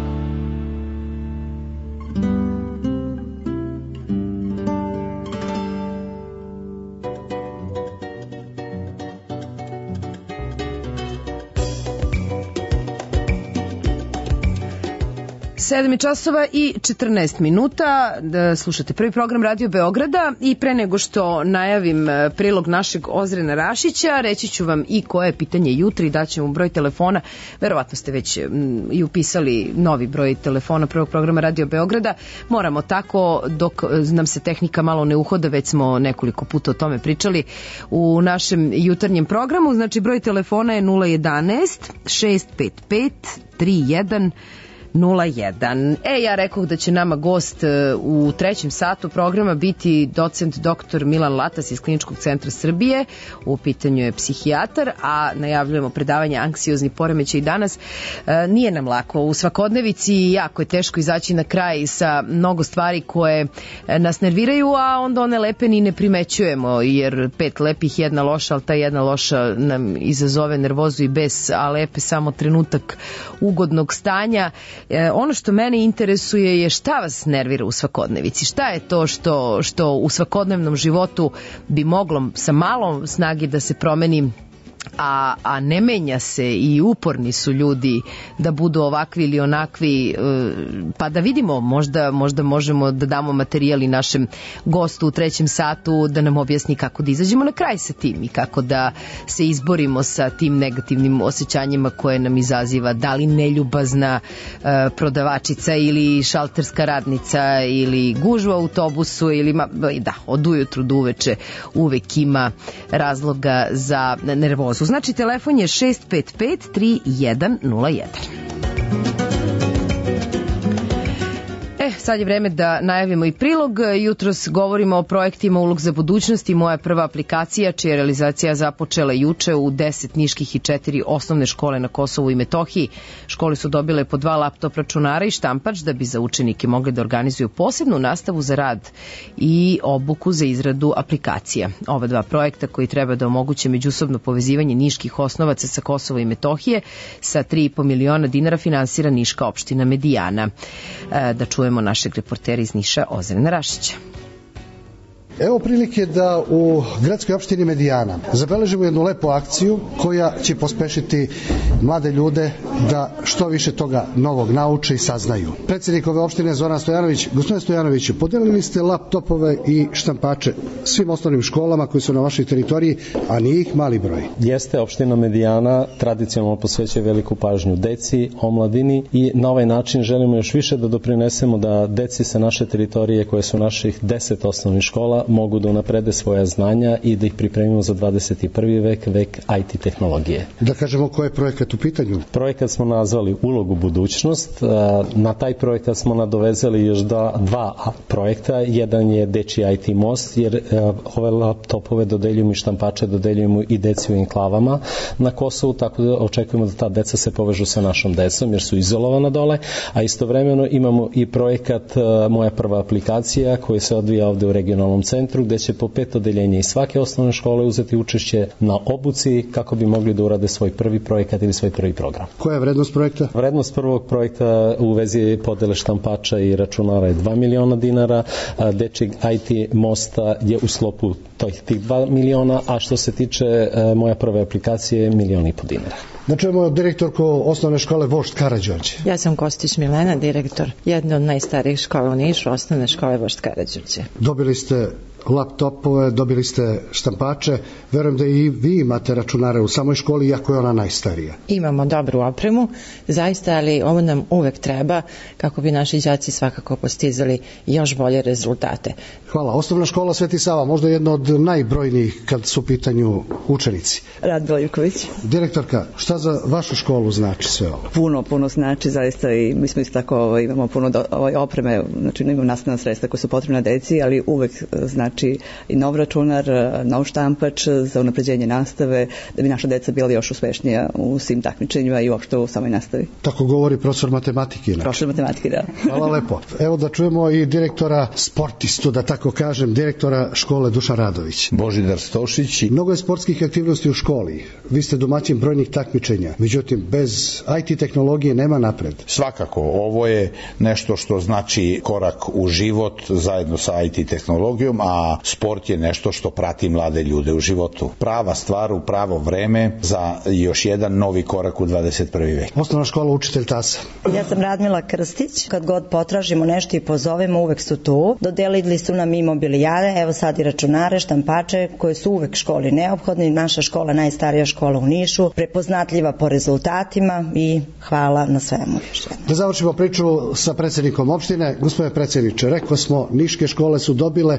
7 časova i 14 minuta, da slušate prvi program Radio Beograda i pre nego što najavim prilog našeg Ozrena Rašića, reći ću vam i koje je pitanje jutri i daćemo broj telefona. Verovatno ste već i upisali novi broj telefona prvog programa Radio Beograda. Moramo tako dok nam se tehnika malo ne uhoda, već smo nekoliko puta o tome pričali u našem jutarnjem programu. Znači broj telefona je 011 655 31 01. Ja rekoh da će nama gost u trećem satu programa biti docent dr. Milan Latas iz Kliničkog centra Srbije. U pitanju je psihijatar, a najavljujemo predavanje Anksiozni poremećaj danas. Nije nam lako. U svakodnevici jako je teško izaći na kraj sa mnogo stvari koje nas nerviraju, a onda one lepe ni ne primećujemo, jer 5 lepih, jedna loša, ali ta jedna loša nam izazove nervozu i bes, a lepe samo trenutak ugodnog stanja. Ono što mene interesuje je šta vas nervira u svakodnevici, šta je to što u svakodnevnom životu bi moglo sa malom snage da se promeni, a ne menja se i uporni su ljudi da budu ovakvi ili onakvi, pa da vidimo, možda možemo da damo materijal i našem gostu u trećem satu da nam objasni kako da izađemo na kraj sa tim i kako da se izborimo sa tim negativnim osjećanjima koje nam izaziva, da li neljubazna prodavačica ili šalterska radnica ili gužva u autobusu ili od ujutru do uveče uvek ima razloga za nervozu. Znači, telefon je 655-3101. Sad je vreme da najavimo i prilog. Jutros govorimo o projektima Ulog za budućnost i Moja prva aplikacija, čija realizacija započela juče u 10 niških i 4 osnovne škole na Kosovu i Metohiji. Škole su dobile po 2 laptop računara i štampač da bi za učenike mogli da organizuju posebnu nastavu za rad i obuku za izradu aplikacija. Ova 2 projekta koji treba da omoguće međusobno povezivanje niških osnovaca sa Kosova i Metohije sa 3,5 miliona dinara finansira niška opština Medijana. Da čujemo našeg reportera iz Niša, Ozrena Rašića.
Evo prilike da u gradskoj opštini Medijana zabeležimo jednu lepu akciju koja će pospešiti mlade ljude da što više toga novog nauče i saznaju. Predsjednik ove opštine Zoran Stojanović. Gospodine Stojanoviću, podelili ste laptopove i štampače svim osnovnim školama koji su na vašoj teritoriji, a nije ih mali broj.
Jeste, opština Medijana tradicionalno posvećuje veliku pažnju deci, omladini i na ovaj način želimo još više da doprinesemo da deci sa naše teritorije koje su naših 10 osnovnih škola mogu da unaprede svoja znanja i da ih pripremimo za 21. vek, vek IT tehnologije.
Da kažemo koji je projekat u pitanju?
Projekat smo nazvali Ulog u budućnost. Na taj projekat smo nadovezali još 2 projekta. Jedan je Dečiji IT most, jer ove laptopove dodeljujemo i štampače dodeljujemo i deci u enklavama na Kosovu, tako da očekujemo da ta deca se povežu sa našom decom, jer su izolovana dole, a istovremeno imamo i projekat Moja prva aplikacija koji se odvija ovde u regionalnom centru, gde će po 5 odeljenja iz svake osnovne škole uzeti učešće na obuci kako bi mogli da urade svoj prvi projekat ili svoj prvi program.
Koja je vrednost projekta?
Vrednost prvog projekta u vezi podele štampača i računara je 2 miliona dinara, Dečijeg IT mosta je u sklopu tih 2 miliona, a što se tiče Moja prve aplikacije, 1,5 miliona dinara.
Da čujemo direktorku osnovne škole Vožd Karađorđe.
Ja sam Kostić Milena, direktor jedne od najstarijih škola u Nišu, osnovne škole Vožd Karađorđe.
Dobili ste laptopove, dobili ste štampače, verujem da i vi imate računare u samoj školi, iako je ona najstarija.
Imamo dobru opremu, zaista, ali ovo nam uvek treba kako bi naši đaci svakako postizali još bolje rezultate.
Hvala. Osnovna škola Sveti Sava, možda jedna od najbrojnijih kad su u pitanju učenici.
Radmila Juković.
Direktorka, šta za vašu školu znači sve ovo?
Puno znači zaista, i mi smo isto tako imamo puno opreme, znači imamo nastavna sredstva koja su potrebna deci, ali uvek znači i nov računar, nov štampač za unapređenje nastave, da bi naša deca bila još uspešnija u svim takmičenjima i uopšte u samoj nastavi.
Tako govori profesor matematike.
Profesor matematike, da.
Hvala lepo. Evo da čujemo i direktora sportistu, da tako kažem, direktora škole Dušan Radović.
Božidar Stošić.
Mnogo je sportskih aktivnosti u školi. Vi ste domaćin brojnih takmičenja. Međutim, bez IT tehnologije nema napred.
Svakako, ovo je nešto što znači korak u život zajedno sa IT tehnologijom, a sport je nešto što prati mlade ljude u životu. Prava stvar u pravo vreme za još jedan novi korak u 21. vek.
Osnovna škola Učitelj Tasa.
Ja sam Radmila Krstić. Kad god potražimo nešto i pozovemo, uvek su tu. Dodelili su nam i mobilijare, evo sad i računare, štampače, koje su uvek školi neophodni. Naša škola, najstarija škola u Nišu, prepoznatljiva po rezultatima i hvala na svemu.
Da završimo priču sa predsjednikom opštine. Gospodine predsjedniče, rekao smo, niške škole su dobile ove laptop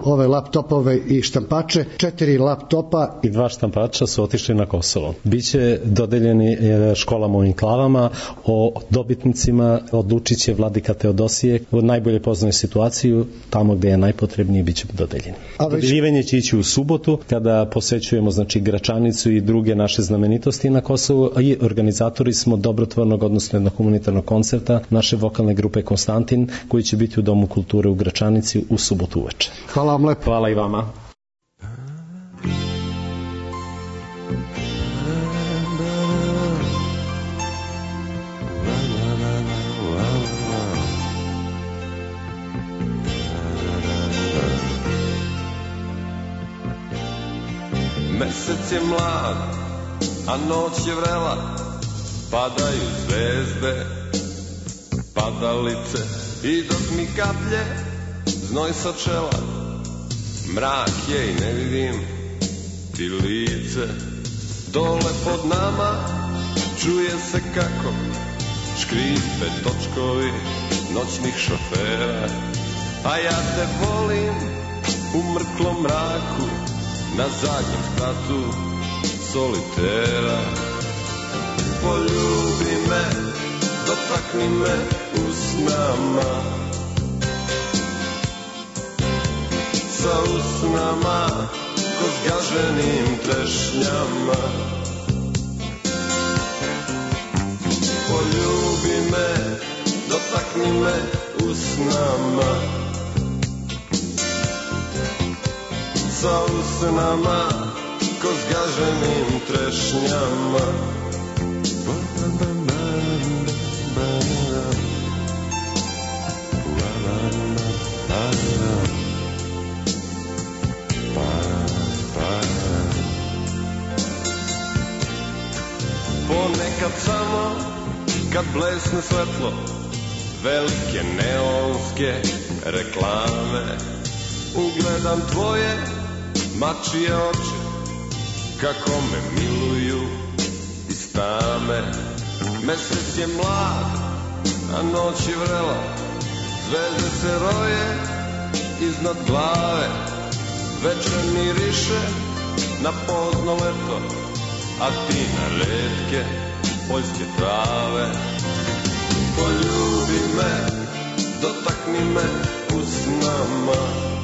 laptopove i štampače. 4 laptopa
i 2 štampača su otišli na Kosovo. Biće dodeljeni školama u enklavama. O dobitnicima odlučit će vladika Teodosije. U najbolje poznaje situaciju, tamo gde je najpotrebnije biće dodeljeni. Dodeljivanje će ići u subotu, kada posećujemo Gračanicu i druge naše znamenitosti na Kosovu, i organizatori smo dobrotvornog, odnosno jednog humanitarnog koncerta naše vokalne grupe Konstantin, koji će biti u Domu kulture u Gračanici u subotu uveče.
Hvala vam lepo.
Hvala i vama.
Mesec je mlad, a noć je vrela, padaju zvezde, padalice, i dok mi kaplje znoj sa čela, mrak je i ne vidim ti lice. Dole pod nama čuje se kako škripe točkovi noćnih šofera, a ja te volim u mrklom mraku, na zadnjem spratu solitera. Poljubi me, dotakni me usnama, sa usnama ko zgaženim trešnjama. Poljubi me, dotakni me usnama, sa usnama ko zgaženim trešnjama. Ponekad samo kad blesne svetlo velike neonske reklame, ugledam tvoje mačije oči kako me miluju iz tame. Mesec je mlad, a noć je vrela, zvezde se roje iznad glave, večer miriše na pozno leto, a ti na retke poljske trave. Poljubi me, dotakni me usnama,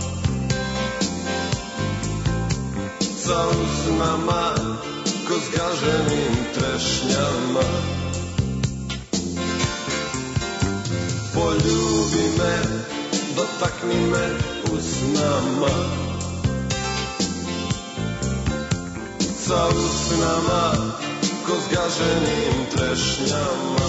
sa usnama ko zgaženim trešnjama. Poljubi me, dotakni me usnama, sa usnama ko zgaženim trešnjama.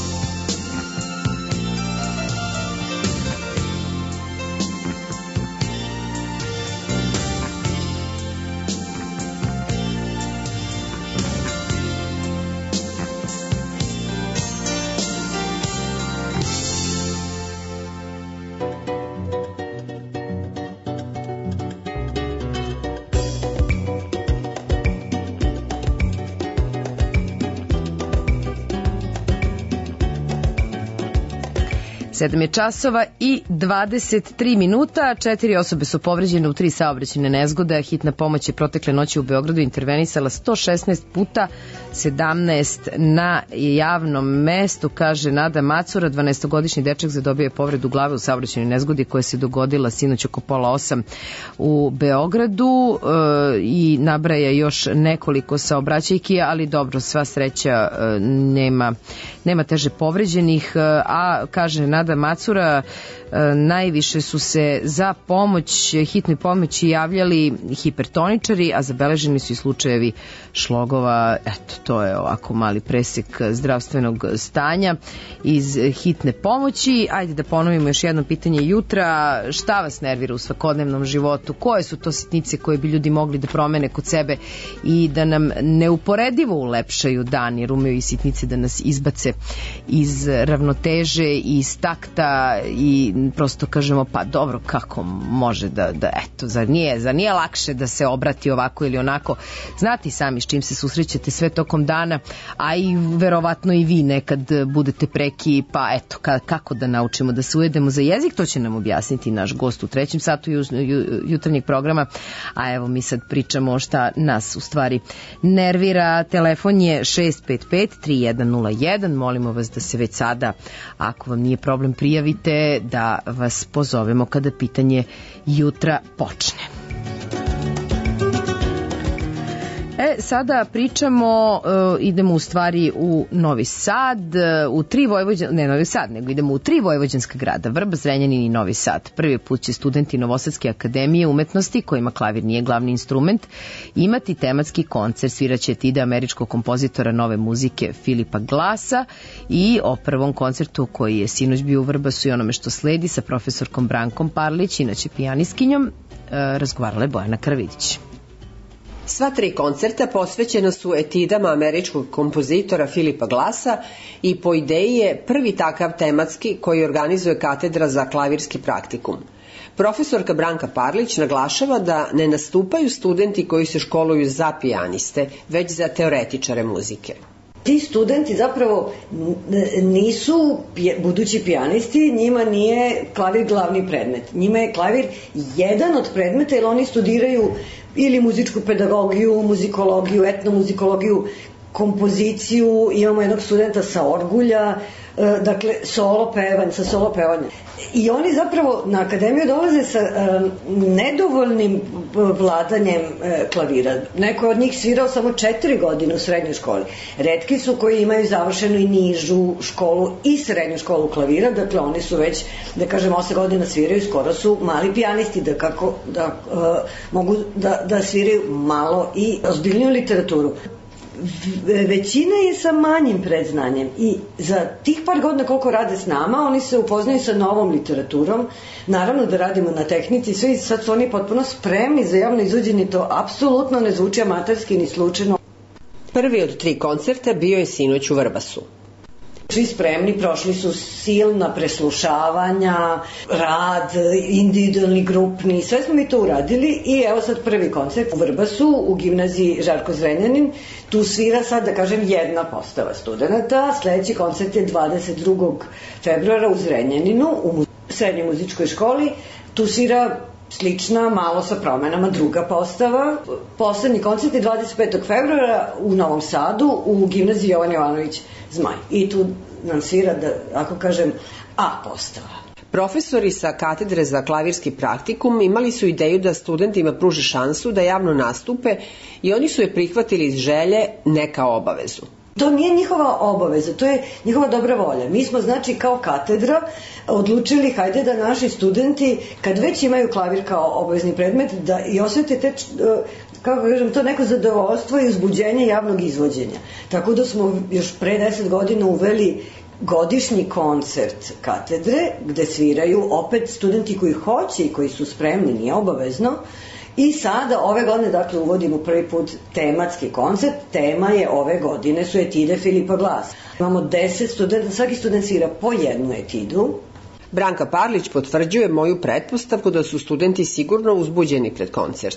Sedam je časova i 23 minuta. 4 osobe su povređene u 3 saobraćajne nezgode. Hitna pomoć je protekle noći u Beogradu intervenisala 116 puta, 17 na javnom mestu, kaže Nada Macura. 12-godišnji dečak zadobio je povredu glave u saobraćajnoj nezgodi koja se dogodila sinoć oko 7:30 u Beogradu i nabraja još nekoliko saobraćajki, ali dobro, sva sreća, nema teže povređenih, a kaže Nada Macura, najviše su se za pomoć, hitnoj pomoći javljali hipertoničari, a zabeleženi su i slučajevi šlogova. Eto, to je ovako mali presek zdravstvenog stanja iz hitne pomoći. Ajde da ponovimo još jedno pitanje jutra. Šta vas nervira u svakodnevnom životu? Koje su to sitnice koje bi ljudi mogli da promene kod sebe i da nam neuporedivo ulepšaju dan, jer umeju i sitnice da nas izbace iz ravnoteže i iz takta i prosto kažemo pa dobro, kako može da eto, zar nije lakše da se obrati ovako ili onako. Znate sami s čim se susrećete sve tokom dana, a i verovatno i vi nekad budete preki, pa eto, kako da naučimo da se ujedemo za jezik, to će nam objasniti naš gost u 3. satu jutarnjeg programa, a evo mi sad pričamo šta nas u stvari nervira. Telefon je 655-3101, molimo vas da se već sada, ako vam nije problem, prijavite da vas pozovemo kada pitanje jutra počne. Sada pričamo, idemo u stvari u Novi Sad, idemo u 3 vojvođanska grada, Vrbas, Zrenjanin i Novi Sad. Prvi put će studenti Novosadske akademije umetnosti, kojima klavir nije glavni instrument, imati tematski koncert. Sviraće etide američkog kompozitora nove muzike Filipa Glassa i o prvom koncertu koji je sinoć bio u Vrbasu i onome što sledi sa profesorkom Brankom Parlić, inače pijanistkinjom, razgovarala je Bojana Karavidić.
Sva 3 koncerta posvećena su etidama američkog kompozitora Filipa Glassa i po ideji je prvi takav tematski koji organizuje katedra za klavirski praktikum. Profesorka Branka Parlić naglašava da ne nastupaju studenti koji se školuju za pijaniste, već za teoretičare muzike.
Ti studenti zapravo nisu budući pijanisti, njima nije klavir glavni predmet. Njima je klavir jedan od predmeta, jer oni studiraju ili muzičku pedagogiju, muzikologiju, etnomuzikologiju, kompoziciju, imamo jednog studenta sa orgulja, dakle solo pevanje. I oni zapravo na akademiju dolaze sa nedovoljnim vladanjem klavira. Neko od njih svirao samo 4 godine u srednjoj školi. Retki su koji imaju završenu i nižu školu i srednju školu klavira, dakle oni su već, da kažem, 8 godina sviraju, skoro su mali pijanisti, mogu da sviraju malo i ozbiljniju literaturu. Većina je sa manjim predznanjem i za tih par godina koliko rade s nama, oni se upoznaju sa novom literaturom, naravno da radimo na tehnici, sve, sad su oni potpuno spremni za javno izvođenje, to apsolutno ne zvuči amaterski ni slučajno.
Prvi od 3 koncerta bio je sinoć u Vrbasu.
Svi spremni, prošli su silna preslušavanja, rad, individualni, grupni, sve smo mi to uradili i evo sad prvi koncert u Vrbasu, u gimnaziji Žarko Zrenjanin. Tu svira sad, da kažem, jedna postava studenta. Sledeći koncert je 22. februara u Zrenjaninu, u srednjoj muzičkoj školi. Tu svira slična, malo sa promenama, druga postava. Poslednji koncert je 25. februara u Novom Sadu, u gimnaziji Jovan Jovanović Zmaj. I tu nam svira, da, ako kažem, A postava.
Profesori sa katedre za klavirski praktikum imali su ideju da studentima pruže šansu da javno nastupe i oni su je prihvatili iz želje, ne kao obavezu.
To nije njihova obaveza, to je njihova dobra volja. Mi smo, znači, kao katedra odlučili, hajde da naši studenti, kad već imaju klavir kao obavezni predmet, da i osjete kako kažem, to neko zadovoljstvo i uzbuđenje javnog izvođenja. Tako da smo još pre 10 godina uveli godišnji koncert katedre, gde sviraju opet studenti koji hoće i koji su spremni, nije obavezno. I sada ove godine, dakle, uvodimo prvi put tematski koncert. Tema je ove godine su etide Filipa Glassa. Imamo 10 studenta, svaki student svira po jednu etidu.
Branka Parlić potvrđuje moju pretpostavku da su studenti sigurno uzbuđeni pred koncert.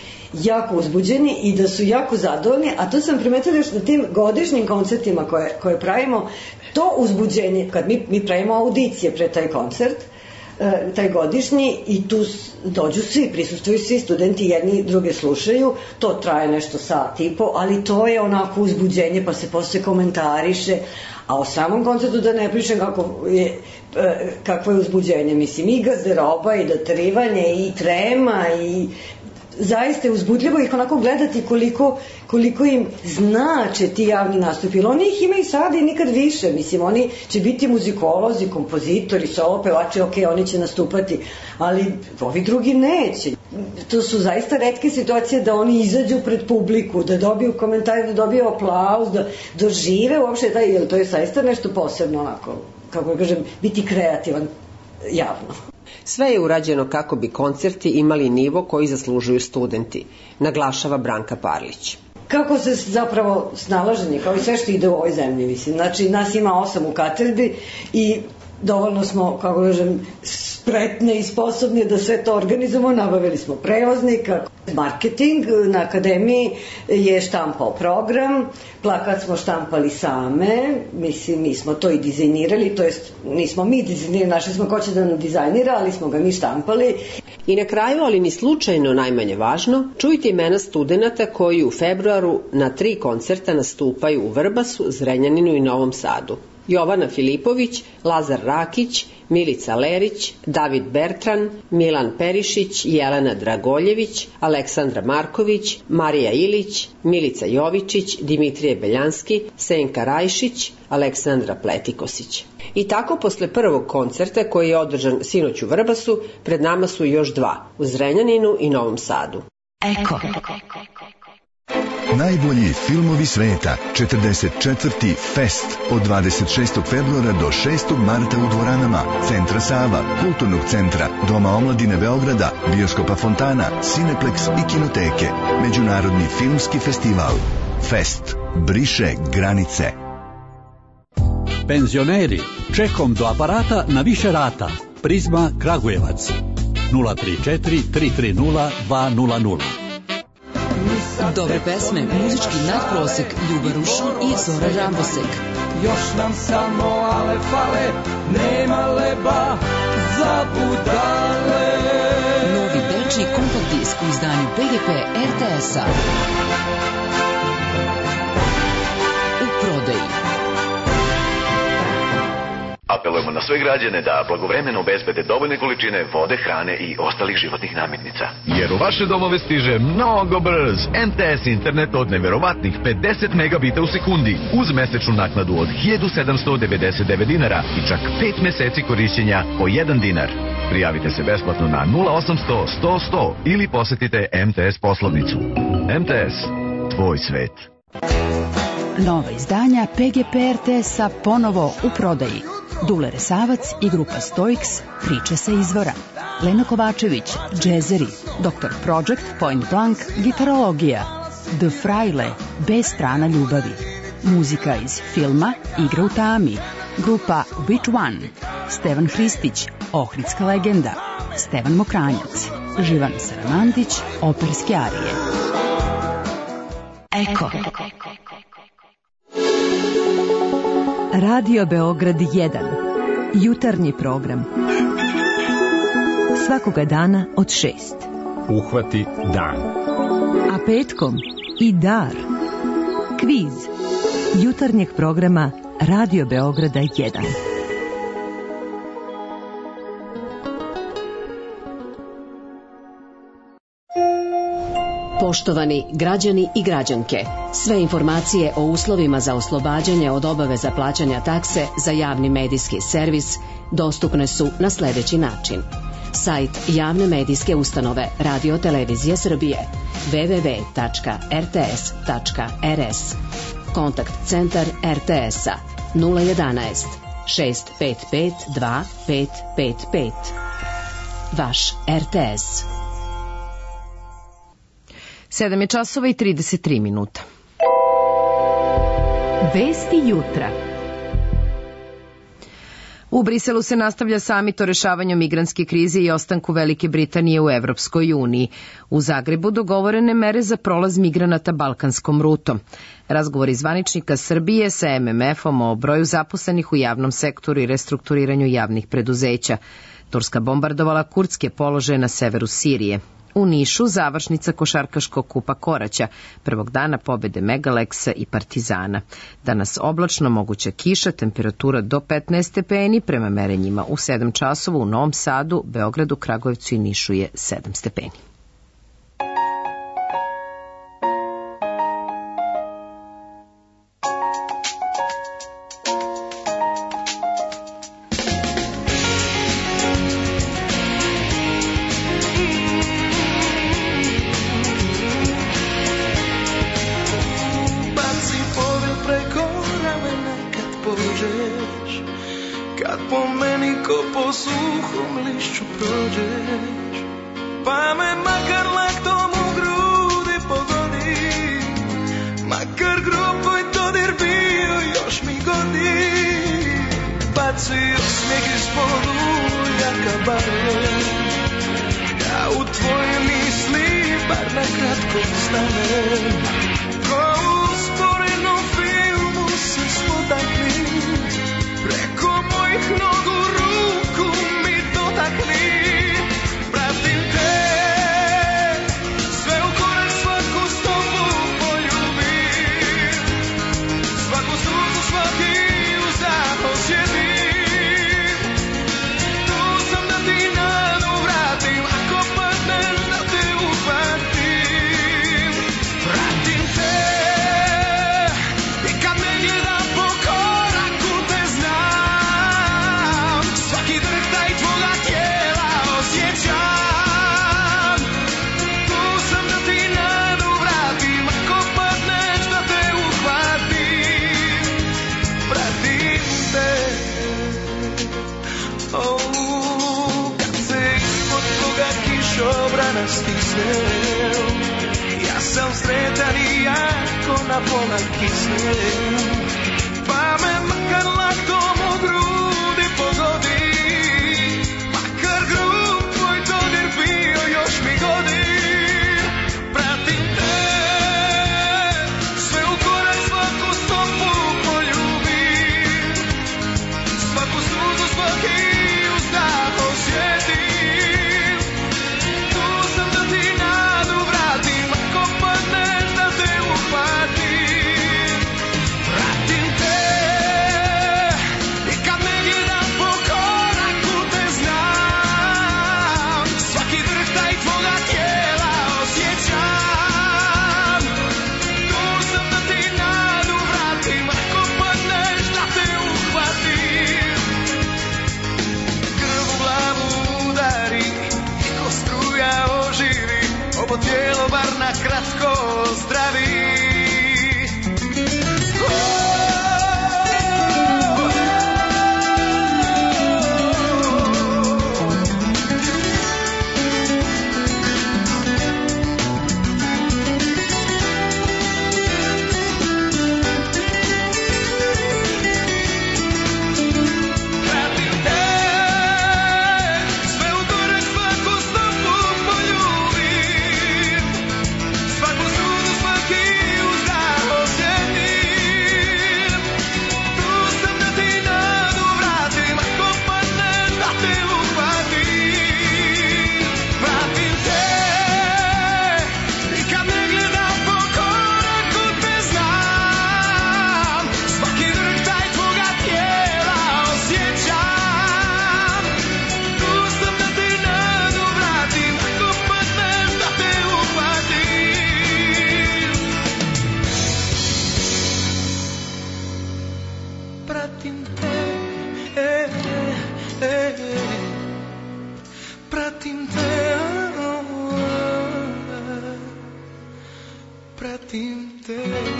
Jako uzbuđeni i da su jako zadovoljni, a to sam primetila još na tim godišnjim koncertima koje pravimo, to uzbuđenje, kad mi pravimo audicije pre taj koncert, taj godišnji, i tu dođu svi, prisustvuju svi studenti, jedni druge slušaju, to traje nešto sat i po, ali to je onako uzbuđenje, pa se posle komentariše, a o samom koncertu da ne pričam kakvo je uzbuđenje, mislim, i garderoba, i doterivanje, i trema, i zaista je uzbudljivo ih onako gledati koliko im znače ti javni nastupi. Jer oni ih imaju sad i nikad više. Mislim, oni će biti muzikolozi, kompozitori, solo pevači, ok, oni će nastupati, ali ovi drugi neće. To su zaista retke situacije da oni izađu pred publiku, da dobiju komentar, da dobiju aplauz, da dožive uopšte taj, jer to je zaista nešto posebno, onako, kako kažem, biti kreativan javno.
Sve je urađeno kako bi koncerti imali nivo koji zaslužuju studenti, naglašava Branka Parlić.
Kako se zapravo snalaženje, kao i sve što ide u ovoj zemlji, mislim. Znači, nas ima 8 u katedri i dovoljno smo, kako kažem, spretne i sposobne da sve to organizujemo, nabavili smo prevoznika, marketing, na akademiji je štampao program, plakat smo štampali same, mislim, mi smo to i dizajnirali, to jest nismo mi dizajnirali, našli smo ko će da nam dizajnira, ali smo ga mi štampali.
I na kraju, ali ni slučajno najmanje važno, čujte imena studenata koji u februaru na 3 koncerta nastupaju u Vrbasu, Zrenjaninu i Novom Sadu. Jovana Filipović, Lazar Rakić, Milica Lerić, David Bertran, Milan Perišić, Jelena Dragoljević, Aleksandra Marković, Marija Ilić, Milica Jovičić, Dimitrije Beljanski, Senka Rajšić, Aleksandra Pletikosić. I tako posle prvog koncerta koji je održan sinoć u Vrbasu, pred nama su još 2, u Zrenjaninu i Novom Sadu.
Eko. Najbolji filmovi sveta, 44. Fest od 26. februara do 6. marta u dvoranama Centra Sava, Kulturnog centra, Doma omladine Beograda, Bioskopa Fontana, Cineplex i Kinoteke. Međunarodni filmski festival. Fest briše granice.
Penzioneri, čekom do aparata na više rata. Prizma Kragujevac. 034 330 200.
Dobre pesme, muzički nadprosek, Ljuba Rušan i Zora Rambosek.
Još nam samo ale fale, nema leba za budale.
Novi dečiji kompakt disk u izdanju PGP RTS-a. U prodaji.
Apelujemo na sve građane da blagovremeno obezbede dovoljne količine vode, hrane i ostalih životnih namirnica. Jer u vaše domove stiže mnogo brz MTS internet od neverovatnih 50 megabita u sekundi uz mesečnu naknadu od 1799 dinara i čak 5 meseci korišćenja po 1 dinar. Prijavite se besplatno na 0800 100 100 ili posetite MTS poslovnicu. MTS, tvoj svet.
Nova izdanja PGP RTS-a ponovo u prodaji. Dule Resavac i grupa Stoiks, priče sa izvora. Lena Kovačević, džezeri, Dr. Project, Point Blank, gitarologija. The Fraile, bez strana ljubavi. Muzika iz filma Igra u tami. Grupa Which One, Stevan Hristić, Ohridska legenda. Stevan Mokranjac, Živan Saramandić, operske arije. Eko. Radio Beograd 1. Jutarnji program. Svakoga dana od 6.
Uhvati dan.
A petkom i dar. Kviz. Jutarnjeg programa Radio Beograda 1.
Poštovani građani i građanke, sve informacije o uslovima za oslobađanje od obaveza plaćanja takse za javni medijski servis dostupne su na sljedeći način. Sajt javne medijske ustanove Radio Televizije Srbije www.rts.rs. Kontakt centar RTS-a 011 655 2555. Vaš RTS.
7 je časova i 33 minuta.
Vesti jutra.
U Briselu se nastavlja samit o rešavanju migrantske krize i ostanku Velike Britanije u Evropskoj uniji. U Zagrebu dogovorene mere za prolaz migranata balkanskom rutom. Razgovori zvaničnika Srbije sa MMF-om o broju zaposlenih u javnom sektoru i restrukturiranju javnih preduzeća. Turska bombardovala kurdske položaje na severu Sirije. U Nišu završnica košarkaškog kupa Koraća, prvog dana pobede Megaleksa i Partizana. Danas oblačno, moguća kiša, temperatura do 15 stepeni, prema merenjima u 7 časova u Novom Sadu, Beogradu, Kragujevcu i Nišu je 7 stepeni.
baci osmijeh ispod uljaka barem. Ja u tvoje misli bar na kratko stanem. Ko u sporednom filmu se spotakni, preko mojih nogu ruku mi dotakni. Pratim te, sve u korak, svaku stopu poljubim, svaku suzu, svaki uzdah osjetim. Tu sam da ti nadu vratim, ako padneš da te uhvatim. Pratim te, i kad me gledam po koraku te znam, svaki drhtaj tvoga tijela osjećam. Tu sam da ti nadu vratim, ako padneš da te uhvatim. Pratim te, kad se ispod tvoga kišobrana stisnem, ja sam sretan i jako na pola kisnem. Pa me makar laktom u grudi pogodi, makar grud tvoj dodir bio još mi godi. Pratim te, sve u korak, svaku stopu poljubim, svaku suzu, svaki uzdah osjetim. Tu sam da ti nadu vratim, ako padneš da te uhvatim. Pratim te, i kad me gledam po koraku te znam, svaki drhtaj tvoga tijela osjećam. Tu sam da ti nadu vratim, ako padneš da te uhvatim. Grbu glavu udari i ko struja oživi, ovo tijelo bar na kratko zdravi. Pratim te, sve u korak, svaku stopu poljubim, svaku suzu, svaki uzdah osjetim. Tu sam da ti nadu vratim, ako padneš da te uhvatim. Pratim te, i kad me gledam po koraku te znam, svaki drhtaj tvoga tijela osjećam. Tu sam da ti nadu vratim, ako padneš da te uhvatim. Pratim te, pratim te, pratim te.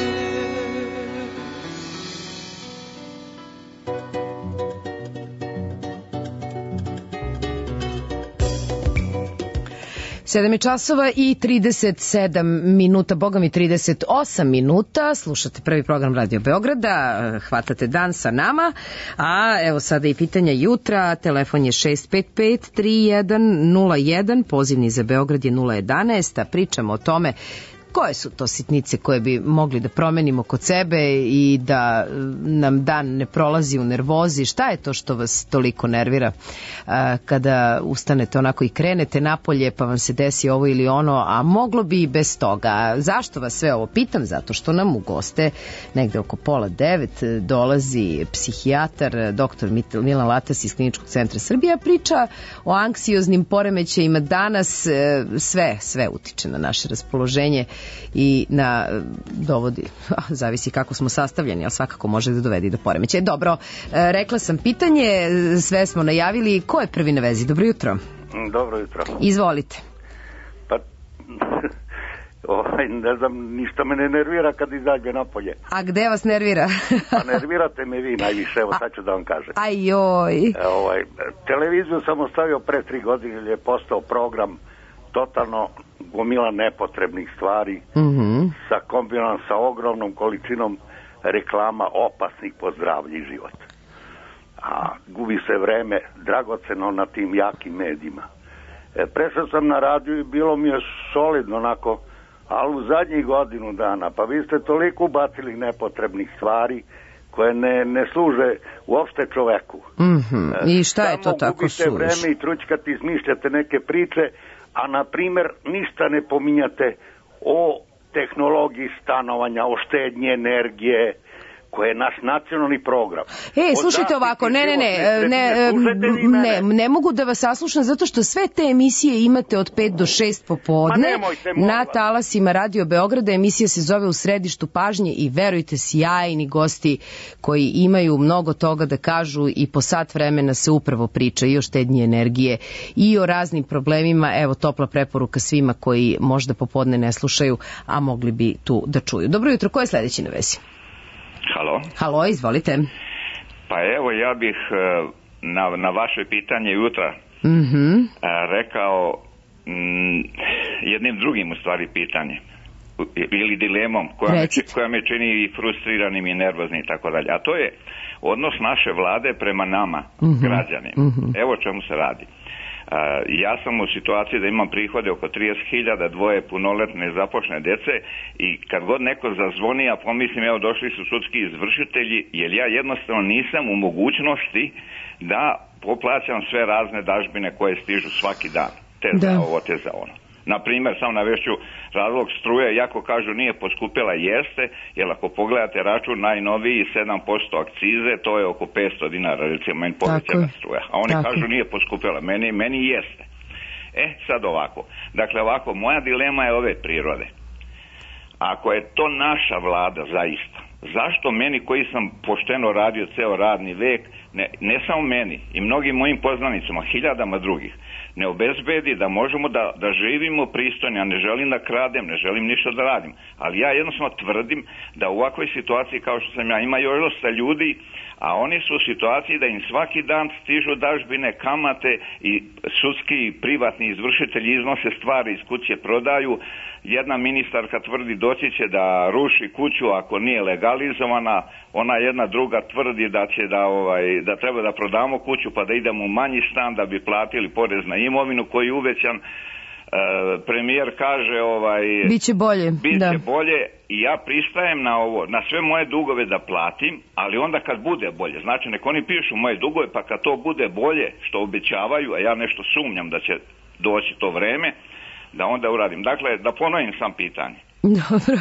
7 časova i 37 minuta, boga mi 38 minuta, slušate prvi program Radio Beograda, hvatate dan sa nama, a evo sada i pitanja jutra, telefon je 655-3101, pozivni za Beograd je 011, a pričamo o tome koje su to sitnice koje bi mogli da promenimo kod sebe i da nam dan ne prolazi u nervozi. Šta je to što vas toliko nervira kada ustanete onako i krenete napolje pa vam se desi ovo ili ono, a moglo bi i bez toga. Zašto vas sve ovo pitam? Zato što nam u goste negde oko 8:30 dolazi psihijatar dr. Milan Latas iz Kliničkog centra Srbija, priča o anksioznim poremećajima. Danas sve utiče na naše raspoloženje i na dovodi, zavisi kako smo sastavljeni, ali svakako može da dovedi do poremećaja. Dobro, rekla sam pitanje, sve smo najavili. Ko je prvi na vezi? Dobro jutro.
Dobro jutro.
Izvolite.
Pa, ne znam, ništa me ne nervira kad izađe napolje.
A gde vas nervira?
A nervirate me vi najviše, evo sad ću da vam kažem.
Ajoj.
Televiziju sam ostavio pre 3 godine, jer je postao program totalno gomila nepotrebnih stvari, sa kombinovan sa ogromnom količinom reklama opasnih po zdravlje i život. a gubi se vreme dragoceno na tim jakim medijima. Prešao sam na radio i bilo mi je solidno onako, ali u zadnjih godinu dana, pa vi ste toliko ubacili nepotrebnih stvari koje ne služe uopšte čoveku.
I šta je to tako suviš?
Samo gubite vreme i trućkati, izmišljate neke priče, a na primer ništa ne pominjate o tehnologiji stanovanja, o štednji energije, koje je naš nacionalni program.
Slušajte ovako, ne mogu da vas saslušam zato što sve te emisije imate od 5 do 6 popodne na talasima Radio Beograda. Emisija se zove U središtu pažnje i verujte, sjajni gosti koji imaju mnogo toga da kažu i po sat vremena se upravo priča i o štednji energije i o raznim problemima. Evo, topla preporuka svima koji možda popodne ne slušaju, a mogli bi tu da čuju. Dobro jutro, ko je sledeći na vezi?
Halo,
izvolite.
Pa evo, ja bih na vaše pitanje jutra rekao jednim drugim u stvari pitanje ili dilemom koja me čini i frustriranim i nervoznim i tako dalje. A to je odnos naše vlade prema nama, građanima. Evo o čemu se radi. Ja sam u situaciji da imam prihode oko 30.000, dvoje punoletne nezaposlene dece i kad god neko zazvoni, ja pomislim, evo došli su sudski izvršitelji, jer ja jednostavno nisam u mogućnosti da poplaćam sve razne dažbine koje stižu svaki dan. Te za ovo, te za ono. Naprimer, sam navešću razlog struje, jako kažu nije poskupila, jeste, jer ako pogledate račun najnoviji 7% akcize, to je oko 500 dinara, recimo meni povećana struja. A oni kažu nije poskupila, meni jeste. Sad ovako. Dakle, ovako, moja dilema je ove prirode. Ako je to naša vlada zaista, zašto meni koji sam pošteno radio ceo radni vek, ne samo meni i mnogim mojim poznanicima, hiljadama drugih, ne obezbedi da možemo da živimo pristojno. Ja ne želim da kradem, ne želim ništa da radim, ali ja jednostavno tvrdim da u ovakvoj situaciji kao što sam ja, ima još dosta ljudi, a oni su u situaciji da im svaki dan stižu dažbine, kamate i sudski privatni izvršitelji iznose stvari iz kuće, prodaju. Jedna ministarka tvrdi doći će da ruši kuću ako nije legalizovana, ona jedna druga tvrdi da treba da prodamo kuću pa da idemo u manji stan da bi platili porez na imovinu koji je uvećan. Premijer kaže
biće bolje.
Bolje i ja pristajem na ovo, na sve moje dugove da platim, ali onda kad bude bolje, znači nek oni pišu moje dugove pa kad to bude bolje što obećavaju, a ja nešto sumnjam da će doći to vreme, da onda uradim. Dakle, da ponovim sam pitanje.
Dobro.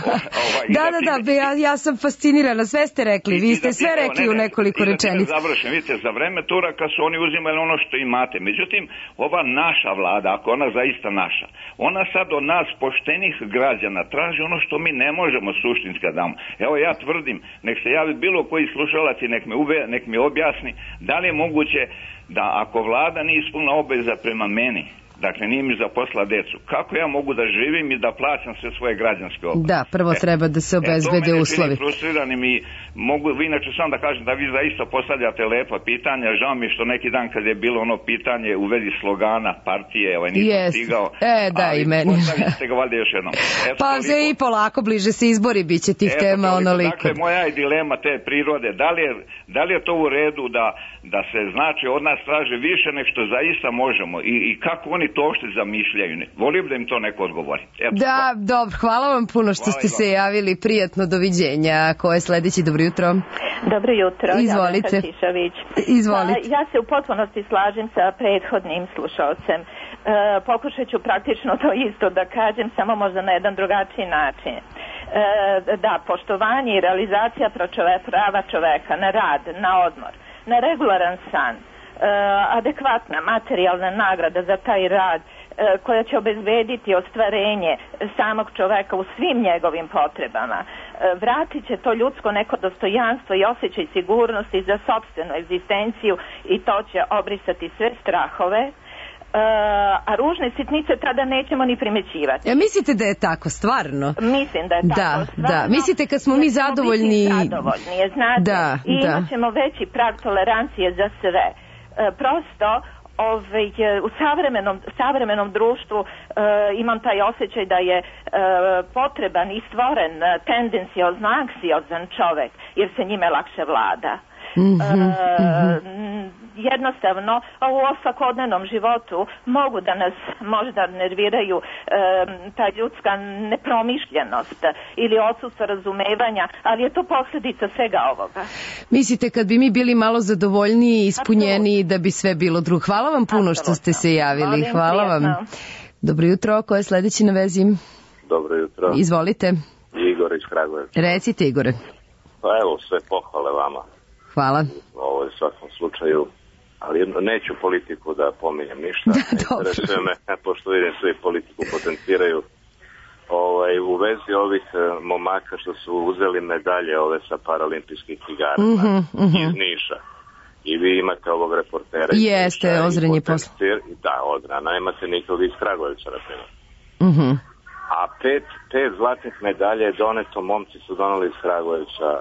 Ja sam fascinirana, sve ste rekli, vi ste sve rekli u nekoliko rečenica.
Završim, vidite, za vreme Turaka su oni uzimali ono što imate, međutim, ova naša vlada, ako ona zaista naša, ona sad od nas poštenih građana traži ono što mi ne možemo suštinski da damo. Evo ja tvrdim, nek se javi bilo koji slušalac i nek mi objasni da li je moguće da ako vlada nije ispunila obaveza prema meni, dakle, nije mi zaposla decu. Kako ja mogu da živim i da plaćam sve svoje građanske obaveze?
Da, prvo treba da se obezbede uslovi.
To mene čini frustriranim i mogu, inače sam da kažem da vi zaista postavljate lepa pitanja. Žao mi što neki dan kad je bilo ono pitanje u vezi slogana partije, nisam stigao.
I meni.
Postavite ste ga valjda još jednom.
I polako, bliže se izbori, bit će tih tema onoliko.
Dakle, moja je dilema te prirode. Da li je to u redu da se znači od nas traže više nek što zaista možemo i kako oni to uopšte zamišljaju. Volim da im to neko odgovori.
Dobro, hvala vam puno što ste se javili, prijatno, doviđenja. Ko je sledeći? Dobro jutro.
Dobro jutro.
Izvolite. Izvolite.
Ja se u potpunosti slažem sa prethodnim slušalcem. Pokušat ću praktično to isto da kažem, samo možda na jedan drugačiji način. Da, poštovanje i realizacija prava čoveka na rad, na odmor, na regularan san, adekvatna materijalna nagrada za taj rad koja će obezbediti ostvarenje samog čoveka u svim njegovim potrebama. Vratit će to ljudsko neko dostojanstvo i osjećaj sigurnosti za sopstvenu egzistenciju i to će obrisati sve strahove, a ružne sitnice tada nećemo ni primećivati.
Mislite da je tako, stvarno?
Mislim da je tako, stvarno.
Da. Mislite kad smo mi zadovoljni...
I imat ćemo veći prag tolerancije za sve. Prosto u savremenom društvu imam taj osjećaj da je potreban i stvoren tendencijozno anksiozan čovek, jer se njime lakše vlada. Jednostavno u svakodnevnom životu mogu da nas možda nerviraju ta ljudska nepromišljenost ili odsustvo razumevanja, ali je to posljedica svega ovoga.
Mislite kad bi mi bili malo zadovoljniji i ispunjeniji da bi sve bilo drugo. Hvala vam puno što ste se javili. Hvala vam. Dobro jutro, ko je sledeći na vezi?
Dobro jutro.
Izvolite.
Igor iz Kragujevca.
Recite, Igore.
Pa evo, sve pohvale vama.
Hvala.
Ovo je u svakom slučaju, ali neću politiku da pominjem ništa. Interesuje me, pošto vidim svi politiku potenciraju. U vezi ovih momaka što su uzeli medalje ove sa paralimpijskih igara iz Niša. I vi imate ovog reportera.
Jeste, Ozren je posla.
Da, Odrana, imate nikog iz Kragujevca, na primjer. A pet zlatnih medalja je doneto, momci su donali iz Kragujevca,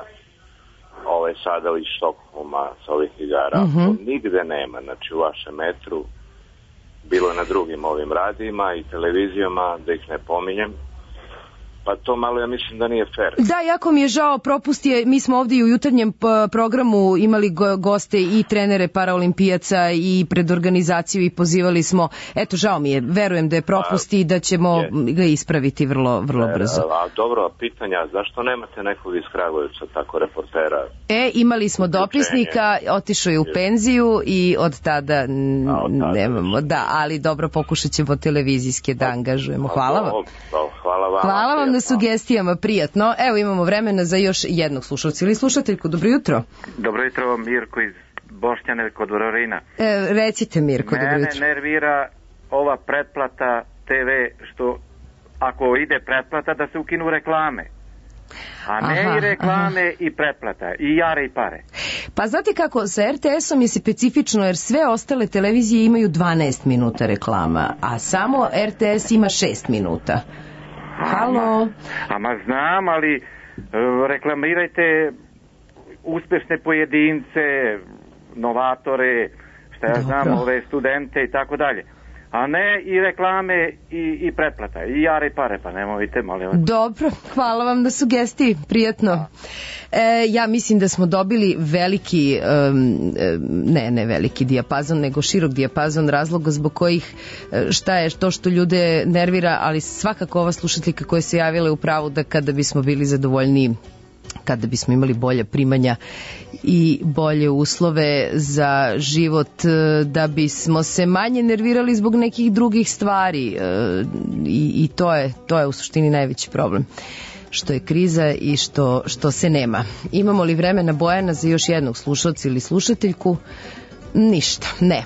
sada iz Štokholma sa ovih igara. Nigde nema, znači u vašem metru, bilo je na drugim ovim radijima i televizijama, da ih ne pominjem. Pa to malo ja mislim da nije fair.
Da, jako mi je žao, propust je, mi smo ovdje u jutarnjem programu imali goste i trenere paraolimpijaca i pred organizaciju i pozivali smo, eto žao mi je, verujem da je propust i da ćemo ga ispraviti vrlo brzo.
Dobro, pitanja, zašto nemate nekog iz Kragujevca, tako reportera?
Imali smo dopisnika, otišao je u penziju i od tada nemamo, da, ali dobro, pokušat ćemo televizijske da angažujemo. Hvala vam. Hvala vam na sugestijama, prijatno. Evo imamo vremena za još jednog slušalca ili slušateljku. Dobro jutro.
Dobro jutro, Mirko iz Bošnjane kod Varvarina.
Recite, Mirko, dobro jutro.
Mene nervira ova pretplata TV, što ako ide pretplata da se ukinu reklame. A ne i reklame i pretplata, i jare i pare.
Pa znate kako, sa RTS-om je specifično jer sve ostale televizije imaju 12 minuta reklama, a samo RTS ima 6 minuta. Halo?
Ama znam, ali reklamirajte uspešne pojedince, novatore, šta ja znam, ove studente i tako dalje. A ne i reklame i pretplata, i jare i pare, pa nemojte, molim vas.
Dobro, hvala vam na sugestiji, prijatno. Ja mislim da smo dobili veliki, ne veliki dijapazon, nego širok dijapazon razloga zbog kojih šta je to što ljude nervira, ali svakako ova slušateljka koja se javila u pravu da kada bismo bili zadovoljniji, kada bismo imali bolja primanja i bolje uslove za život, da bismo se manje nervirali zbog nekih drugih stvari i to je u suštini najveći problem, što je kriza i što se nema. Imamo li vremena, Bojana, za još jednog slušalca ili slušateljku? Ništa, ne.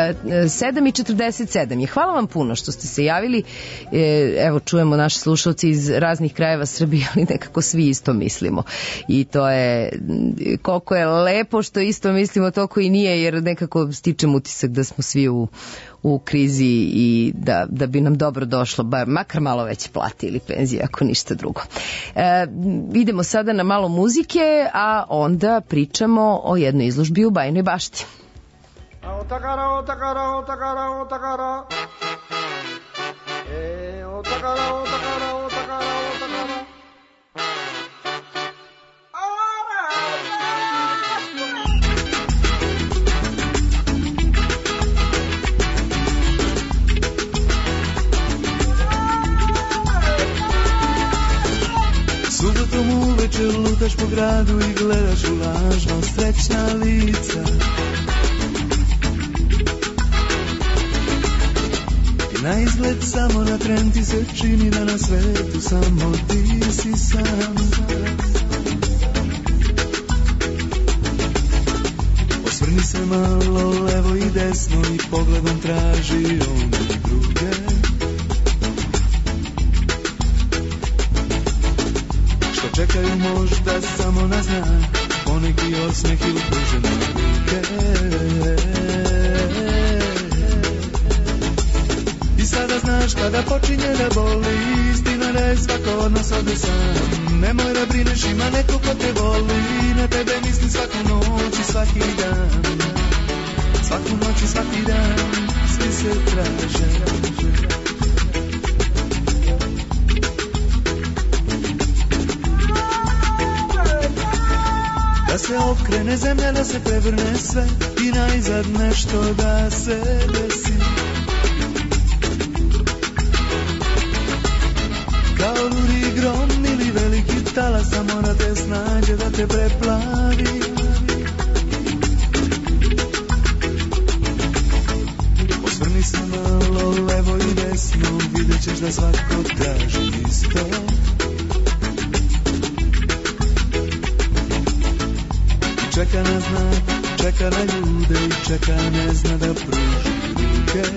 7:47 je. Hvala vam puno što ste se javili. Evo, čujemo naše slušalci iz raznih krajeva Srbije, ali nekako svi isto mislimo. I to je, koliko je lepo što isto mislimo, toliko i nije, jer nekako stičem utisak da smo svi u krizi i da bi nam dobro došlo, makar malo veće plate ili penzije, ako ništa drugo. Idemo sada na malo muzike, a onda pričamo o jednoj izložbi u Bajinoj Bašti.
Otakara, otakara, otakara, otakara. Otakara, otakara, otakara, otakara.
Subotom uveče lutaš po gradu i gledaš u lažno srećna lica. Na izgled samo na tren ti se čini da na svetu samo ti si sam. Osvrni se malo levo i desno i pogledom traži one druge. Što čekaju možda samo na znak, poneki osmeh ili pružene ruke. I sada znaš kada počinje da boli, istina da je svako od nas ode sam. Nemoj da brineš, ima neko ko te voli, na tebe misli svaku noć i svaki dan. Svaku noć i svaki dan, svi se traže. Da si se okrene zemlja, da se prevrne sve i najzad nešto da se desi. Kao ludi grom ili veliki talas, samo na te snađe da te preplavi. Osvrni se malo levo i desno, vidjet ćeš da svako traži isto. I čeka na znak, čeka na ljude i čeka ne zna da pruži ruke.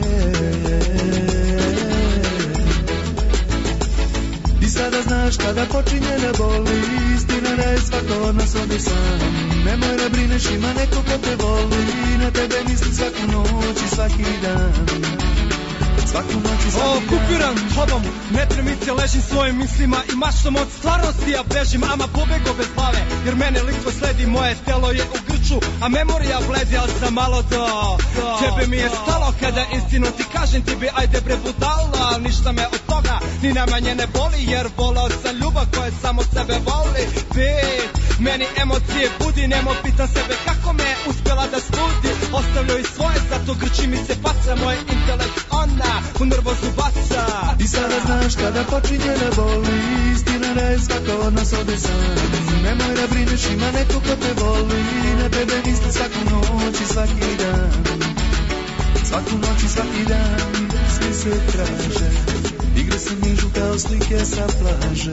I sada znaš kada počinje da boli, istina da je svako od nas ovdje sam. Nemoj da brineš, ima neko ko te voli, na tebe misli svaku noć i svaki dan. Svaku noć i svaki dan.
Okupiran tobom, nepremice ležim svojim mislima i maštom od stvarnosti ja bežim, ama pobego bez glave, jer mene likvo sledi, moje telo je u grču, a memorija bledi, ali sam malo do tebe mi je stalo kada istinu ti kažem, ti bi ajde bre budala, ništa me od toga ni najmanje ne boli, jer volao sam ljubav koja samo sebe voli. Meni emocije budi, nemo pitam sebe kako me uspjela da studi, ostavljaju svoje, zato grči mi se paca, moj intelekt ona u nervozu baca.
I sada znaš kada počinje da boli, istina da je svako od nas ovdje sam. Nemoj da brineš, ima neko ko te voli, na tebe misli svaku noć i svaki dan. Svaku noć i svaki dan, svi se traže, igre se nižu kao slike sa plaže.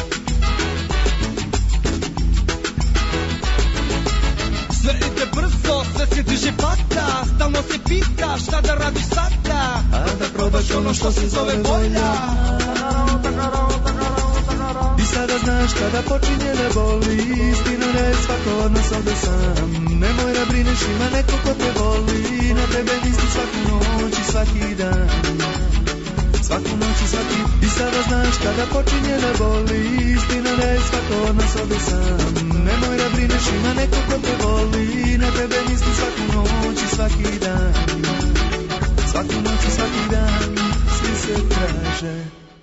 Sve ide brzo, sve se diže pata, stalno se pita šta da radiš sada,
a da probaš ono što se zove volja. I sada znaš kada počinje da boli, istina da je svako od nas ovdje sam. Nemoj da brineš, ima neko ko te voli, na tebe misli svaku noć i svaki dan. Svaku noć i svaki. I sada znaš kada počinje da boli, istina da je svako od nas ovdje sam. Nemoj da brineš, ima neko ko te voli, na tebe misli svaku noć i svaki dan. Svaku noć i svaki dan, svi se traže.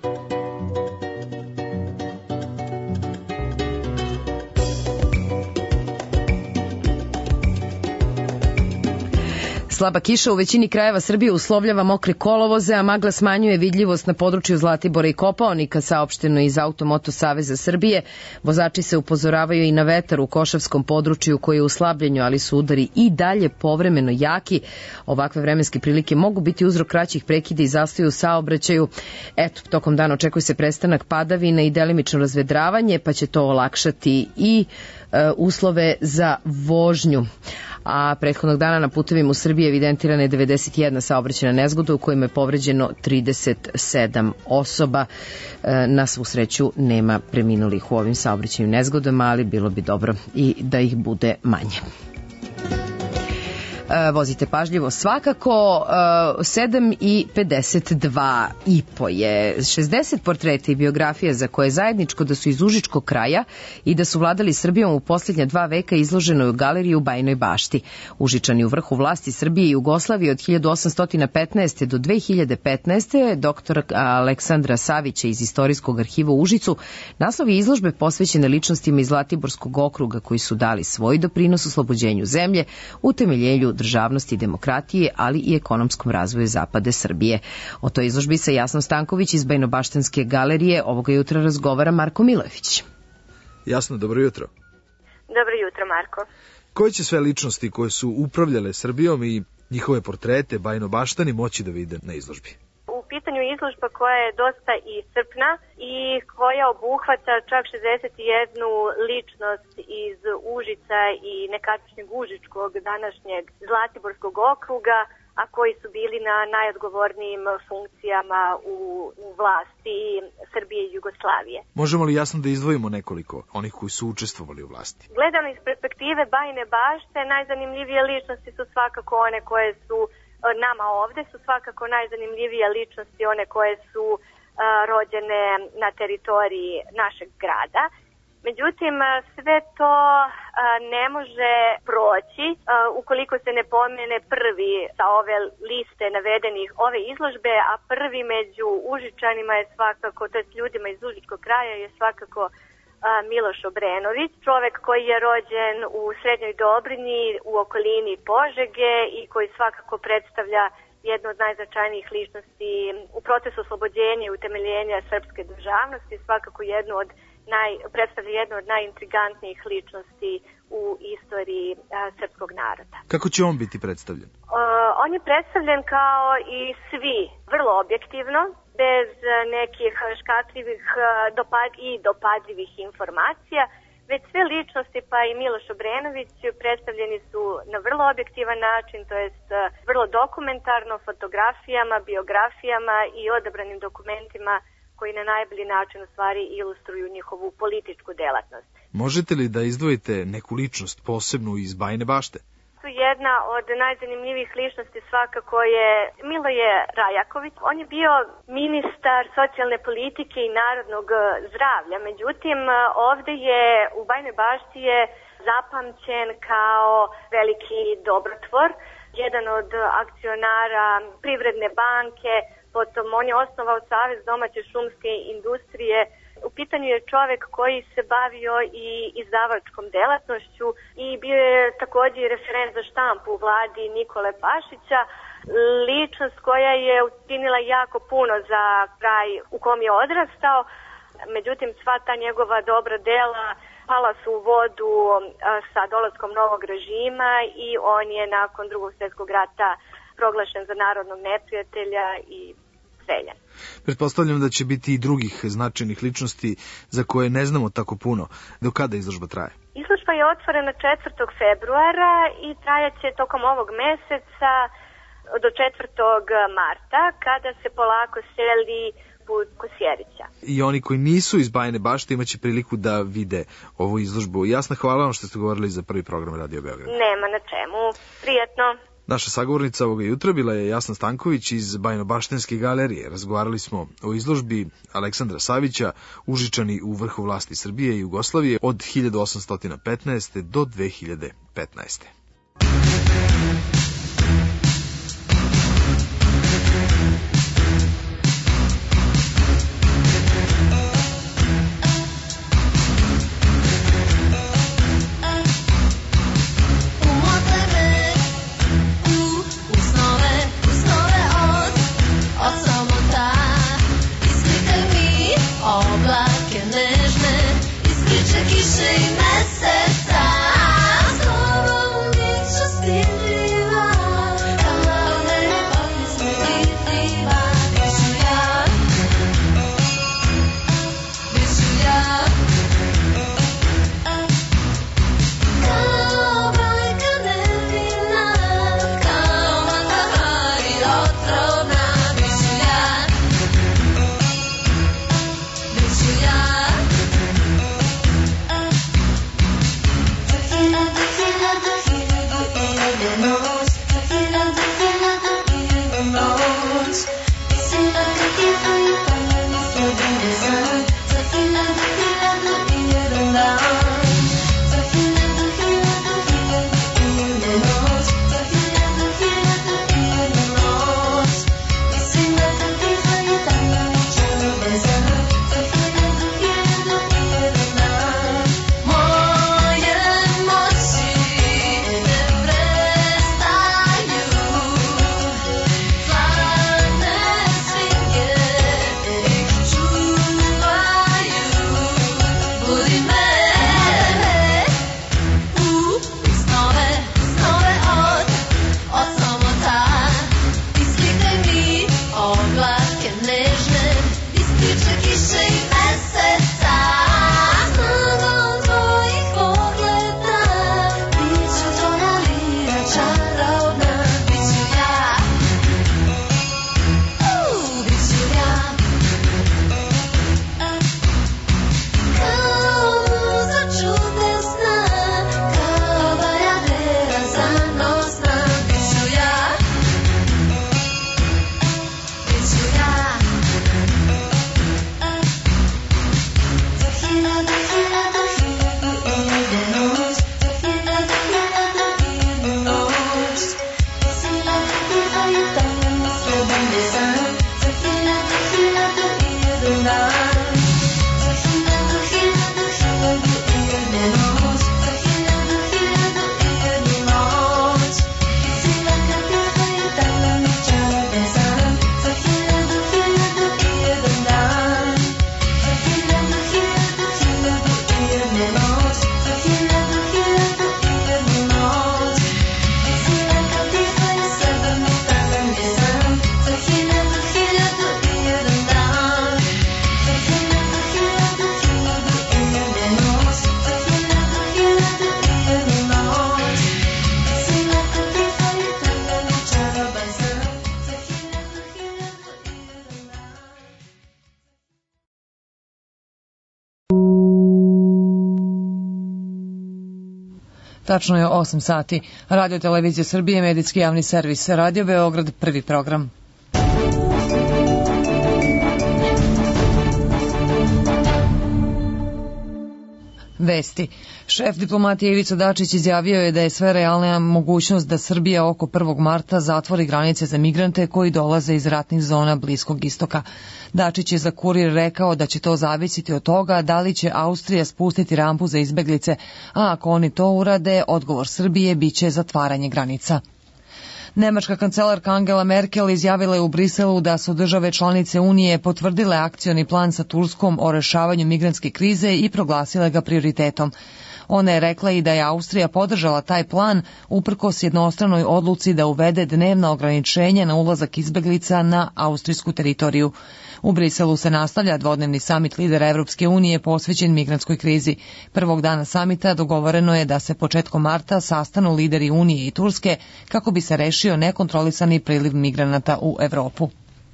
Slaba kiša u većini krajeva Srbije uslovljava mokre kolovoze, a magla smanjuje vidljivost na području Zlatibora i Kopaonika, saopšteno iz Automoto Saveza Srbije. Vozači se upozoravaju i na vetar u Košavskom području koji je u slabljenju, ali su udari i dalje povremeno jaki. Ovakve vremenske prilike mogu biti uzrok kraćih prekida i zastoja u saobraćaju. Eto, tokom dana očekuje se prestanak padavina i delimično razvedravanje, pa će to olakšati i uslove za vožnju. A prethodnog dana na putevima u Srbiji evidentirana je 91 saobraćajna nezgoda u kojima je povređeno 37 osoba. Na svu sreću nema preminulih u ovim saobraćajnim nezgodama, ali bilo bi dobro i da ih bude manje. Vozite pažljivo svakako. 7:52 i po je 60 portreta i biografija za koje je zajedničko da su iz Užičkog kraja i da su vladali Srbijom u posljednja 2 veka izloženo je u galeriji u Bajnoj Bašti. Užičani u vrhu vlasti Srbije i Jugoslavije od 1815. do 2015. Dr. Aleksandra Savića iz Istorijskog arhiva u Užicu naslov je izložbe posvećene ličnostima iz Zlatiborskog okruga koji su dali svoj doprinos oslobođenju zemlje, utemeljenju državnosti i demokratije, ali i ekonomskom razvoju zapada Srbije. O toj izložbi sa Jasnom Stanković iz Bajnobaštanske galerije ovoga jutra razgovara Marko Milojević.
Jasno, dobro jutro.
Dobro jutro, Marko.
Koje će sve ličnosti koje su upravljale Srbijom i njihove portrete Bajnobaštani moći da vide na izložbi?
U pitanju izložba koja je dosta iscrpna i koja obuhvata čak 61 ličnost iz Užica i nekadašnjeg Užičkog, današnjeg Zlatiborskog okruga, a koji su bili na najodgovornijim funkcijama u vlasti Srbije i Jugoslavije.
Možemo li jasno da izdvojimo nekoliko onih koji su učestvovali u vlasti?
Gledano iz perspektive Bajne Bašte, najzanimljivije ličnosti su svakako one koje su nama ovde, su svakako najzanimljivije ličnosti one koje su rođene na teritoriji našeg grada. Međutim, sve to ne može proći ukoliko se ne pomene prvi sa ove liste navedenih ove izložbe, a prvi među Užičanima je svakako, to jest ljudima iz Užičkog kraja je svakako Miloš Obrenović, čovek koji je rođen u Srednjoj Dobrinji u okolini Požege i koji svakako predstavlja jednu od najznačajnijih ličnosti u procesu oslobođenja i utemeljenja srpske državnosti, svakako predstavlja jednu od najintrigantnijih ličnosti u istoriji srpskog naroda.
Kako će on biti predstavljen?
On je predstavljen kao i svi, vrlo objektivno, bez nekih škatljivih i dopadljivih informacija, već sve ličnosti, pa i Miloš Obrenović, predstavljeni su na vrlo objektivan način, to jest vrlo dokumentarno, fotografijama, biografijama i odabranim dokumentima koji na najbolji način u stvari ilustruju njihovu političku delatnost.
Možete li da izdvojite neku ličnost posebnu iz Bajine Bašte?
Jedna od najzanimljivijih ličnosti svakako je Miloje Rajaković. On je bio ministar socijalne politike i narodnog zdravlja. Međutim, ovde je u Bajinoj Bašti je zapamćen kao veliki dobrotvor, jedan od akcionara Privredne banke, potom on je osnovao Savez domaće šumske industrije. U pitanju je čovek koji se bavio i izdavačkom delatnošću i bio je takođe i referent za štampu u vladi Nikole Pašića, ličnost koja je učinila jako puno za kraj u kom je odrastao. Međutim, sva ta njegova dobra dela pala su u vodu sa dolaskom novog režima i on je nakon Drugog svjetskog rata proglašen za narodnog neprijatelja i streljan.
Pretpostavljam da će biti i drugih značajnih ličnosti za koje ne znamo tako puno. Do kada izložba traje?
Izložba je otvorena 4. februara i trajaće tokom ovog meseca do 4. marta, kada se polako seli put Kosjerića.
I oni koji nisu iz Bajine Bašte imaće priliku da vide ovu izložbu. Jasna, hvala vam što ste govorili za prvi program Radio Beograd.
Nema na čemu. Prijetno.
Naša sagovornica ovoga jutra bila je Jasna Stanković iz Bajinobaštenske galerije. Razgovarali smo o izložbi Aleksandra Savića, Užičani u vrhu vlasti Srbije i Jugoslavije od 1815. do 2015.
Yeah.
Tačno je 8 sati. Radio Televizija Srbije, medijski javni servis. Radio Beograd, prvi program. Vesti. Šef diplomatije Ivica Dačić izjavio je da je sve realna mogućnost da Srbija oko 1. marta zatvori granice za migrante koji dolaze iz ratnih zona Bliskog istoka. Dačić je za Kurir rekao da će to zavisiti od toga da li će Austrija spustiti rampu za izbeglice, a ako oni to urade, odgovor Srbije biće zatvaranje granica. Nemačka kancelarka Angela Merkel izjavila je u Briselu da su države članice Unije potvrdile akcioni plan sa Turskom o rešavanju migrantske krize i proglasile ga prioritetom. Ona je rekla i da je Austrija podržala taj plan uprkos jednostranoj odluci da uvede dnevna ograničenja na ulazak izbeglica na austrijsku teritoriju. U Briselu se nastavlja dvodnevni samit lidera Evropske unije posvećen migrantskoj krizi. Prvog dana samita dogovoreno je da se početkom marta sastanu lideri Unije i Turske kako bi se rešio nekontrolisani priliv migranata u Evropu.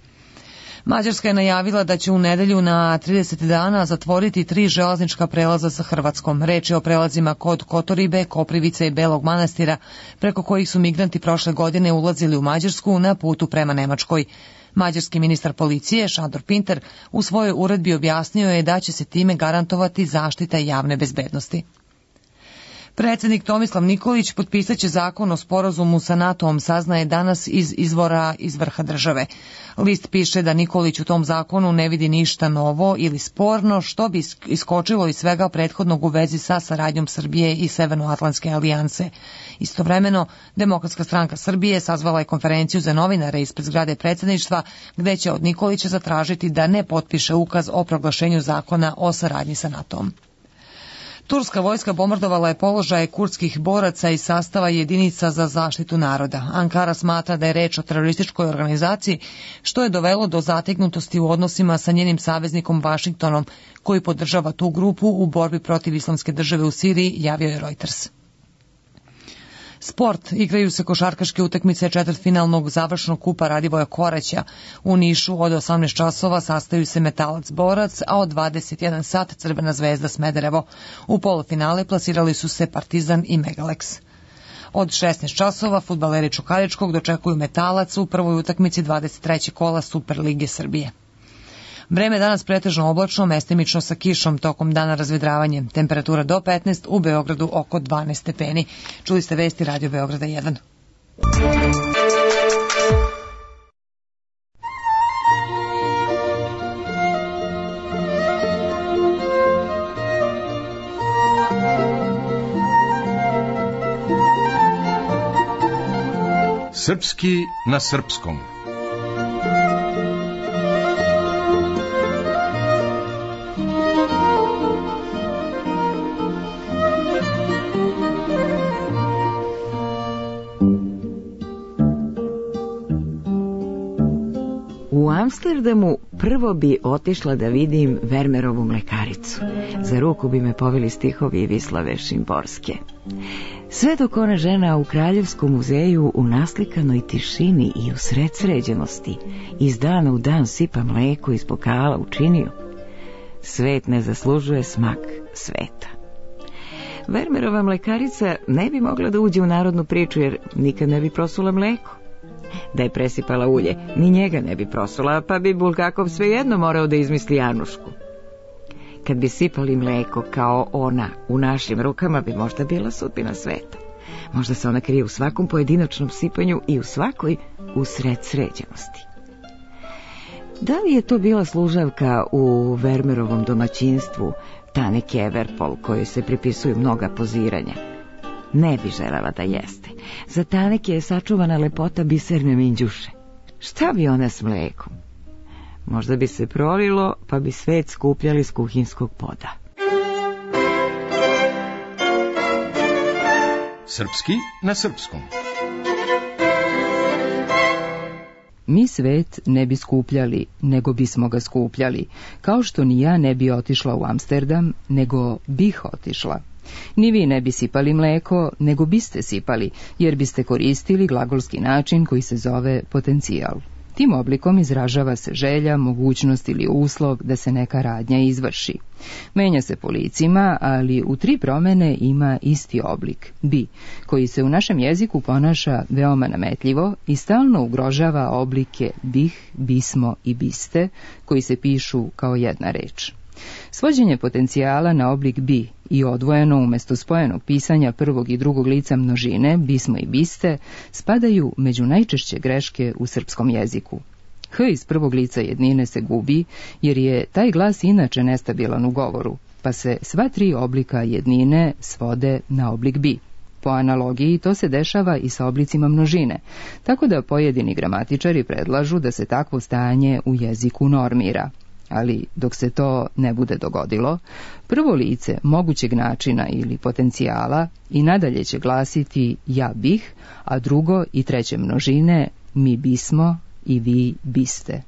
Mađarska je najavila da će u nedelju na 30 dana zatvoriti 3 železnička prelaza sa Hrvatskom. Reč je o prelazima kod Kotoribe, Koprivice i Belog Manastira, preko kojih su migranti prošle godine ulazili u Mađarsku na putu prema Nemačkoj. Mađarski ministar policije, Šandor Pinter, u svojoj uredbi objasnio je da će se time garantovati zaštita javne bezbednosti. Predsjednik Tomislav Nikolić potpisaće zakon o sporazumu sa NATO-om, saznaje danas iz izvora iz vrha države. List piše da Nikolić u tom zakonu ne vidi ništa novo ili sporno, što bi iskočilo iz svega prethodnog u vezi sa saradnjom Srbije i Severnoatlantske alijanse. Istovremeno, Demokratska stranka Srbije sazvala je konferenciju za novinare ispred zgrade predsjedništva, gde će od Nikolića zatražiti da ne potpiše ukaz o proglašenju zakona o saradnji sa NATO-om. Turska vojska bombardovala je položaje kurdskih boraca iz sastava jedinica za zaštitu naroda. Ankara smatra da je reč o terorističkoj organizaciji, što je dovelo do zategnutosti u odnosima sa njenim saveznikom Vašingtonom, koji podržava tu grupu u borbi protiv islamske države u Siriji, javio je Reuters. Sport. Igraju se košarkaške utakmice četvrtfinalnog završnog kupa Radivoja Koraća. U Nišu od 18 časova sastaju se Metalac Borac, a od 21 sat Crvena zvezda Smederevo. U polufinale plasirali su se Partizan i Megalex. Od 16 časova fudbaleri Čukaričkog dočekuju Metalac u prvoj utakmici 23. kola Superlige Srbije. Vreme danas pretežno oblačno, mestimično sa kišom, tokom dana razvedravanje. Temperatura do 15, u Beogradu oko 12 stepeni. Čuli ste vesti Radio Beograda 1.
Srpski na srpskom.
U Amsterdamu prvo bi otišla da vidim Vermerovu mlekaricu. Za ruku bi me poveli stihovi Vislave Šimborske. Sve dok ona žena u Kraljevskom muzeju u naslikanoj tišini i u sred sređenosti iz dana u dan sipa mleko iz pokala u činiju. Svet ne zaslužuje smak sveta. Vermerova mlekarica ne bi mogla da uđe u narodnu priču jer nikad ne bi prosula mleko. Da je presipala ulje, ni njega ne bi prosula, pa bi Bulgakov svejedno morao da izmisli Anušku. Kad bi sipali mleko kao ona u našim rukama, bi možda bila sudbina sveta. Možda se ona krije u svakom pojedinačnom sipanju i u svakoj usred sređenosti. Da li je to bila služavka u Vermerovom domaćinstvu, Tane Keverpol, kojoj se pripisuju mnoga poziranja? Ne bi želela da jeste. Za Taneke je sačuvana lepota biserne minđuše. Šta bi ona s mlekom? Možda bi se prolilo, pa bi svet skupljali s kuhinskog poda.
Srpski na srpskom.
Mi svet ne bi skupljali, nego bismo ga skupljali, kao što ni ja ne bi otišla u Amsterdam, nego bih otišla. Ni vi ne bi sipali mleko, nego biste sipali, jer biste koristili glagolski način koji se zove potencijal. Tim oblikom izražava se želja, mogućnost ili uslov da se neka radnja izvrši. Menja se po licima, ali u 3 promene ima isti oblik, bi, koji se u našem jeziku ponaša veoma nametljivo i stalno ugrožava oblike bih, bismo i biste, koji se pišu kao jedna reč. Svođenje potencijala na oblik bi i odvojeno umjesto spojenog pisanja prvog i drugog lica množine, bismo i biste, spadaju među najčešće greške u srpskom jeziku. H iz prvog lica jednine se gubi, jer je taj glas inače nestabilan u govoru, pa se sva 3 oblika jednine svode na oblik bi. Po analogiji to se dešava i sa oblicima množine, tako da pojedini gramatičari predlažu da se takvo stanje u jeziku normira. Ali dok se to ne bude dogodilo, prvo lice mogućeg načina ili potencijala i nadalje će glasiti ja bih, a drugo i treće množine mi bismo i vi biste.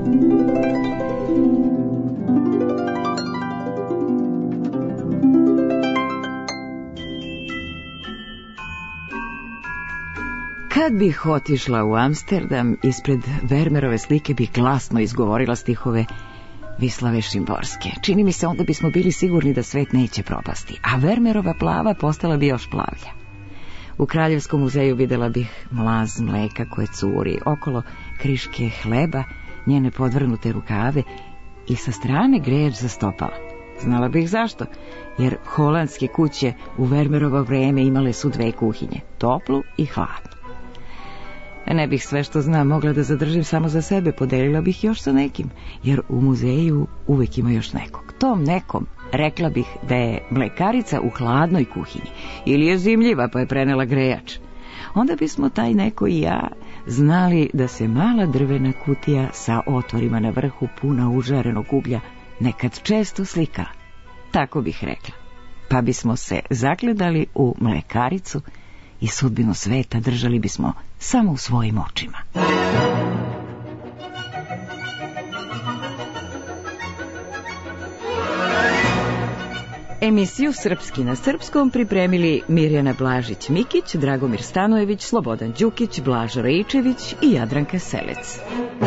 Kad bih otišla u Amsterdam, ispred Vermeerove slike bih glasno izgovorila stihove Vislave Šimborske. Čini mi se onda bismo bili sigurni da svet neće propasti, a Vermeerova plava postala bi još plavlja. U Kraljevskom muzeju videla bih mlaz mleka koje curi, okolo kriške hleba, njene podvrnute rukave i sa strane grejač za stopala. Znala bih zašto, jer holandske kuće u Vermeerovo vreme imale su 2 kuhinje, toplu i hladnu. Ne bih sve što znam mogla da zadržim samo za sebe, podelila bih još sa nekim, jer u muzeju uvek ima još nekog. Tom nekom rekla bih da je mlekarica u hladnoj kuhinji, ili je zimljiva pa je prenela grejač. Onda bismo taj neko i ja znali da se mala drvena kutija sa otvorima na vrhu puna užarenog uglja nekad često slika. Tako bih rekla. Pa bismo se zagledali u mlekaricu i sudbinu sveta držali bismo samo u svojim očima. Emisiju Srpski na srpskom pripremili Mirjana Blažić-Mikić, Dragomir Stanojević, Slobodan Đukić, Blažo Rejčević i Jadranka Selec.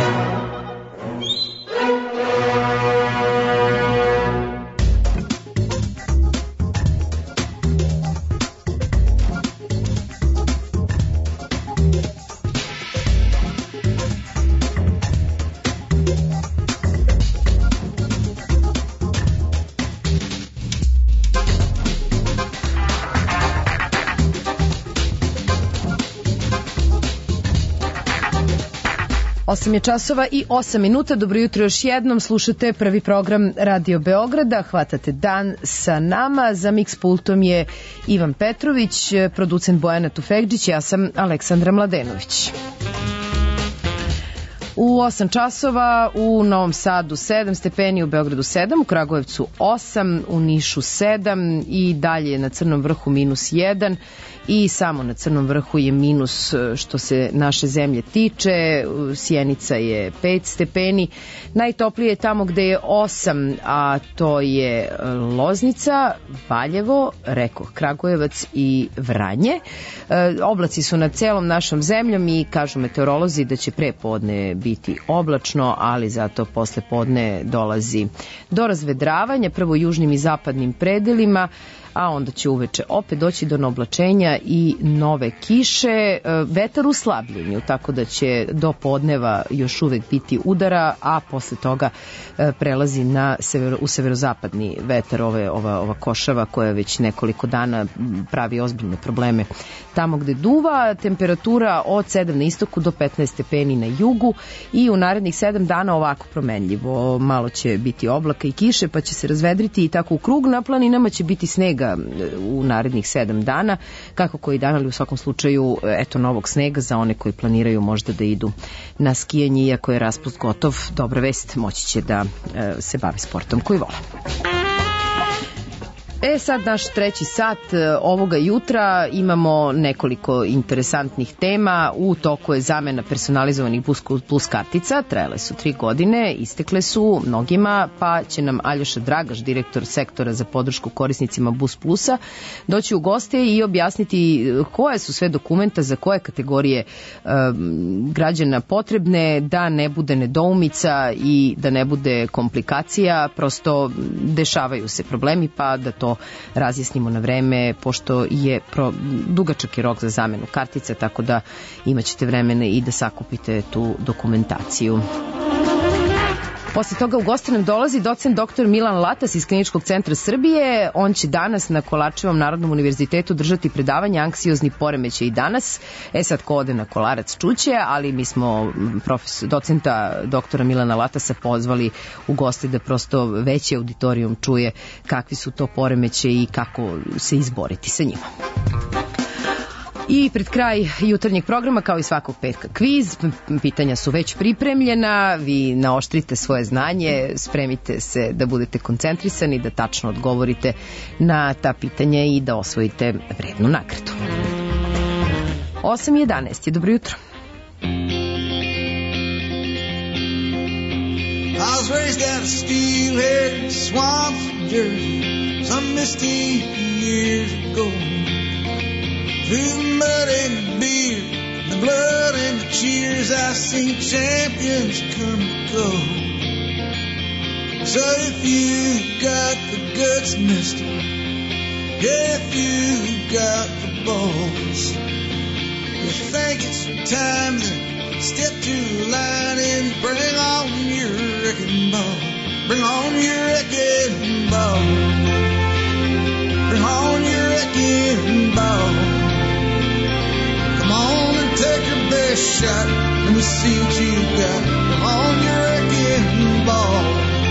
Osam je časova i 8 minuta. Dobro jutro još jednom. Slušate prvi program Radio Beograda. Hvatate dan sa nama. Za Mix pultom je Ivan Petrović, producent Bojana Tufekđić, ja sam Aleksandra Mladenović. U 8 časova u Novom Sadu 7 stepeni, u Beogradu 7, u Kragujevcu 8, u Nišu 7 i dalje na Crnom vrhu -1 i samo na Crnom vrhu je minus što se naše zemlje tiče. Sjenica je 5 stepeni. Najtoplije je tamo gde je 8, a to je Loznica, Valjevo, rekoh Kragujevac i Vranje. Oblaci su nad celom našom zemljom i kažu meteorolozi da će pre podne biti oblačno, ali zato posle podne dolazi do razvedravanja, prvo u južnim i zapadnim predelima, a onda će uveče opet doći do neoblačenja i nove kiše, vetar u slabljenju, tako da će do podneva još uvek biti udara, a posle toga prelazi u severozapadni vetar, ova košava koja već nekoliko dana pravi ozbiljne probleme tamo gde duva. Temperatura od 7 na istoku do 15 stepeni na jugu i u narednih 7 dana ovako promenljivo. Malo će biti oblaka i kiše, pa će se razvedriti i tako u krug. Na planinama će biti snega u narednih 7 dana, kako koji dan, ali u svakom slučaju eto novog snega za one koji planiraju možda da idu na skijanje, iako je raspust gotov. Dobra vest, moći će da se bave sportom koji vole. Sad naš treći sat ovoga jutra imamo nekoliko interesantnih tema. U toku je zamena personalizovanih Plus kartica, trajale su 3 godine, istekle su mnogima, pa će nam Aljoša Dragaš, direktor sektora za podršku korisnicima Bus Plusa, doći u goste i objasniti koje su sve dokumenta za koje kategorije građana potrebne, da ne bude nedoumica i da ne bude komplikacija, prosto dešavaju se problemi, pa da to razjasnimo na vreme, pošto je dugačak je rok za zamenu kartica, tako da imaćete vremena i da sakupite tu dokumentaciju. Posle toga u goste nam dolazi docent dr. Milan Latas iz Kliničkog centra Srbije. On će danas na Kolarčevom Narodnom univerzitetu držati predavanje Anksiozni poremećaj i danas. Sad ko ode na Kolarac čuće, ali mi smo docenta dr. Milana Latasa pozvali u goste da prosto veći auditorijum čuje kakvi su to poremećaji i kako se izboriti sa njima. I pred kraj jutarnjeg programa, kao i svakog petka, kviz. Pitanja su već pripremljena, vi naoštrite svoje znanje, spremite se da budete koncentrisani, da tačno odgovorite na ta pitanja i da osvojite vrednu nagradu. 8:11 je, dobro jutro.
I was raised out of steelhead swamps in Jersey some misty years ago. Through the mud and the beer, the blood and the cheers, I've seen champions come and go. So if you got the guts, mister, if you got the balls, you think it's time to step to the line and bring on your wrecking ball. Bring on your wrecking ball. Bring on your wrecking ball. Come on and take your best shot. Let me see what you got. Come on, your wrecking ball.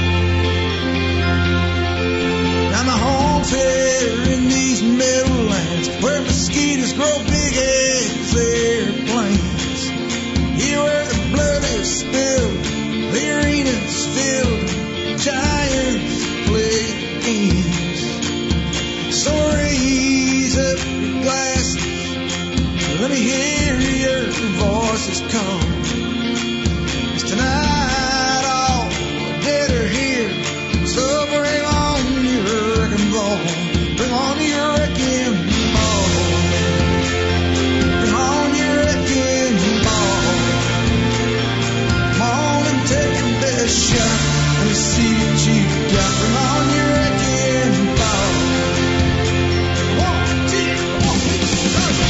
Now my home's here in these meadowlands where mosquitoes grow big as airplanes. Here where the blood is spilled, the arena's filled, giants play games. So raise up your glasses. Let me hear your voices call. 'Cause tonight all the dead are here. So bring on your wrecking ball. Bring on your wrecking ball. Bring on your wrecking ball. Come on and take your best shot. Let me see what you got. Bring on your wrecking ball. 1, 2, 1, 2, 3.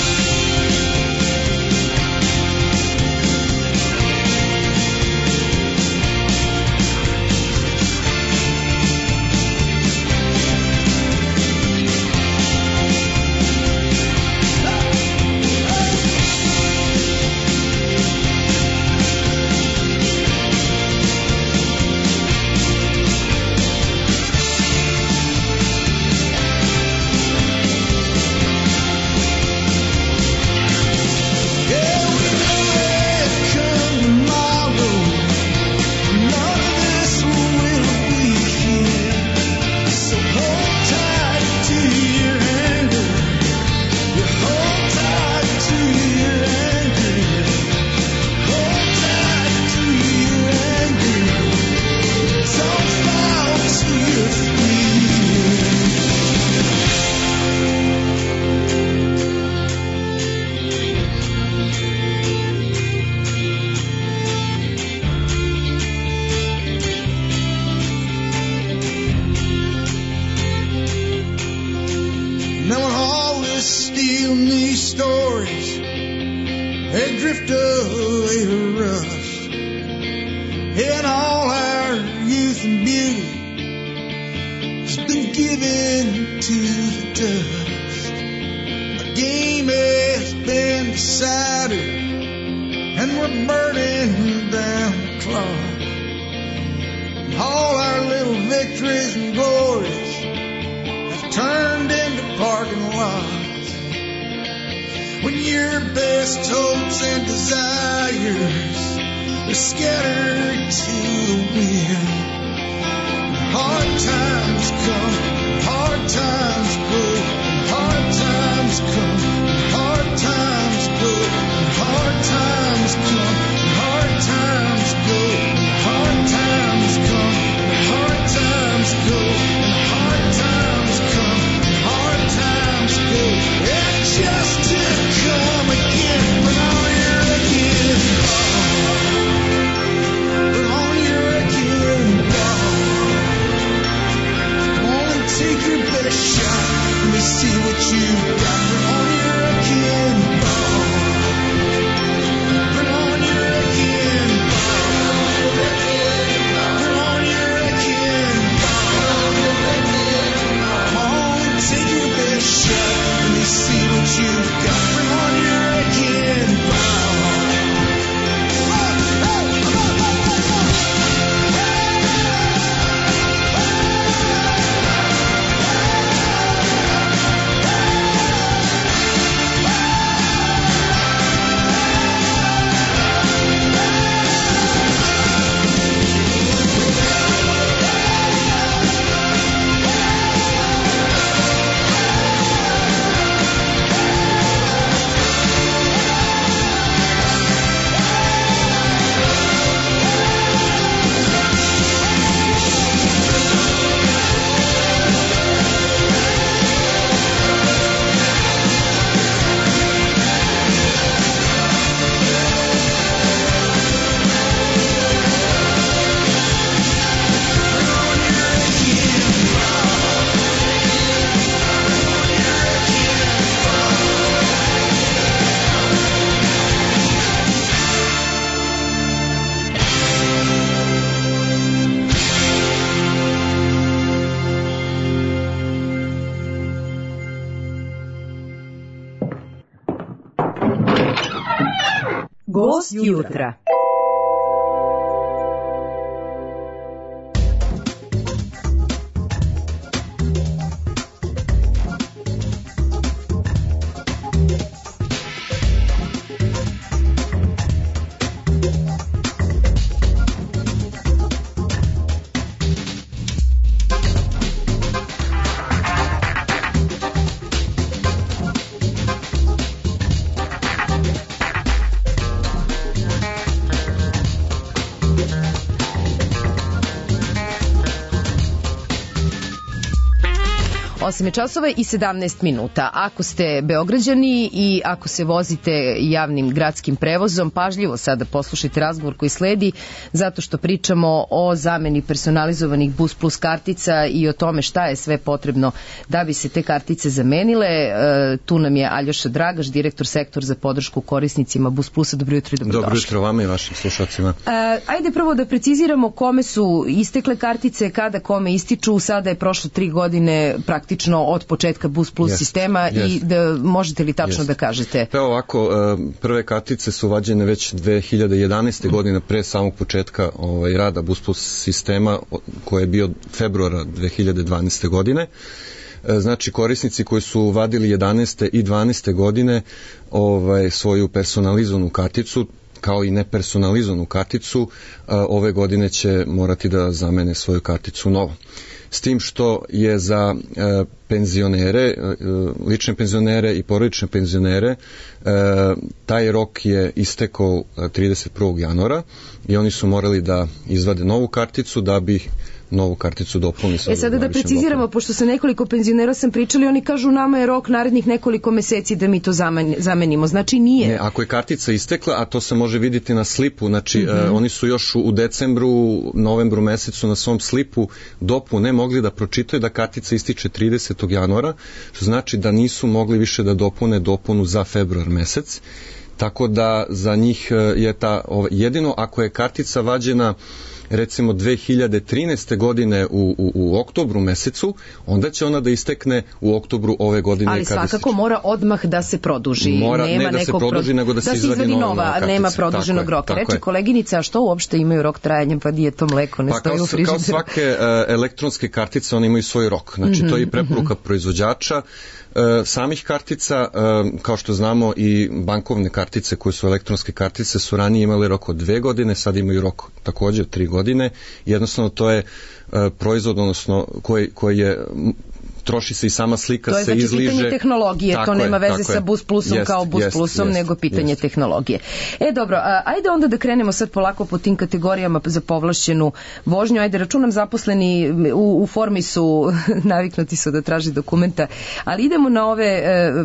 Hard times come, hard times
Gost jutra. Časova i 17 minuta. Ako ste Beograđani i ako se vozite javnim gradskim prevozom, pažljivo sada poslušajte razgovor koji sledi, zato što pričamo o zameni personalizovanih Bus Plus kartica i o tome šta je sve potrebno da bi se te kartice zamenile. Tu nam je Aljoša Dragaš, direktor sektor za podršku korisnicima Bus Plusa. Dobro jutro i dobrodošli.
Dobro jutro vama i vašim slušalcima.
Ajde prvo da preciziramo kome su istekle kartice, kada kome ističu. Sada je prošlo 3 godine praktično od početka Bus Plus sistema i da možete li tačno da kažete?
Pa ovako, prve kartice su vađene već 2011. godine pre samog početka rada Bus Plus sistema koji je bio februara 2012. godine. Znači korisnici koji su vadili 11. i 12. godine svoju personalizovanu karticu kao i nepersonalizovanu karticu, ove godine će morati da zamene svoju karticu novo. S tim što je za penzionere, lične penzionere i porodične penzionere, taj rok je istekao 31. januara i oni su morali da izvade novu karticu da bi novu karticu dopuni.
Sada da preciziramo, pošto sa nekoliko penzionera sam pričali, oni kažu nama je rok narednih nekoliko meseci da mi to zamenimo. Znači nije.
Ne, ako je kartica istekla, a to se može vidjeti na slipu, znači oni su još u decembru, novembru mesecu na svom slipu dopune mogli da pročitaju da kartica ističe 30. januara, što znači da nisu mogli više da dopune dopunu za februar mesec. Tako da za njih je jedino ako je kartica vađena recimo 2013. godine u oktobru mesecu, onda će ona da istekne u oktobru ove godine.
Ali svakako mora odmah da se produži.
Ne da se produži, nego da se izvadi nova kartica.
Nema produženog roka. Reče koleginica, a što uopšte imaju rok trajanja, pa di je to mleko, ne stoji u frižideru?
Kao svake elektronske kartice, one imaju svoj rok. Znači, to je i preporuka proizvođača samih kartica, kao što znamo i bankovne kartice koje su elektronske kartice su ranije imali rok od 2 godine, sad imaju rok također 3 godine. Jednostavno to je proizvod, odnosno koji je troši se i sama slika se izliže.
To je znači pitanje tehnologije, to nema veze sa Bus Plusom kao Bus Plusom, nego pitanje tehnologije. Dobro, ajde onda da krenemo sad polako po tim kategorijama za povlašćenu vožnju. Ajde, računam zaposleni u formi su, naviknuti su da traži dokumenta, ali idemo na ove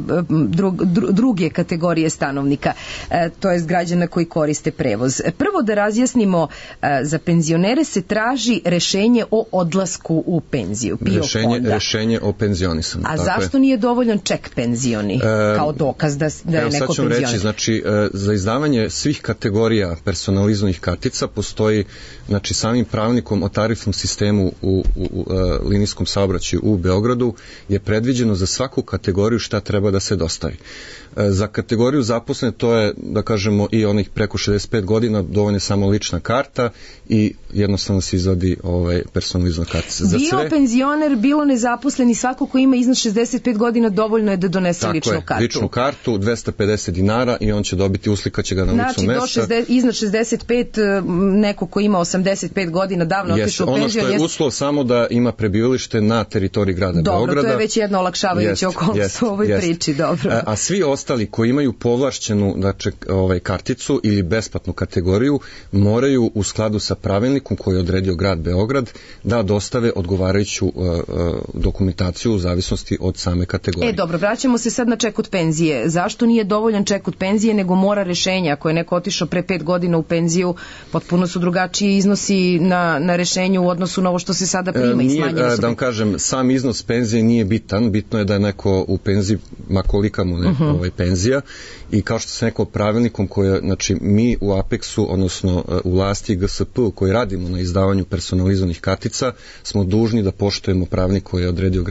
druge kategorije stanovnika, to jest građana koji koriste prevoz. Prvo da razjasnimo, za penzionere se traži rešenje o odlasku u penziju.
Rešenje o penzionisanju.
A zašto nije dovoljan ček penzioni kao dokaz da je neko
sad ću
penzioner?
Reći, znači, za izdavanje svih kategorija personalizovanih kartica postoji, znači, samim pravilnikom o tarifnom sistemu u linijskom saobraćaju u Beogradu je predviđeno za svaku kategoriju šta treba da se dostavi. Za kategoriju zaposlene to je, da kažemo, i onih preko 65 godina dovoljna samo lična karta i jednostavno se izvadi personalizovana kartica.
Bio penzioner, bilo nezaposleni, svako ko ima iznad 65 godina dovoljno je da donese ličnu kartu.
Tako je, ličnu kartu, 250 dinara i on će dobiti, uslikaće ga na licu mesta.
Znači, iznad 65, neko ko ima 85 godina, davno otišao u penziju.
Ono što je uslov samo da ima prebivalište na teritoriji grada Beograda.
Dobro, to je već jedna olakšavajuća okolnost u ovoj priči, dobro.
A svi ostali koji imaju povlašćenu, znači, karticu ili besplatnu kategoriju moraju u skladu sa pravilnikom koji je odredio grad Beograd da dostave odgovarajuću dokumentaciju u zavisnosti od same kategorije.
Dobro, vraćamo se sad na ček od penzije. Zašto nije dovoljan ček od penzije, nego mora rešenja? Ako je neko otišao pre 5 godina u penziju, potpuno su drugačiji iznosi na rešenju u odnosu na ovo što se sada prima i smanjeni su.
Da vam kažem, sam iznos penzije nije bitan, bitno je da je neko u penziji, ma kolika mu penzija, i kao što sam rekao pravilnikom koje, znači, mi u Apexu, odnosno u vlasti GSP koji radimo na izdavanju personalizovanih kartica, smo dužni da poštujemo pravilnik koji je odredio grad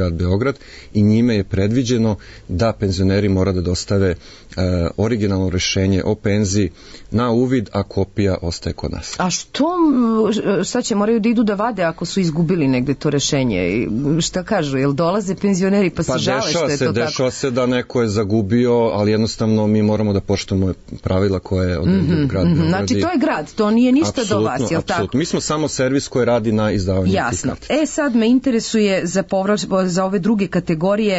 grad Beograd i njime je predviđeno da penzioneri mora da dostave originalno rešenje o penziji na uvid, a kopija ostaje kod nas.
A šta će, moraju da idu da vade ako su izgubili negde to rešenje? Šta kažu, jel dolaze penzioneri pa se žale što je to tako?
Dešava se da neko je zagubio, ali jednostavno mi moramo da poštujemo pravila koje je odredio grad Beograd.
Znači to je grad, to nije ništa do vas, jel tako?
Mi smo samo servis koji radi na izdavanju tih kartica.
Jasno. Sad me interesuje za ove druge kategorije,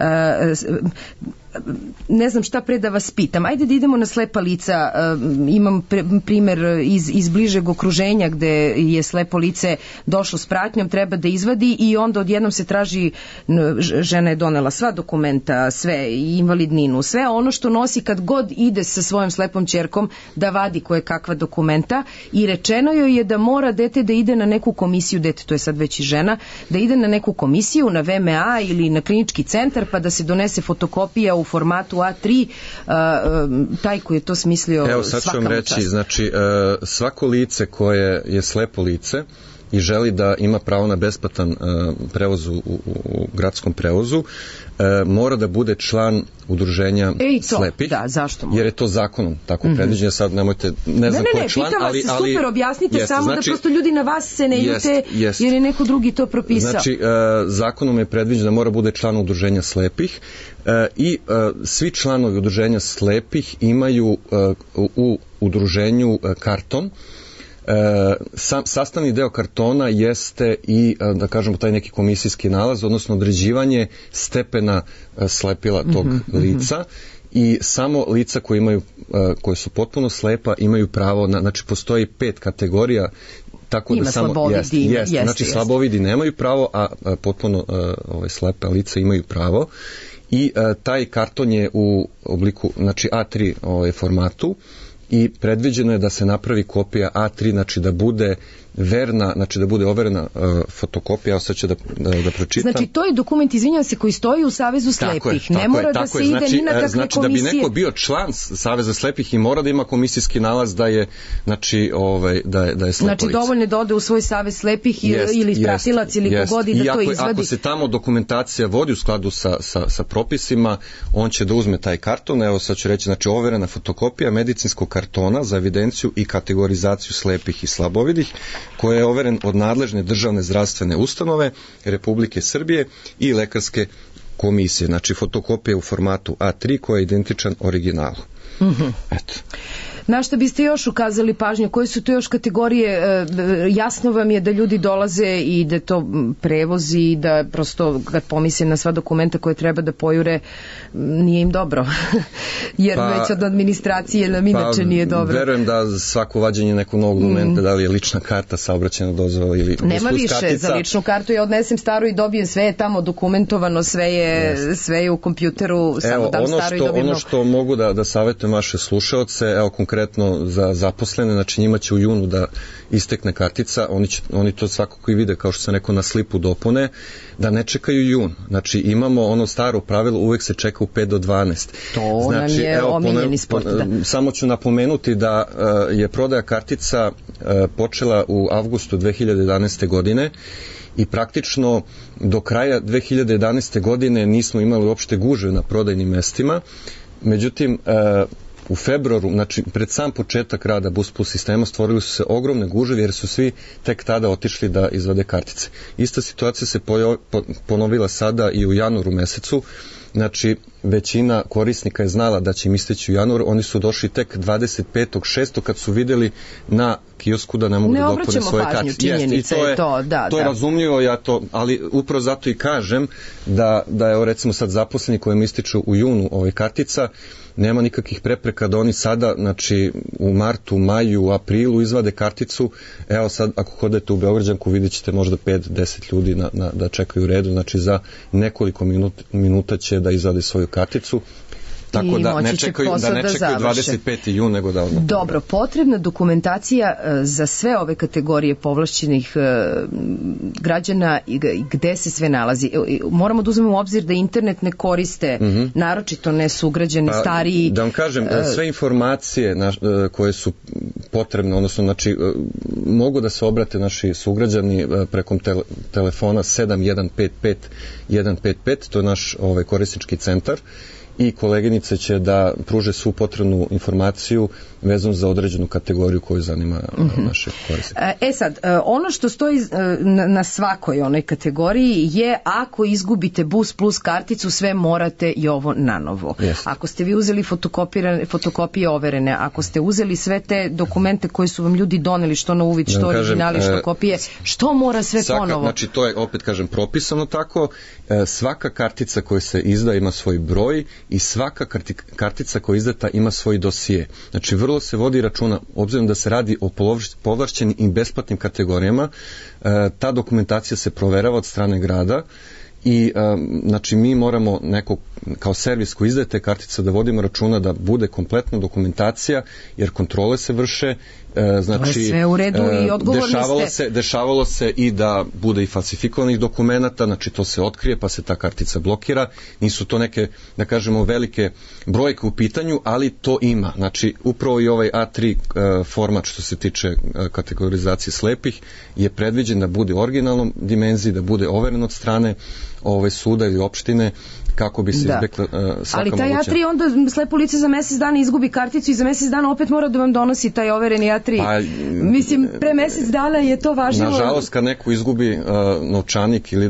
ne znam šta pre da vas pitam. Ajde da idemo na slepa lica. Imam primer iz bližeg okruženja gde je slepo lice došlo s pratnjom, treba da izvadi i onda odjednom se traži, žena je donela sva dokumenta, sve, invalidninu, sve ono što nosi kad god ide sa svojom slepom ćerkom da vadi koje kakva dokumenta i rečeno joj je da mora dete da ide na neku komisiju, dete, to je sad već i žena, da ide na neku komisiju, na VMA ili na klinički centar pa da se donese fotokopija u formatu A3, taj koji je to smislio.
Evo sad ću vam reći, znači svako lice koje je slepo lice i želi da ima pravo na besplatan prevoz u gradskom prevozu, mora da bude član udruženja slepih.
Da, zašto mora?
Jer je to zakonom tako predviđeno, sad nemojte, ne znam ko je član, ali...
pitam vas, super, objasnite samo da prosto ljudi na vas se ne ljute jer je neko drugi to propisao.
Znači, zakonom je predviđeno da mora bude član udruženja slepih i svi članovi udruženja slepih imaju u udruženju karton. Sastavni deo kartona jeste i, da kažemo, taj neki komisijski nalaz, odnosno određivanje stepena slepila tog lica i samo lica koje su potpuno slepa imaju pravo na, znači postoji 5 kategorija, tako da samo znači slabovidi nemaju pravo, a potpuno slepa lica imaju pravo i taj karton je u obliku, znači A3 formatu i predviđeno je da se napravi kopija A3, znači da bude verna, znači da bude overena fotokopija, sad ću da pročitam.
Znači to je dokument, izvinjam se, koji stoji u Savezu slepih. Ne mora da se ide ni na kakve komisije.
Znači da bi neko bio član Saveza slepih i mora da ima komisijski nalaz da je, znači, da je slepo lice.
Znači dovoljno da ode u svoj Savez slepih ili pratilac ili kogod i da to izvadi.
Ako se tamo dokumentacija vodi u skladu sa propisima, on će da uzme taj karton, evo sad ću reći, znači overena fotokopija medicinskog kartona za evidenciju i kategorizaciju slepih i slabovidih, koji je overen od nadležne državne zdravstvene ustanove Republike Srbije i lekarske komisije. Znači fotokopija u formatu A3 koja je identičan originalu. Eto.
Na što biste još ukazali pažnju? Koje su to još kategorije? Jasno vam je da ljudi dolaze i da to prevozi i da prosto kad pomisle na sva dokumenta koje treba da pojure, nije im dobro. Jer već od administracije nam inače nije dobro.
Verujem da svako vađenje nekog novog dokumenta, da li je lična karta, saobraćajna dozvola ili
nema više kartica. Za ličnu kartu ja odnesem staru i dobijem, sve je tamo dokumentovano, sve je u kompjuteru, samo dam staru i dobijem.
Ono što mogu da savjetujem vaše slušaoce, evo konkretno za zaposlene, znači njima će u junu da istekne kartica, oni to svakako i vide, kao što sam rekao, na slipu dopune, da ne čekaju jun. Znači imamo ono staro pravilo, uvek se čeka u 5 do 12.
To nam je omiljeni sport.
Samo ću napomenuti da je prodaja kartica počela u avgustu 2011. godine i praktično do kraja 2011. godine nismo imali uopšte gužve na prodajnim mestima. Međutim, u februaru, znači pred sam početak rada BusPlus sistema, stvorili su se ogromne gužve jer su svi tek tada otišli da izvade kartice. Ista situacija se ponovila sada i u januaru mesecu. Znači, većina korisnika je znala da će im isteći u januaru, oni su došli tek 25.6. kad su vidjeli na kiosku da ne mogu da dopune svoje kartice. To je razumljivo, ali upravo zato i kažem da je recimo sad zaposleni kojim ističu u junu kartica, nema nikakvih prepreka da oni sada, znači u martu, maju, aprilu izvade karticu. Evo sad, ako hodete u Beograđanku, vidjet ćete možda 5-10 ljudi da čekaju u redu, znači za nekoliko minuta će da izvade svoju karticu.
i moći će posao da završe.
25. jun, nego da odmah.
Dobro, potrebna dokumentacija za sve ove kategorije povlašćenih građana i gde se sve nalazi. Moramo da uzmemo u obzir da internet ne koriste, naročito ne sugrađani, stariji.
Da vam kažem, sve informacije koje su potrebne, odnosno, znači, mogu da se obrate naši sugrađani prekom telefona 7155-155, to je naš korisnički centar, i koleginice će da pruže svu potrebnu informaciju vezano za određenu kategoriju koju zanima naše korisnike.
Sad, ono što stoji na svakoj onoj kategoriji je ako izgubite Bus Plus karticu, sve morate i ovo nanovo.
Yes.
Ako ste vi uzeli fotokopije overene, ako ste uzeli sve te dokumente koje su vam ljudi doneli, što na uvid, što originali, što kopije, što mora sve ponovo?
Znači, to je, opet kažem, propisano tako. Svaka kartica koja se izda ima svoj broj i svaka kartica koja je izdata ima svoj dosije. Znači, vrlo se vodi računa, obzirom da se radi o povlašćenim i besplatnim kategorijama, ta dokumentacija se proverava od strane grada i znači mi moramo kao servis koji izdaje te kartice da vodimo računa da bude kompletna dokumentacija, jer kontrole se vrše, znači
sve u redu i odgovorni ste.
Dešavalo se i da bude i falsifikovanih dokumenata, znači to se otkrije pa se ta kartica blokira. Nisu to neke, da kažemo, velike brojke u pitanju, ali to ima. Znači upravo i ovaj A3 format što se tiče kategorizacije slepih je predviđen da bude u originalnom dimenziji, da bude overen od strane suda ili opštine, kako bi se izbjegla svaka moguća.
Ali taj A3 onda slepo lice za mesec dana izgubi karticu i za mesec dana opet mora da vam donosi taj overeni A3. Mislim, pre mesec dana je to važno.
Nažalost, kad neko izgubi novčanik ili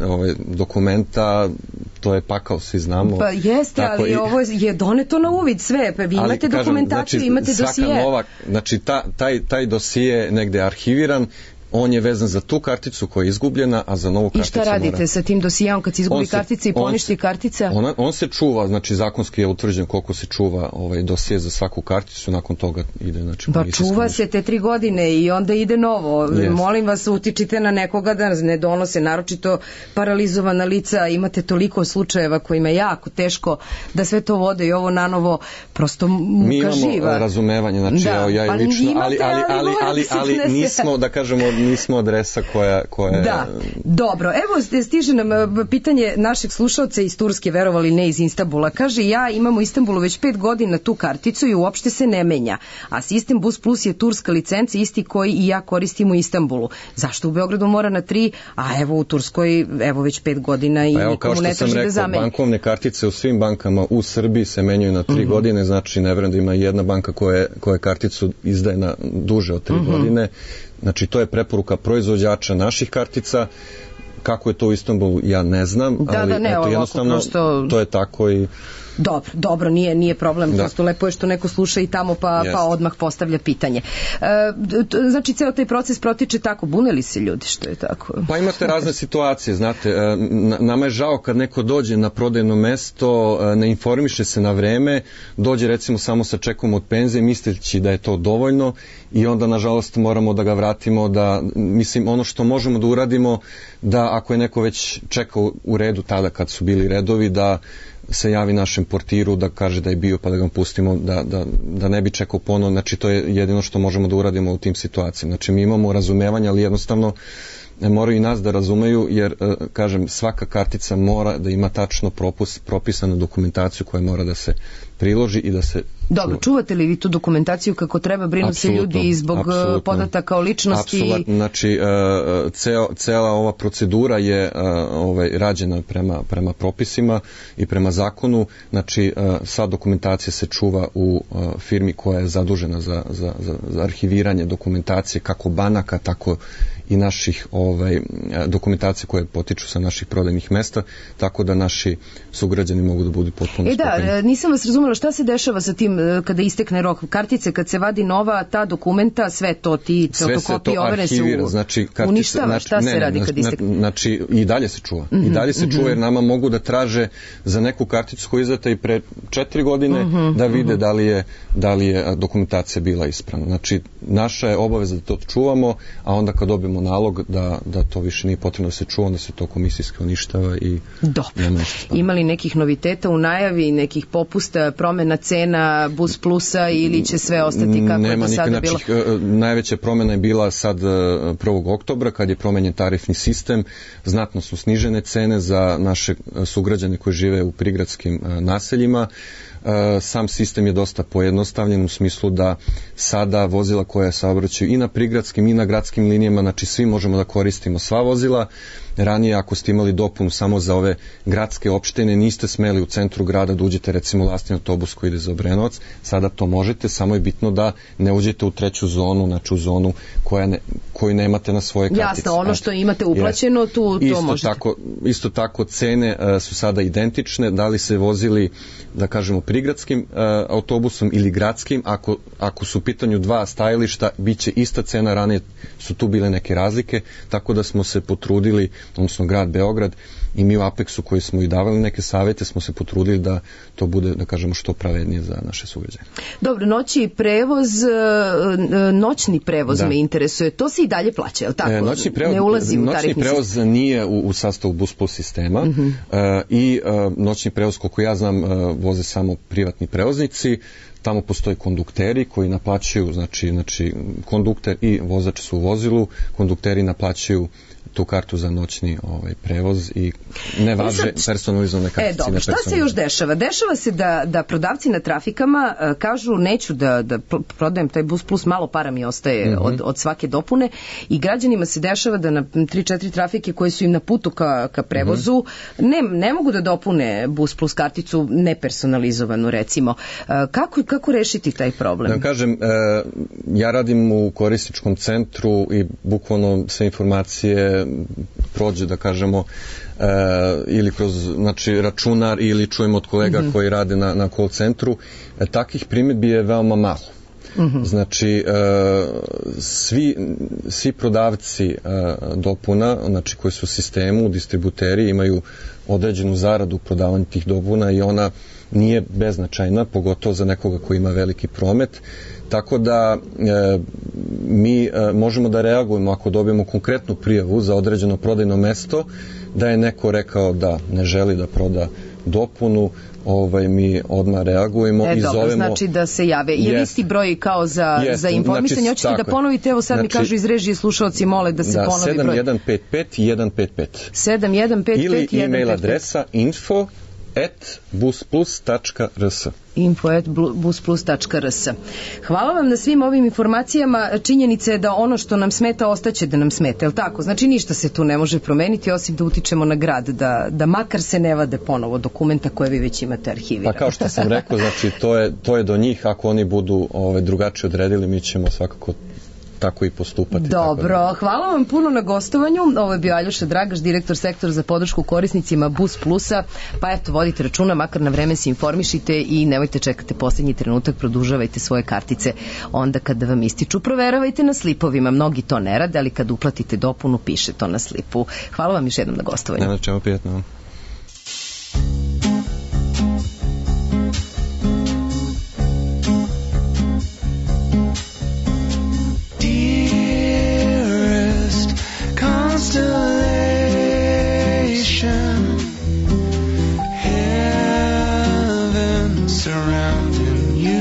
dokumenta, to je pakao, svi znamo.
Pa jeste, ali ovo je doneto na uvid sve. Pa vi imate dokumentaciju, imate dosije.
Znači, taj dosije je negde arhiviran, on je vezan za tu karticu koja je izgubljena, a za novu karticu
mora... I šta radite sa tim dosijeom kad se izgubi kartica i poništi kartica?
On se čuva, znači zakonski je utvrđen koliko se čuva dosije za svaku karticu, nakon toga ide... Znači,
pa čuva se te 3 godine i onda ide novo. Yes. Molim vas, utičite na nekoga da ne donose, naročito paralizovana lica, imate toliko slučajeva kojima je jako teško da sve to vode i ovo nanovo prosto muka živa.
Mi imamo razumevanje, znači ja lično, ali nismo, da kažemo, nismo adresa koja...
Da, dobro. Evo stiže nam pitanje našeg slušalca iz Turske, verovali ne iz Istanbula. Kaže, ja imam u Istanbulu već 5 godina tu karticu i uopšte se ne menja. A sistem Bus Plus je turska licenca, isti koji i ja koristim u Istanbulu. Zašto u Beogradu mora na 3, a evo u Turskoj evo već 5 godina i nikomu ne traži da zameni?
Bankovne kartice u svim bankama u Srbiji se menjaju na 3 godine, znači ne verujem da ima jedna banka koja karticu izdaje na duže od 3 godine. Znači, to je preporuka proizvođača naših kartica. Kako je to u Istanbulu, ja ne znam, ali jednostavno to je tako i...
Dobro, nije problem, prosto lepo je što neko sluša i tamo pa odmah postavlja pitanje. Znači, ceo taj proces protiče tako, buneli se ljudi, što je tako?
Pa imate razne situacije, znate, nama je žao kad neko dođe na prodajno mesto, ne informiše se na vreme, dođe recimo samo sa čekom od penzije, misleći da je to dovoljno i onda nažalost moramo da ga vratimo, mislim, ono što možemo da uradimo, da ako je neko već čekao u redu tada kad su bili redovi, da se javi našem portiru, da kaže da je bio pa da ga pustimo, da ne bi čekao ponovno. Znači, to je jedino što možemo da uradimo u tim situacijama. Znači, mi imamo razumevanja, ali jednostavno moraju i nas da razumeju, jer, kažem, svaka kartica mora da ima tačno propisanu dokumentaciju koja mora da se priloži i da se...
Dobro, čuvate li vi tu dokumentaciju kako treba, brinu se ljudi i zbog podataka o ličnosti?
Apsolutno, znači cela ova procedura je rađena prema propisima i prema zakonu, znači sva dokumentacija se čuva u firmi koja je zadužena za arhiviranje dokumentacije kako banaka, tako i naših dokumentacije koje potiču sa naših prodajnih mesta, tako da naši sugrađani mogu da budu potpuno spokojni.
Nisam vas razumela, šta se dešava sa tim kada istekne rok kartice, kad se vadi nova ta dokumenta, sve to ti fotokopije overene se uništava, šta se radi kad istekne?
Znači, i dalje se čuva. I dalje se čuva, jer nama mogu da traže za neku karticu koja je izdata i pre 4 godine da vide da li je dokumentacija bila ispravna. Znači, naša je obaveza da to čuvamo, a onda kad dobijemo damo nalog da to više nije potrebno da se čuva, da se to komisijski uništava i nema ništa.
Ima li nekih noviteta u najavi, nekih popusta, promena cena Bus Plusa ili će sve ostati kako je do sada bilo?
Najveća promena je bila sad 1. oktobra kad je promenjen tarifni sistem, znatno su snižene cene za naše sugrađane koji žive u prigradskim naseljima. Sam sistem je dosta pojednostavljen u smislu da sada vozila koja saobraćaju i na prigradskim i na gradskim linijama, znači svi možemo da koristimo sva vozila. Ranije ako ste imali dopunu samo za ove gradske opštine, niste smeli u centru grada da uđete recimo u lastni autobus koji ide za Obrenovac, sada to možete, samo je bitno da ne uđete u treću zonu, znači u zonu koju nemate na svoje kartice.
Jasno, ono što imate uplaćeno, to možete.
Isto tako cene su sada identične, da li se vozili, da kažemo, prigradskim autobusom ili gradskim, ako su u pitanju dva stajališta, bit će ista cena, ranije su tu bile neke razlike, tako da smo se potrudili, odnosno grad Beograd i mi u Apexu koji smo i davali neke savete, smo se potrudili da to bude, da kažemo, što pravednije za naše sugrađane.
Dobro, noćni prevoz me interesuje, to se i dalje plaća, je li tako? Ne ulazi u tarifni sistem. Noćni prevoz nije u sastavu Bus Plus sistema i noćni prevoz, koliko ja znam, voze samo privatni prevoznici. Tamo postoje kondukteri koji naplaćuju, znači kondukter i vozač su u vozilu, kondukteri naplaćuju tu kartu za noćni prevoz i ne važe personalizovane kartice. Dobro, šta se još dešava? Dešava se da prodavci na trafikama kažu neću da prodajem taj Bus Plus, malo para mi ostaje od svake dopune i građanima se dešava da na 3-4 trafike koje su im na putu ka prevozu ne mogu da dopune Bus Plus karticu nepersonalizovanu recimo. Kako rešiti taj problem?
Da kažem, ja radim u korisničkom centru i bukvalno sve informacije prođe, da kažemo, ili kroz računar ili čujemo od kolega koji rade na call centru. Takvih primjedbi je veoma malo. Znači, svi prodavci dopuna, znači koji su u sistemu, distributeri, imaju određenu zaradu u prodavanju tih dopuna i ona nije beznačajna, pogotovo za nekoga koji ima veliki promet. Tako da mi možemo da reagujemo ako dobijemo konkretnu prijavu za određeno prodajno mesto, da je neko rekao da ne želi da proda dopunu, mi odmah reagujemo i zovemo.
Znači da se jave. Je isti broj kao za informisanje? Hoćete da ponovite, evo sad mi kažu iz režije slušalci mole da se ponovi broj.
7155
7155
ili e-mail adresa info@busplus.rs
info@busplus.rs. Hvala vam na svim ovim informacijama. Činjenica je da ono što nam smeta ostaće da nam smeta, je li tako? Znači ništa se tu ne može promeniti osim da utičemo na grad, da makar se ne vade ponovo dokumenta koje vi već imate arhivirano.
Pa kao što sam rekao, znači to je do njih, ako oni budu drugačije odredili, mi ćemo svakako tako i postupati.
Dobro, hvala vam puno na gostovanju. Ovo je bio Aljoša Dragaš, direktor sektora za podršku korisnicima Bus Plusa. Pa eto, vodite računa, makar na vreme se informišite i nemojte čekati posljednji trenutak, produžavajte svoje kartice onda kada vam ističu. Proveravajte na slipovima, mnogi to ne rade, ali kad uplatite dopunu, piše to na slipu. Hvala vam još jednom na gostovanju.
Nema čemu, prijatno.
Surrounding you,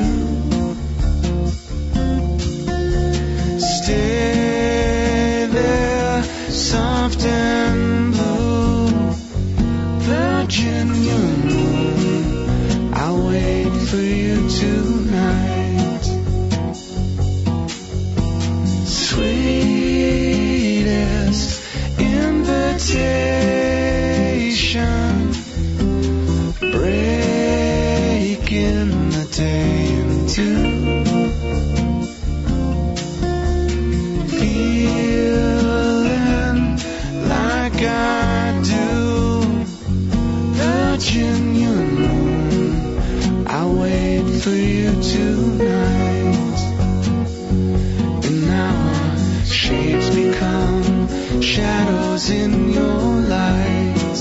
stay there, soft and blue, Virginia moon, I'll wait for you tonight, sweetest invitation, breaking the day in two, feeling like I do, Virginia moon, I'll wait for you tonight, and now our shades become shadows in your light.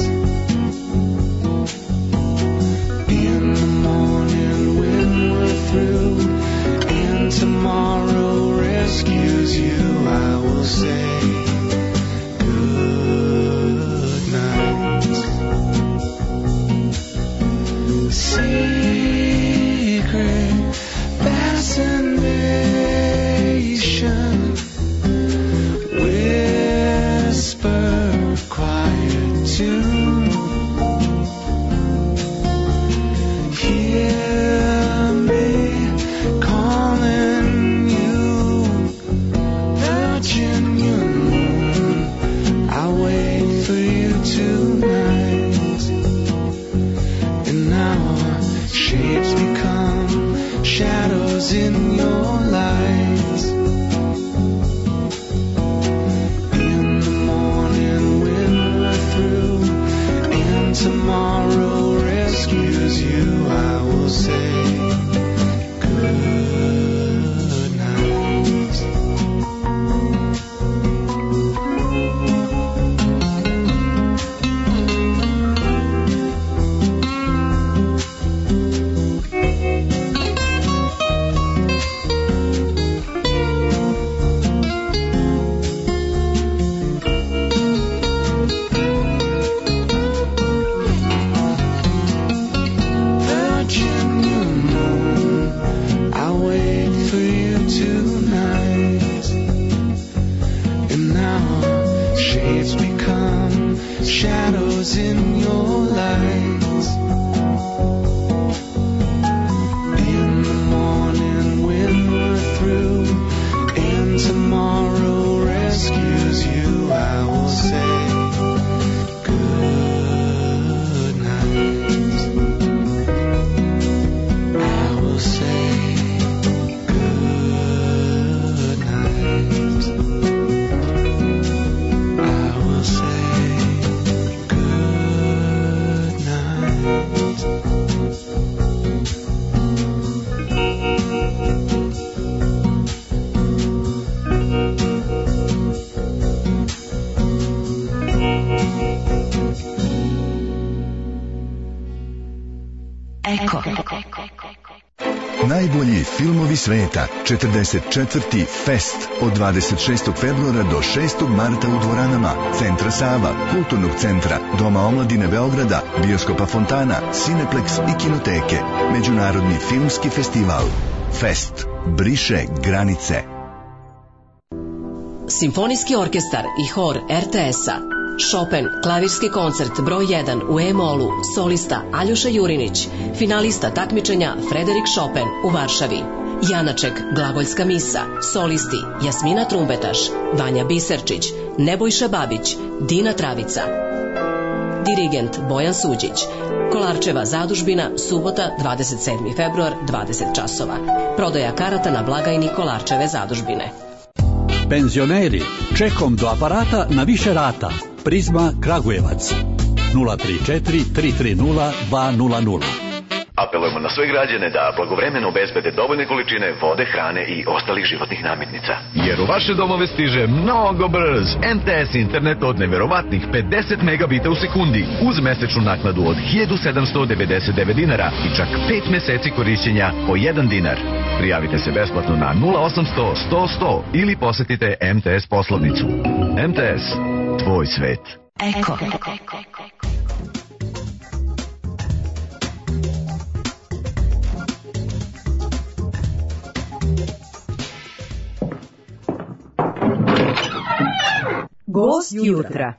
Through, and tomorrow rescues you, I will say. Shades become shadows in your lights. In the morning when we're through and tomorrow rescues you, I will say good night. I will say good night. I will say good night.
Eko.
Najbolji filmovi sveta, 44. Fest od 26. februara do 6. marta u dvoranama Centra Sava, Kulturnog centra, Doma omladine Beograda, Bioskopa Fontana, Cineplex i Kinoteke. Međunarodni filmski festival. Fest briše granice.
Simfonijski orkestar i hor RTS-a. Chopin, klavirski koncert broj 1 u E-molu, solista Aljoša Jurinić, finalista takmičenja Frederik Chopin u Varšavi. Janaček, glagoljska misa, solisti Jasmina Trumbetaš, Vanja Biserčić, Nebojša Babić, Dina Travica. Dirigent Bojan Suđić. Kolarčeva zadužbina, subota 27. februar, 20 časova. Prodaja karata na blagajni Kolarčeve zadužbine.
Penzioneri, čekom do aparata na više rata. Prizma Kragujevac 034 330 200.
Apelujemo na sve građane da blagovremeno obezbede dovoljne količine vode, hrane i ostalih životnih namirnica. Jer u vaše domove stiže mnogo brz MTS internet od neverovatnih 50 megabita u sekundi uz mesečnu naknadu od 1799 dinara i čak 5 meseci korišćenja po 1 dinar. Prijavite se besplatno na 0800 100 100 ili posetite MTS poslovnicu. MTS, tvoj svet.
Eko.
Gost jutra.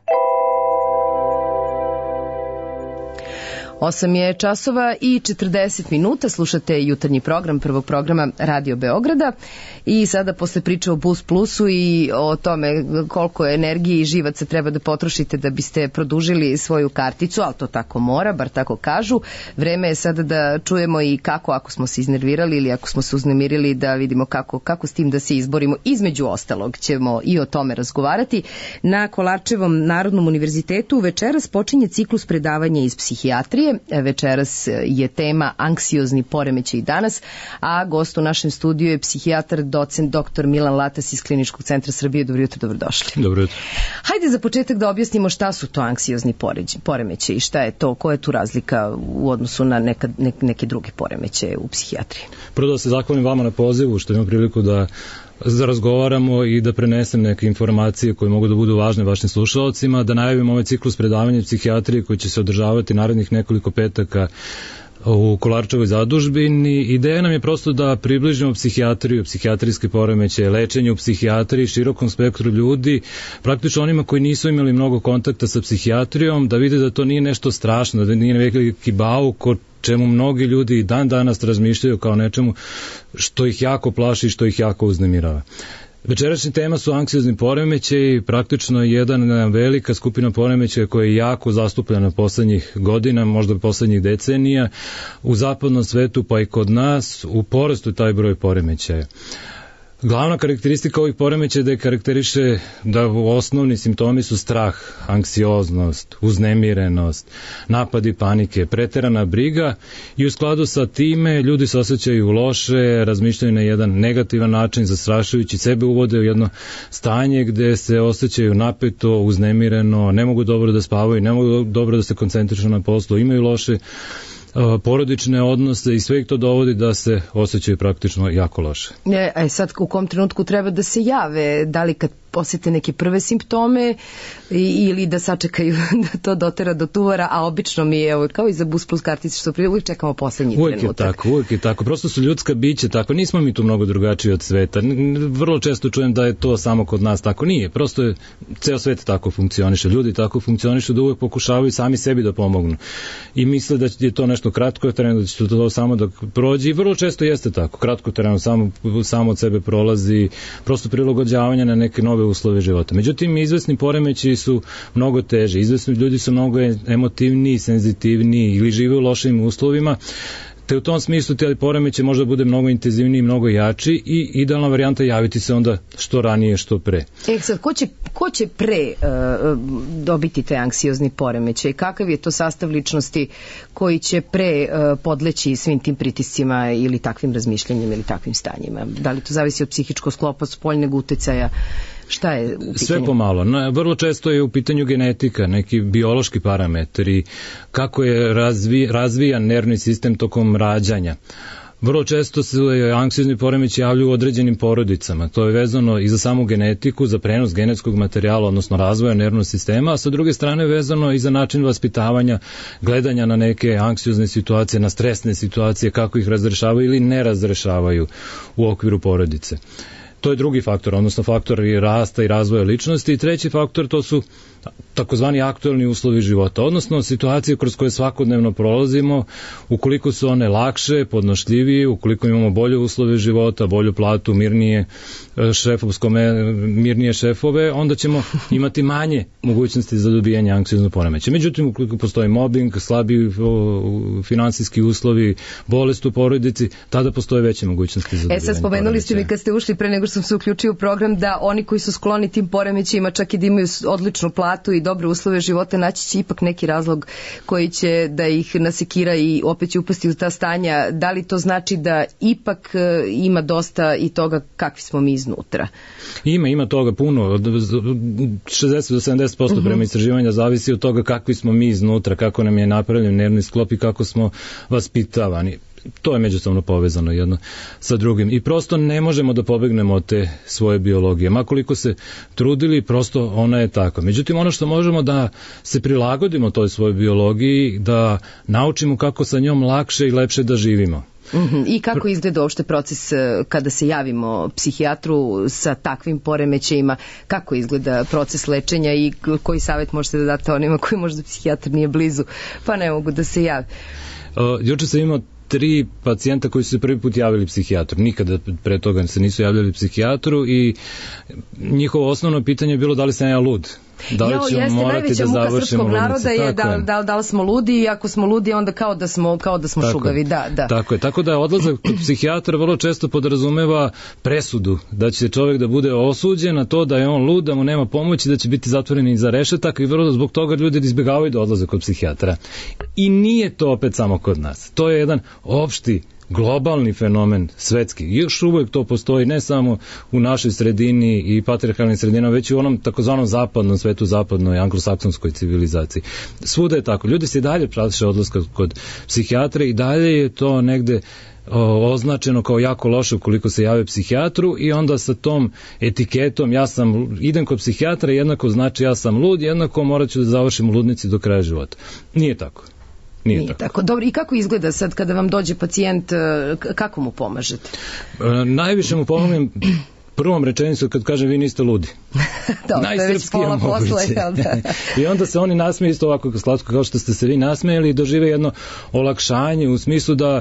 8 je časova i 40 minuta, slušate jutarnji program prvog programa Radio Beograda i sada posle priče o Bus Plusu i o tome koliko energije i živaca treba da potrošite da biste produžili svoju karticu, ali to tako mora, bar tako kažu. Vreme je sada da čujemo i kako, ako smo se iznervirali ili ako smo se uznemirili, da vidimo kako s tim da se izborimo. Između ostalog ćemo i o tome razgovarati. Na Kolarčevom Narodnom univerzitetu večeras počinje ciklus predavanja iz psihijatrije. Večeras je tema anksiozni poremećaj danas, a gost u našem studiju je psihijatar, docent dr. Milan Latas iz Kliničkog centra Srbije. Dobro jutro, dobrodošli.
Dobro jutro.
Hajde za početak da objasnimo šta su to anksiozni poremećaji, šta je to, koja je tu razlika u odnosu na neke druge poremećaje u psihijatriji.
Prvo da se zahvalim vama na pozivu što imam priliku da razgovaramo i da prenesem neke informacije koje mogu da budu važne vašim slušalcima, da najavim ovaj ciklus predavanja psihijatrije koji će se održavati narednih nekoliko petaka u Kolarčevoj zadužbini. Ideja nam je prosto da približimo psihijatriju, psihijatrijske poremećaje, lečenje u psihijatriji, širokom spektru ljudi, praktično onima koji nisu imali mnogo kontakta sa psihijatrijom, da vide da to nije nešto strašno, da nije veliki bauk o čemu mnogi ljudi dan danas razmišljaju kao nečemu što ih jako plaši i što ih jako uznemirava. Večerašnja tema su anksiozni poremećaji, praktično jedna velika skupina poremećaja koja je jako zastupljena poslednjih godina, možda poslednjih decenija, u zapadnom svetu pa i kod nas, u porastu je taj broj poremećaja. Glavna karakteristika ovih poremećaja je da je karakteriše da osnovni simptomi su strah, anksioznost, uznemirenost, napadi panike, preterana briga i u skladu sa time ljudi se osjećaju loše, razmišljaju na jedan negativan način, zastrašujući sebe, uvode u jedno stanje gde se osjećaju napeto, uznemireno, ne mogu dobro da spavaju, ne mogu dobro da se koncentrišu na poslu, imaju loše porodične odnose i sve ih to dovodi da se osjećaju praktično jako loše.
Sad u kom trenutku treba da se jave, da li kad osete neke prve simptome ili da sačekaju da to dotera do tumora, a obično mi je kao i za Bus Plus kartice što prije uvijek čekamo poslednji trenutak.
Uvijek je tako. Prosto su ljudska bića tako. Nismo mi tu mnogo drugačiji od sveta. Vrlo često čujem da je to samo kod nas tako. Nije. Prosto je ceo svet tako funkcioniše. Ljudi tako funkcionišu da uvijek pokušavaju sami sebi da pomognu. I misle da je to nešto kratko trajno, da će to samo da prođe i vrlo često jeste tako. Kratko trajno samo od sebe prolazi, prosto prilagođavanje na neke nove uslove života. Međutim, izvesni poremećaji su mnogo teže. Izvesni ljudi su mnogo emotivniji, senzitivniji ili žive u lošim uslovima, te u tom smislu te poremećaj može da bude mnogo intenzivniji, mnogo jači i idealna varijanta je javiti se onda što ranije, što pre.
Sad, ko će pre dobiti te anksiozni poremećaj? Kakav je to sastav ličnosti koji će pre podleći svim tim pritiscima ili takvim razmišljanjima ili takvim stanjima? Da li to zavisi od psihičkog sklopa, spoljnog uticaja? Šta je u pitanju?
Sve pomalo. Vrlo često je u pitanju genetika, neki biološki parametri, kako je razvijan nervni sistem tokom rađanja. Vrlo često se anksiozni poremećaji javljaju u određenim porodicama. To je vezano i za samu genetiku, za prenos genetskog materijala, odnosno razvoja nervnog sistema, a sa druge strane vezano i za način vaspitavanja, gledanja na neke anksiozne situacije, na stresne situacije, kako ih razrešavaju ili ne razrešavaju u okviru porodice. To je drugi faktor, odnosno faktor rasta i razvoja ličnosti. I treći faktor, to su takozvani aktuelni uslovi života, odnosno situacije kroz koje svakodnevno prolazimo, ukoliko su one lakše, podnošljivije, ukoliko imamo bolje uslove života, bolju platu, mirnije šefove, onda ćemo imati manje mogućnosti za dobijanje anksioznog poremećaja. Međutim, ukoliko postoji mobbing, slabi finansijski uslovi, bolest u porodici, tada postoje veće mogućnosti za dobijanje poremećaja.
Sad spomenuli ste mi kad ste ušli pre nego što sam se uključio u program da oni koji su skloni tim poremećajima, čak i da imaju odličnu platu i dobre uslove života, naći će ipak neki razlog koji će da ih nasekira i opet će upasti u ta stanja. Da li to znači da ipak ima dosta i toga kakvi smo mi iznutra?
Ima toga puno. 60 do 70% prema istraživanja zavisi od toga kakvi smo mi iznutra, kako nam je napravljen nervni sklop i kako smo vaspitavani. To je međusobno povezano jedno sa drugim i prosto ne možemo da pobegnemo od te svoje biologije. Makoliko se trudili, prosto ona je takva. Međutim, ono što možemo da se prilagodimo toj svojoj biologiji, da naučimo kako sa njom lakše i lepše da živimo.
I kako izgleda uopšte proces kada se javimo psihijatru sa takvim poremećajima, kako izgleda proces lečenja i koji savjet možete da date onima koji možda psihijatar nije blizu pa ne mogu da se jave?
Juče sam imao 3 pacijenta koji su se prvi put javili psihijatru. Nikada pre toga se nisu javljali psihijatru i njihovo osnovno pitanje je bilo da li sam ja lud. Da li ćemo morati da završimo ludnicu?
Naroda je da li smo ludi i ako smo ludi onda kao da smo šugavi. Da.
Tako da odlazak kod psihijatra vrlo često podrazumeva presudu, da će čovjek da bude osuđen na to da je on lud, da mu nema pomoći, da će biti zatvoren iza rešetaka i vrlo zbog toga ljudi izbjegavaju da odlaze kod psihijatra. I nije to opet samo kod nas. To je jedan opšti globalni fenomen svetski. Još uvijek to postoji ne samo u našoj sredini i patrijarhalnim sredinama, već i u onom takozvanom zapadnom svetu, zapadnoj anglosaksonskoj civilizaciji. Svuda je tako. Ljudi se i dalje plaše odlaska kod psihijatra i dalje je to negde označeno kao jako loše ukoliko se jave psihijatru i onda sa tom etiketom idem kod psihijatra jednako znači ja sam lud, jednako morat ću da završim u ludnici do kraja života. Nije tako. Nije tako.
Dobro, i kako izgleda sad kada vam dođe pacijent, kako mu pomažete?
Najviše mu pomognem prvom rečenicu kad kažem vi niste ludi. Najsrpskije moguće. I onda se oni nasmeju isto ovako slatko kao što ste se vi nasmejali i dožive jedno olakšanje u smislu da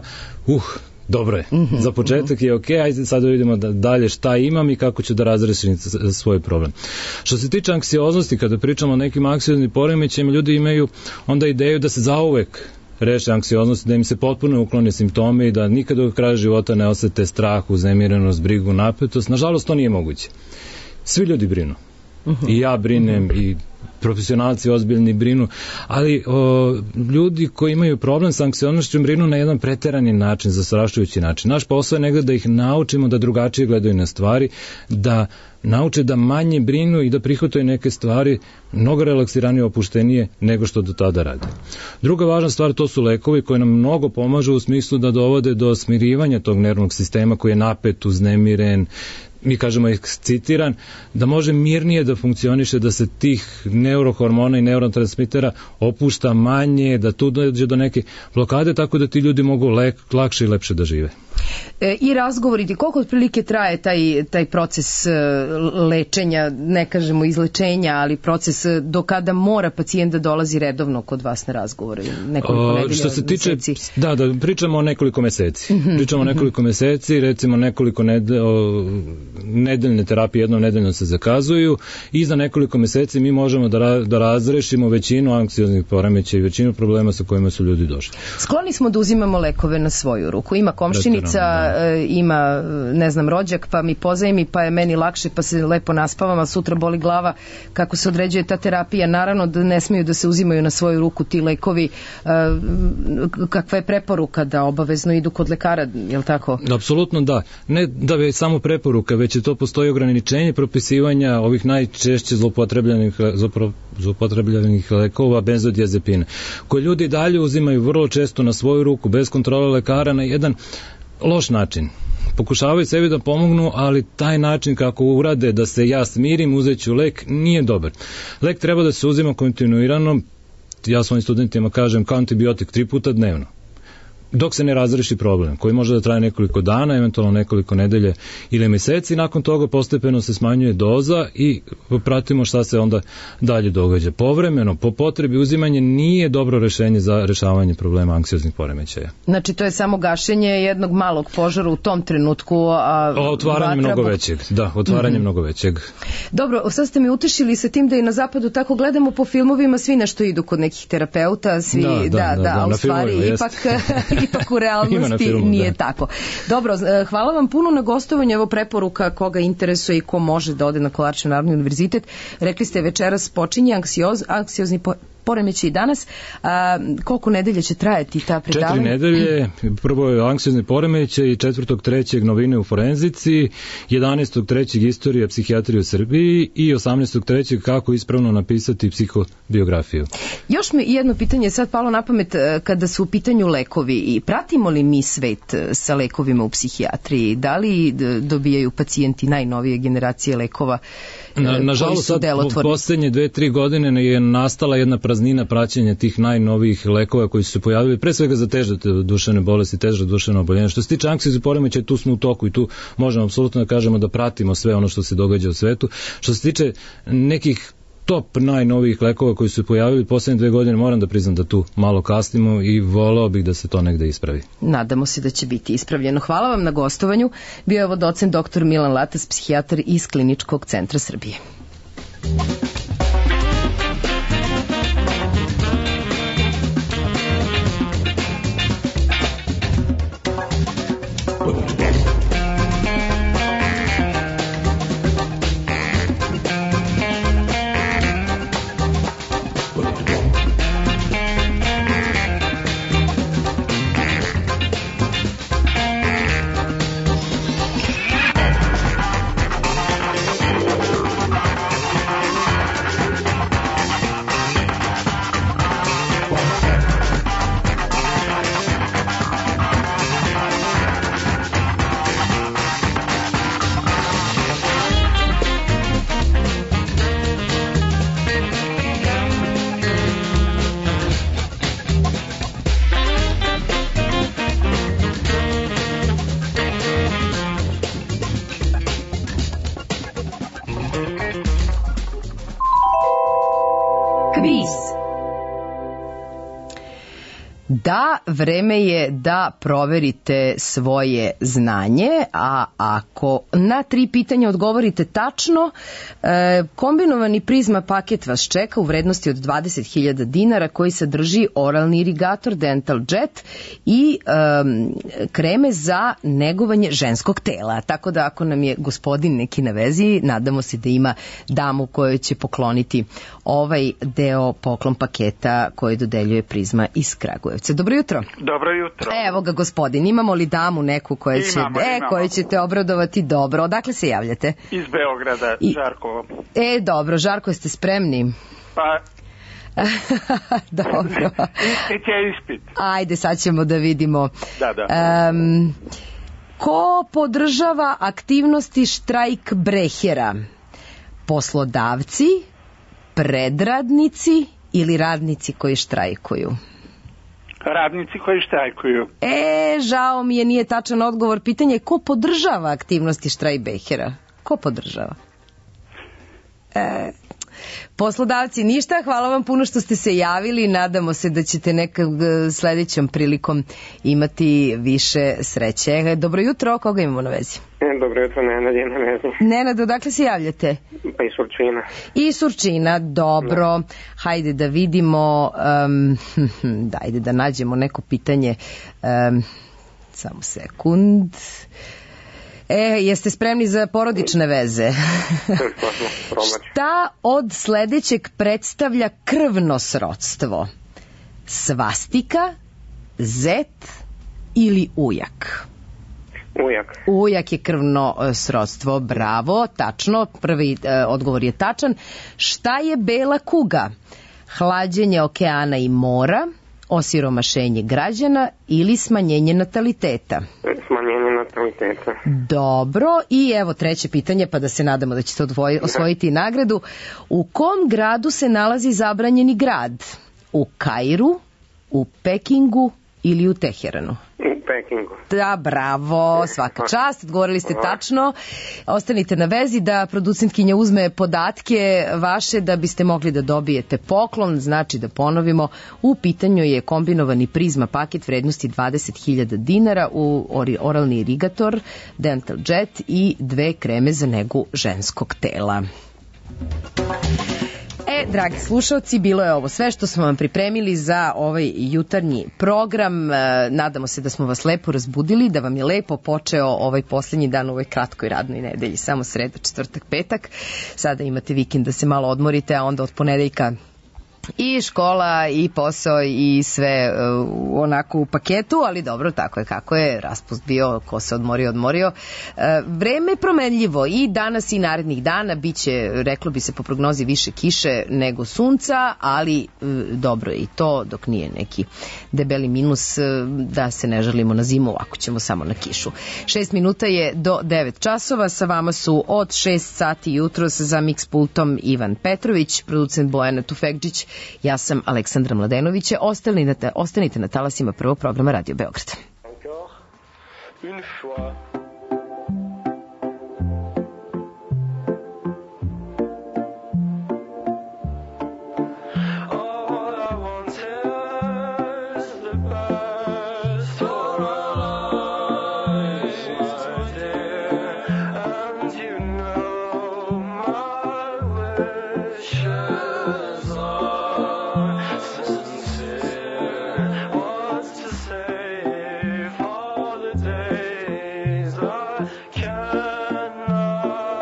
dobro je, za početak je ok, ajde sad da vidimo dalje šta imam i kako ću da razrešim svoj problem. Što se tiče anksioznosti, kada pričamo o nekim anksioznim poremećajima, ljudi imaju onda ideju da se zauvek reše anksioznost, da im se potpuno uklone simptome i da nikada do kraja života ne osete strah, uznemirenost, brigu, napetost. Nažalost, to nije moguće. Svi ljudi brinu. I ja brinem i profesionalci ozbiljni brinu, ali ljudi koji imaju problem sa anksioznošću brinu na jedan preterani način, zastrašujući način. Naš posao je negdje da ih naučimo da drugačije gledaju na stvari, da nauče da manje brinu i da prihvataju neke stvari mnogo relaksiranije, opuštenije nego što do tada rade. Druga važna stvar, to su lekovi koji nam mnogo pomažu u smislu da dovode do smirivanja tog nervnog sistema koji je napet, uznemiren, mi kažemo ekscitiran, da može mirnije da funkcioniše, da se tih neurohormona i neurotransmitera opušta manje, da tu dođe do neke blokade, tako da ti ljudi mogu lakše i lepše da žive.
I razgovoriti, koliko otprilike traje taj proces lečenja, ne kažemo izlečenja, ali proces do kada mora pacijent da dolazi redovno kod vas na razgovore? Nekoliko nedelja,
što se tiče,
meseci?
Da, pričamo o nekoliko meseci. Pričamo o nekoliko meseci, recimo nekoliko nedeljne terapije jednom nedeljno se zakazuju i za nekoliko meseci mi možemo da razrešimo većinu anksioznih poremećaja i većinu problema sa kojima su ljudi došli.
Skloni smo da uzimamo lekove na svoju ruku. Ima komšinica, ima, ne znam, rođak, pa mi pozajmi, pa je meni lakše, pa se lepo naspavam, a sutra boli glava. Kako se određuje ta terapija? Naravno da ne smiju da se uzimaju na svoju ruku ti lekovi. Kakva je preporuka da obavezno idu kod lekara, je li tako?
Apsolutno da. Ne da je samo preporuka, već je to postoji ograničenje propisivanja ovih najčešće zloupotrebljenih lekova, benzodiazepina, koje ljudi dalje uzimaju vrlo često na svoju ruku, bez kontrole lekara, na jedan loš način. Pokušavaju sebi da pomognu, ali taj način kako urade da se ja smirim, uzeću lek, nije dobar. Lek treba da se uzima kontinuirano, ja svojim studentima kažem kao antibiotik 3 puta dnevno, dok se ne razreši problem, koji može da traje nekoliko dana, eventualno nekoliko nedelje ili meseci, nakon toga postepeno se smanjuje doza i pratimo šta se onda dalje događa. Povremeno, po potrebi uzimanje nije dobro rešenje za rešavanje problema anksioznih poremećaja.
Znači to je samo gašenje jednog malog požara u tom trenutku,
otvaranje mnogo većeg. Da, otvaranje mnogo većeg.
Dobro, sad ste mi utešili sa tim da i na zapadu tako gledamo po filmovima, svi nešto idu kod nekih terapeuta, svi da, u stvari ipak u realnosti nije tako. Dobro, hvala vam puno na gostovanju. Evo preporuka koga interesuje i ko može da ode na Kolarčev Narodni univerzitet. Rekli ste večeras počinje anksiozni poremećaj danas. Koliko nedelja će trajati ta predavanja?
4 nedelje. Prvo je anksiozni poremećaj, 4.3. novine u forenzici, 11.3. istorija psihijatrije u Srbiji i 18.3. kako ispravno napisati psihobiografiju.
Još mi jedno pitanje sad palo na pamet kada su u pitanju lekovi. I pratimo li mi svet sa lekovima u psihijatriji? Da li dobijaju pacijenti najnovije generacije lekova?
Nažalost, sad poslednje 2-3 godine je nastala jedna praznina praćenja tih najnovijih lekova koji su se pojavili, pre svega za teže duševne bolesti, teže duševne oboljenja. Što se tiče anksioznih poremećaja, tu smo u toku i tu možemo apsolutno da kažemo da pratimo sve ono što se događa u svetu. Što se tiče nekih top najnovijih lekova koji su se pojavili poslednje 2 godine, moram da priznam da tu malo kasnimo i voleo bih da se to negde ispravi.
Nadamo se da će biti ispravljeno. Hvala vam na gostovanju. Bio je ovo docent dr. Milan Latas, psihijatar iz Kliničkog centra Srbije. Da, vreme je da proverite svoje znanje, a ako na 3 pitanja odgovorite tačno, kombinovani prizma paket vas čeka u vrednosti od 20.000 dinara koji sadrži oralni irigator Dental Jet i kreme za negovanje ženskog tela. Tako da ako nam je gospodin neki na vezi, nadamo se da ima damu kojoj će pokloniti ovaj deo poklon paketa koji dodeljuje prizma iz Kragujevca. Dobro jutro.
Dobro jutro.
Evo ga gospodin, imamo li damu neku koja ćete obradovati. Dobro, odakle se javljate?
Iz Beograda, Žarko.
Dobro, Žarko, jeste spremni?
Pa...
Dobro.
Ispit je ispit.
Ajde, sad ćemo da vidimo.
Da.
Ko podržava aktivnosti štrajk Brehera? Poslodavci, predradnici ili radnici koji štrajkuju?
Radnici koji štrajkuju.
Žao mi je, nije tačan odgovor. Pitanje je ko podržava aktivnosti štrajk Brehera? Ko podržava? Poslodavci, ništa, hvala vam puno što ste se javili, nadamo se da ćete nekog sledećom prilikom imati više sreće. Dobro jutro, koga imamo na vezi?
Dobro jutro, Nenad je na vezi.
Nenad, odakle se javljate?
Pa iz Surčina.
Iz Surčina, dobro. Hajde da vidimo, dajde da nađemo neko pitanje. Samo sekund. Jeste spremni za porodične veze? Šta od sledećeg predstavlja krvno srodstvo? Svastika, zet ili ujak?
Ujak.
Ujak je krvno srodstvo, bravo, tačno, prvi odgovor je tačan. Šta je bela kuga? Hlađenje okeana i mora, osiromašenje građana ili smanjenje nataliteta?
Smanjenje nataliteta.
Dobro, i evo treće pitanje, pa da se nadamo da ćete osvojiti nagradu. U kom gradu se nalazi zabranjeni grad? U Kairu, u Pekingu ili u Teheranu?
U Pekingu.
Da, bravo, svaka čast, odgovorili ste tačno. Ostanite na vezi da producentkinja uzme podatke vaše da biste mogli da dobijete poklon, znači da ponovimo, u pitanju je kombinovani prizma paket vrednosti 20.000 dinara u oralni irigator, dental jet i 2 kreme za negu ženskog tela. Dragi slušalci, bilo je ovo sve što smo vam pripremili za ovaj jutarnji program. Nadamo se da smo vas lepo razbudili, da vam je lepo počeo ovaj poslednji dan u ovoj kratkoj radnoj nedelji, samo sreda, četvrtak, petak. Sada imate vikend da se malo odmorite, a onda od ponedeljka i škola i posao i sve onako u paketu, ali dobro, tako je kako je, raspust bio, ko se odmorio. Vreme je promenljivo i danas i narednih dana biće, reklo bi se po prognozi, više kiše nego sunca, ali dobro je i to dok nije neki debeli minus, da se ne žalimo na zimu, ako ćemo samo na kišu. 6 minuta je do 9 časova, sa vama su od 6 sati jutros za mix pultom Ivan Petrović, producent Bojana Tufekđić. Ja sam Aleksandra Mladenovića. Ostanite na talasima prvog programa Radio Beograd.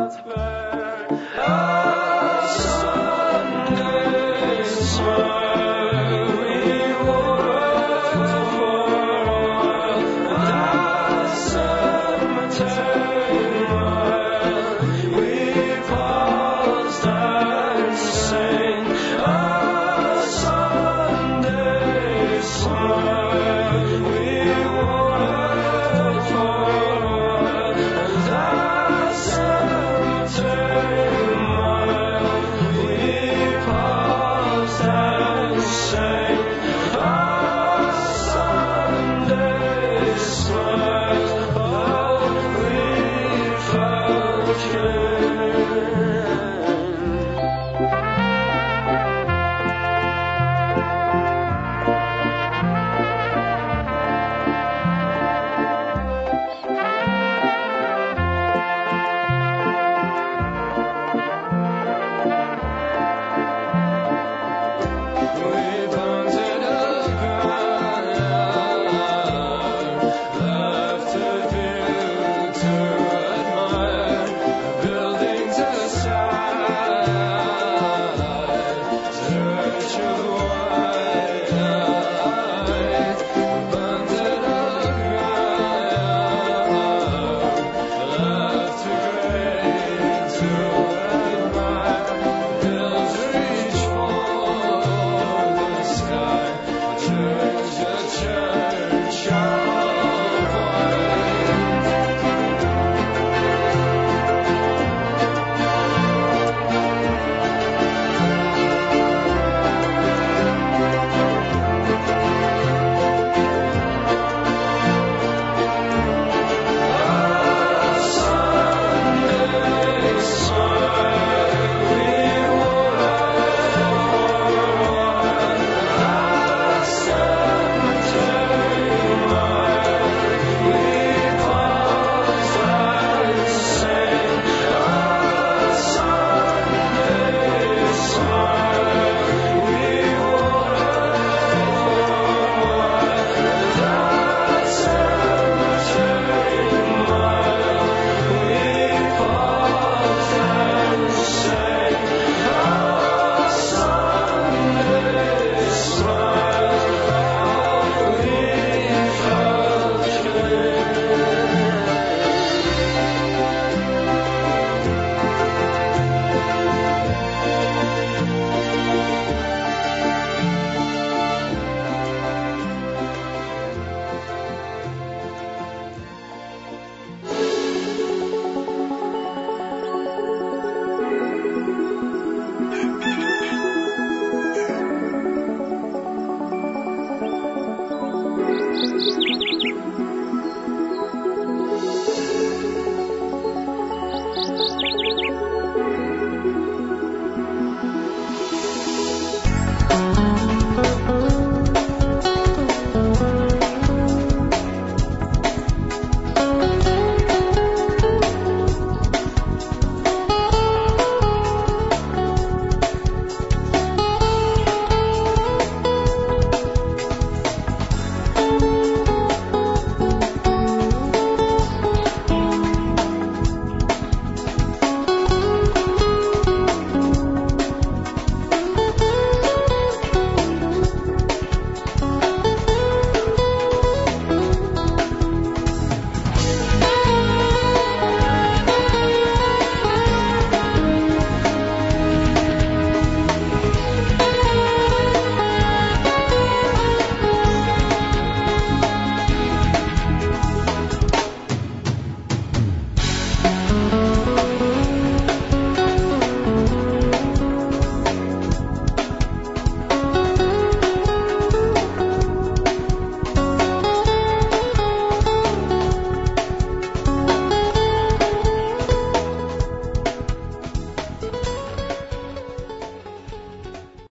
Smile.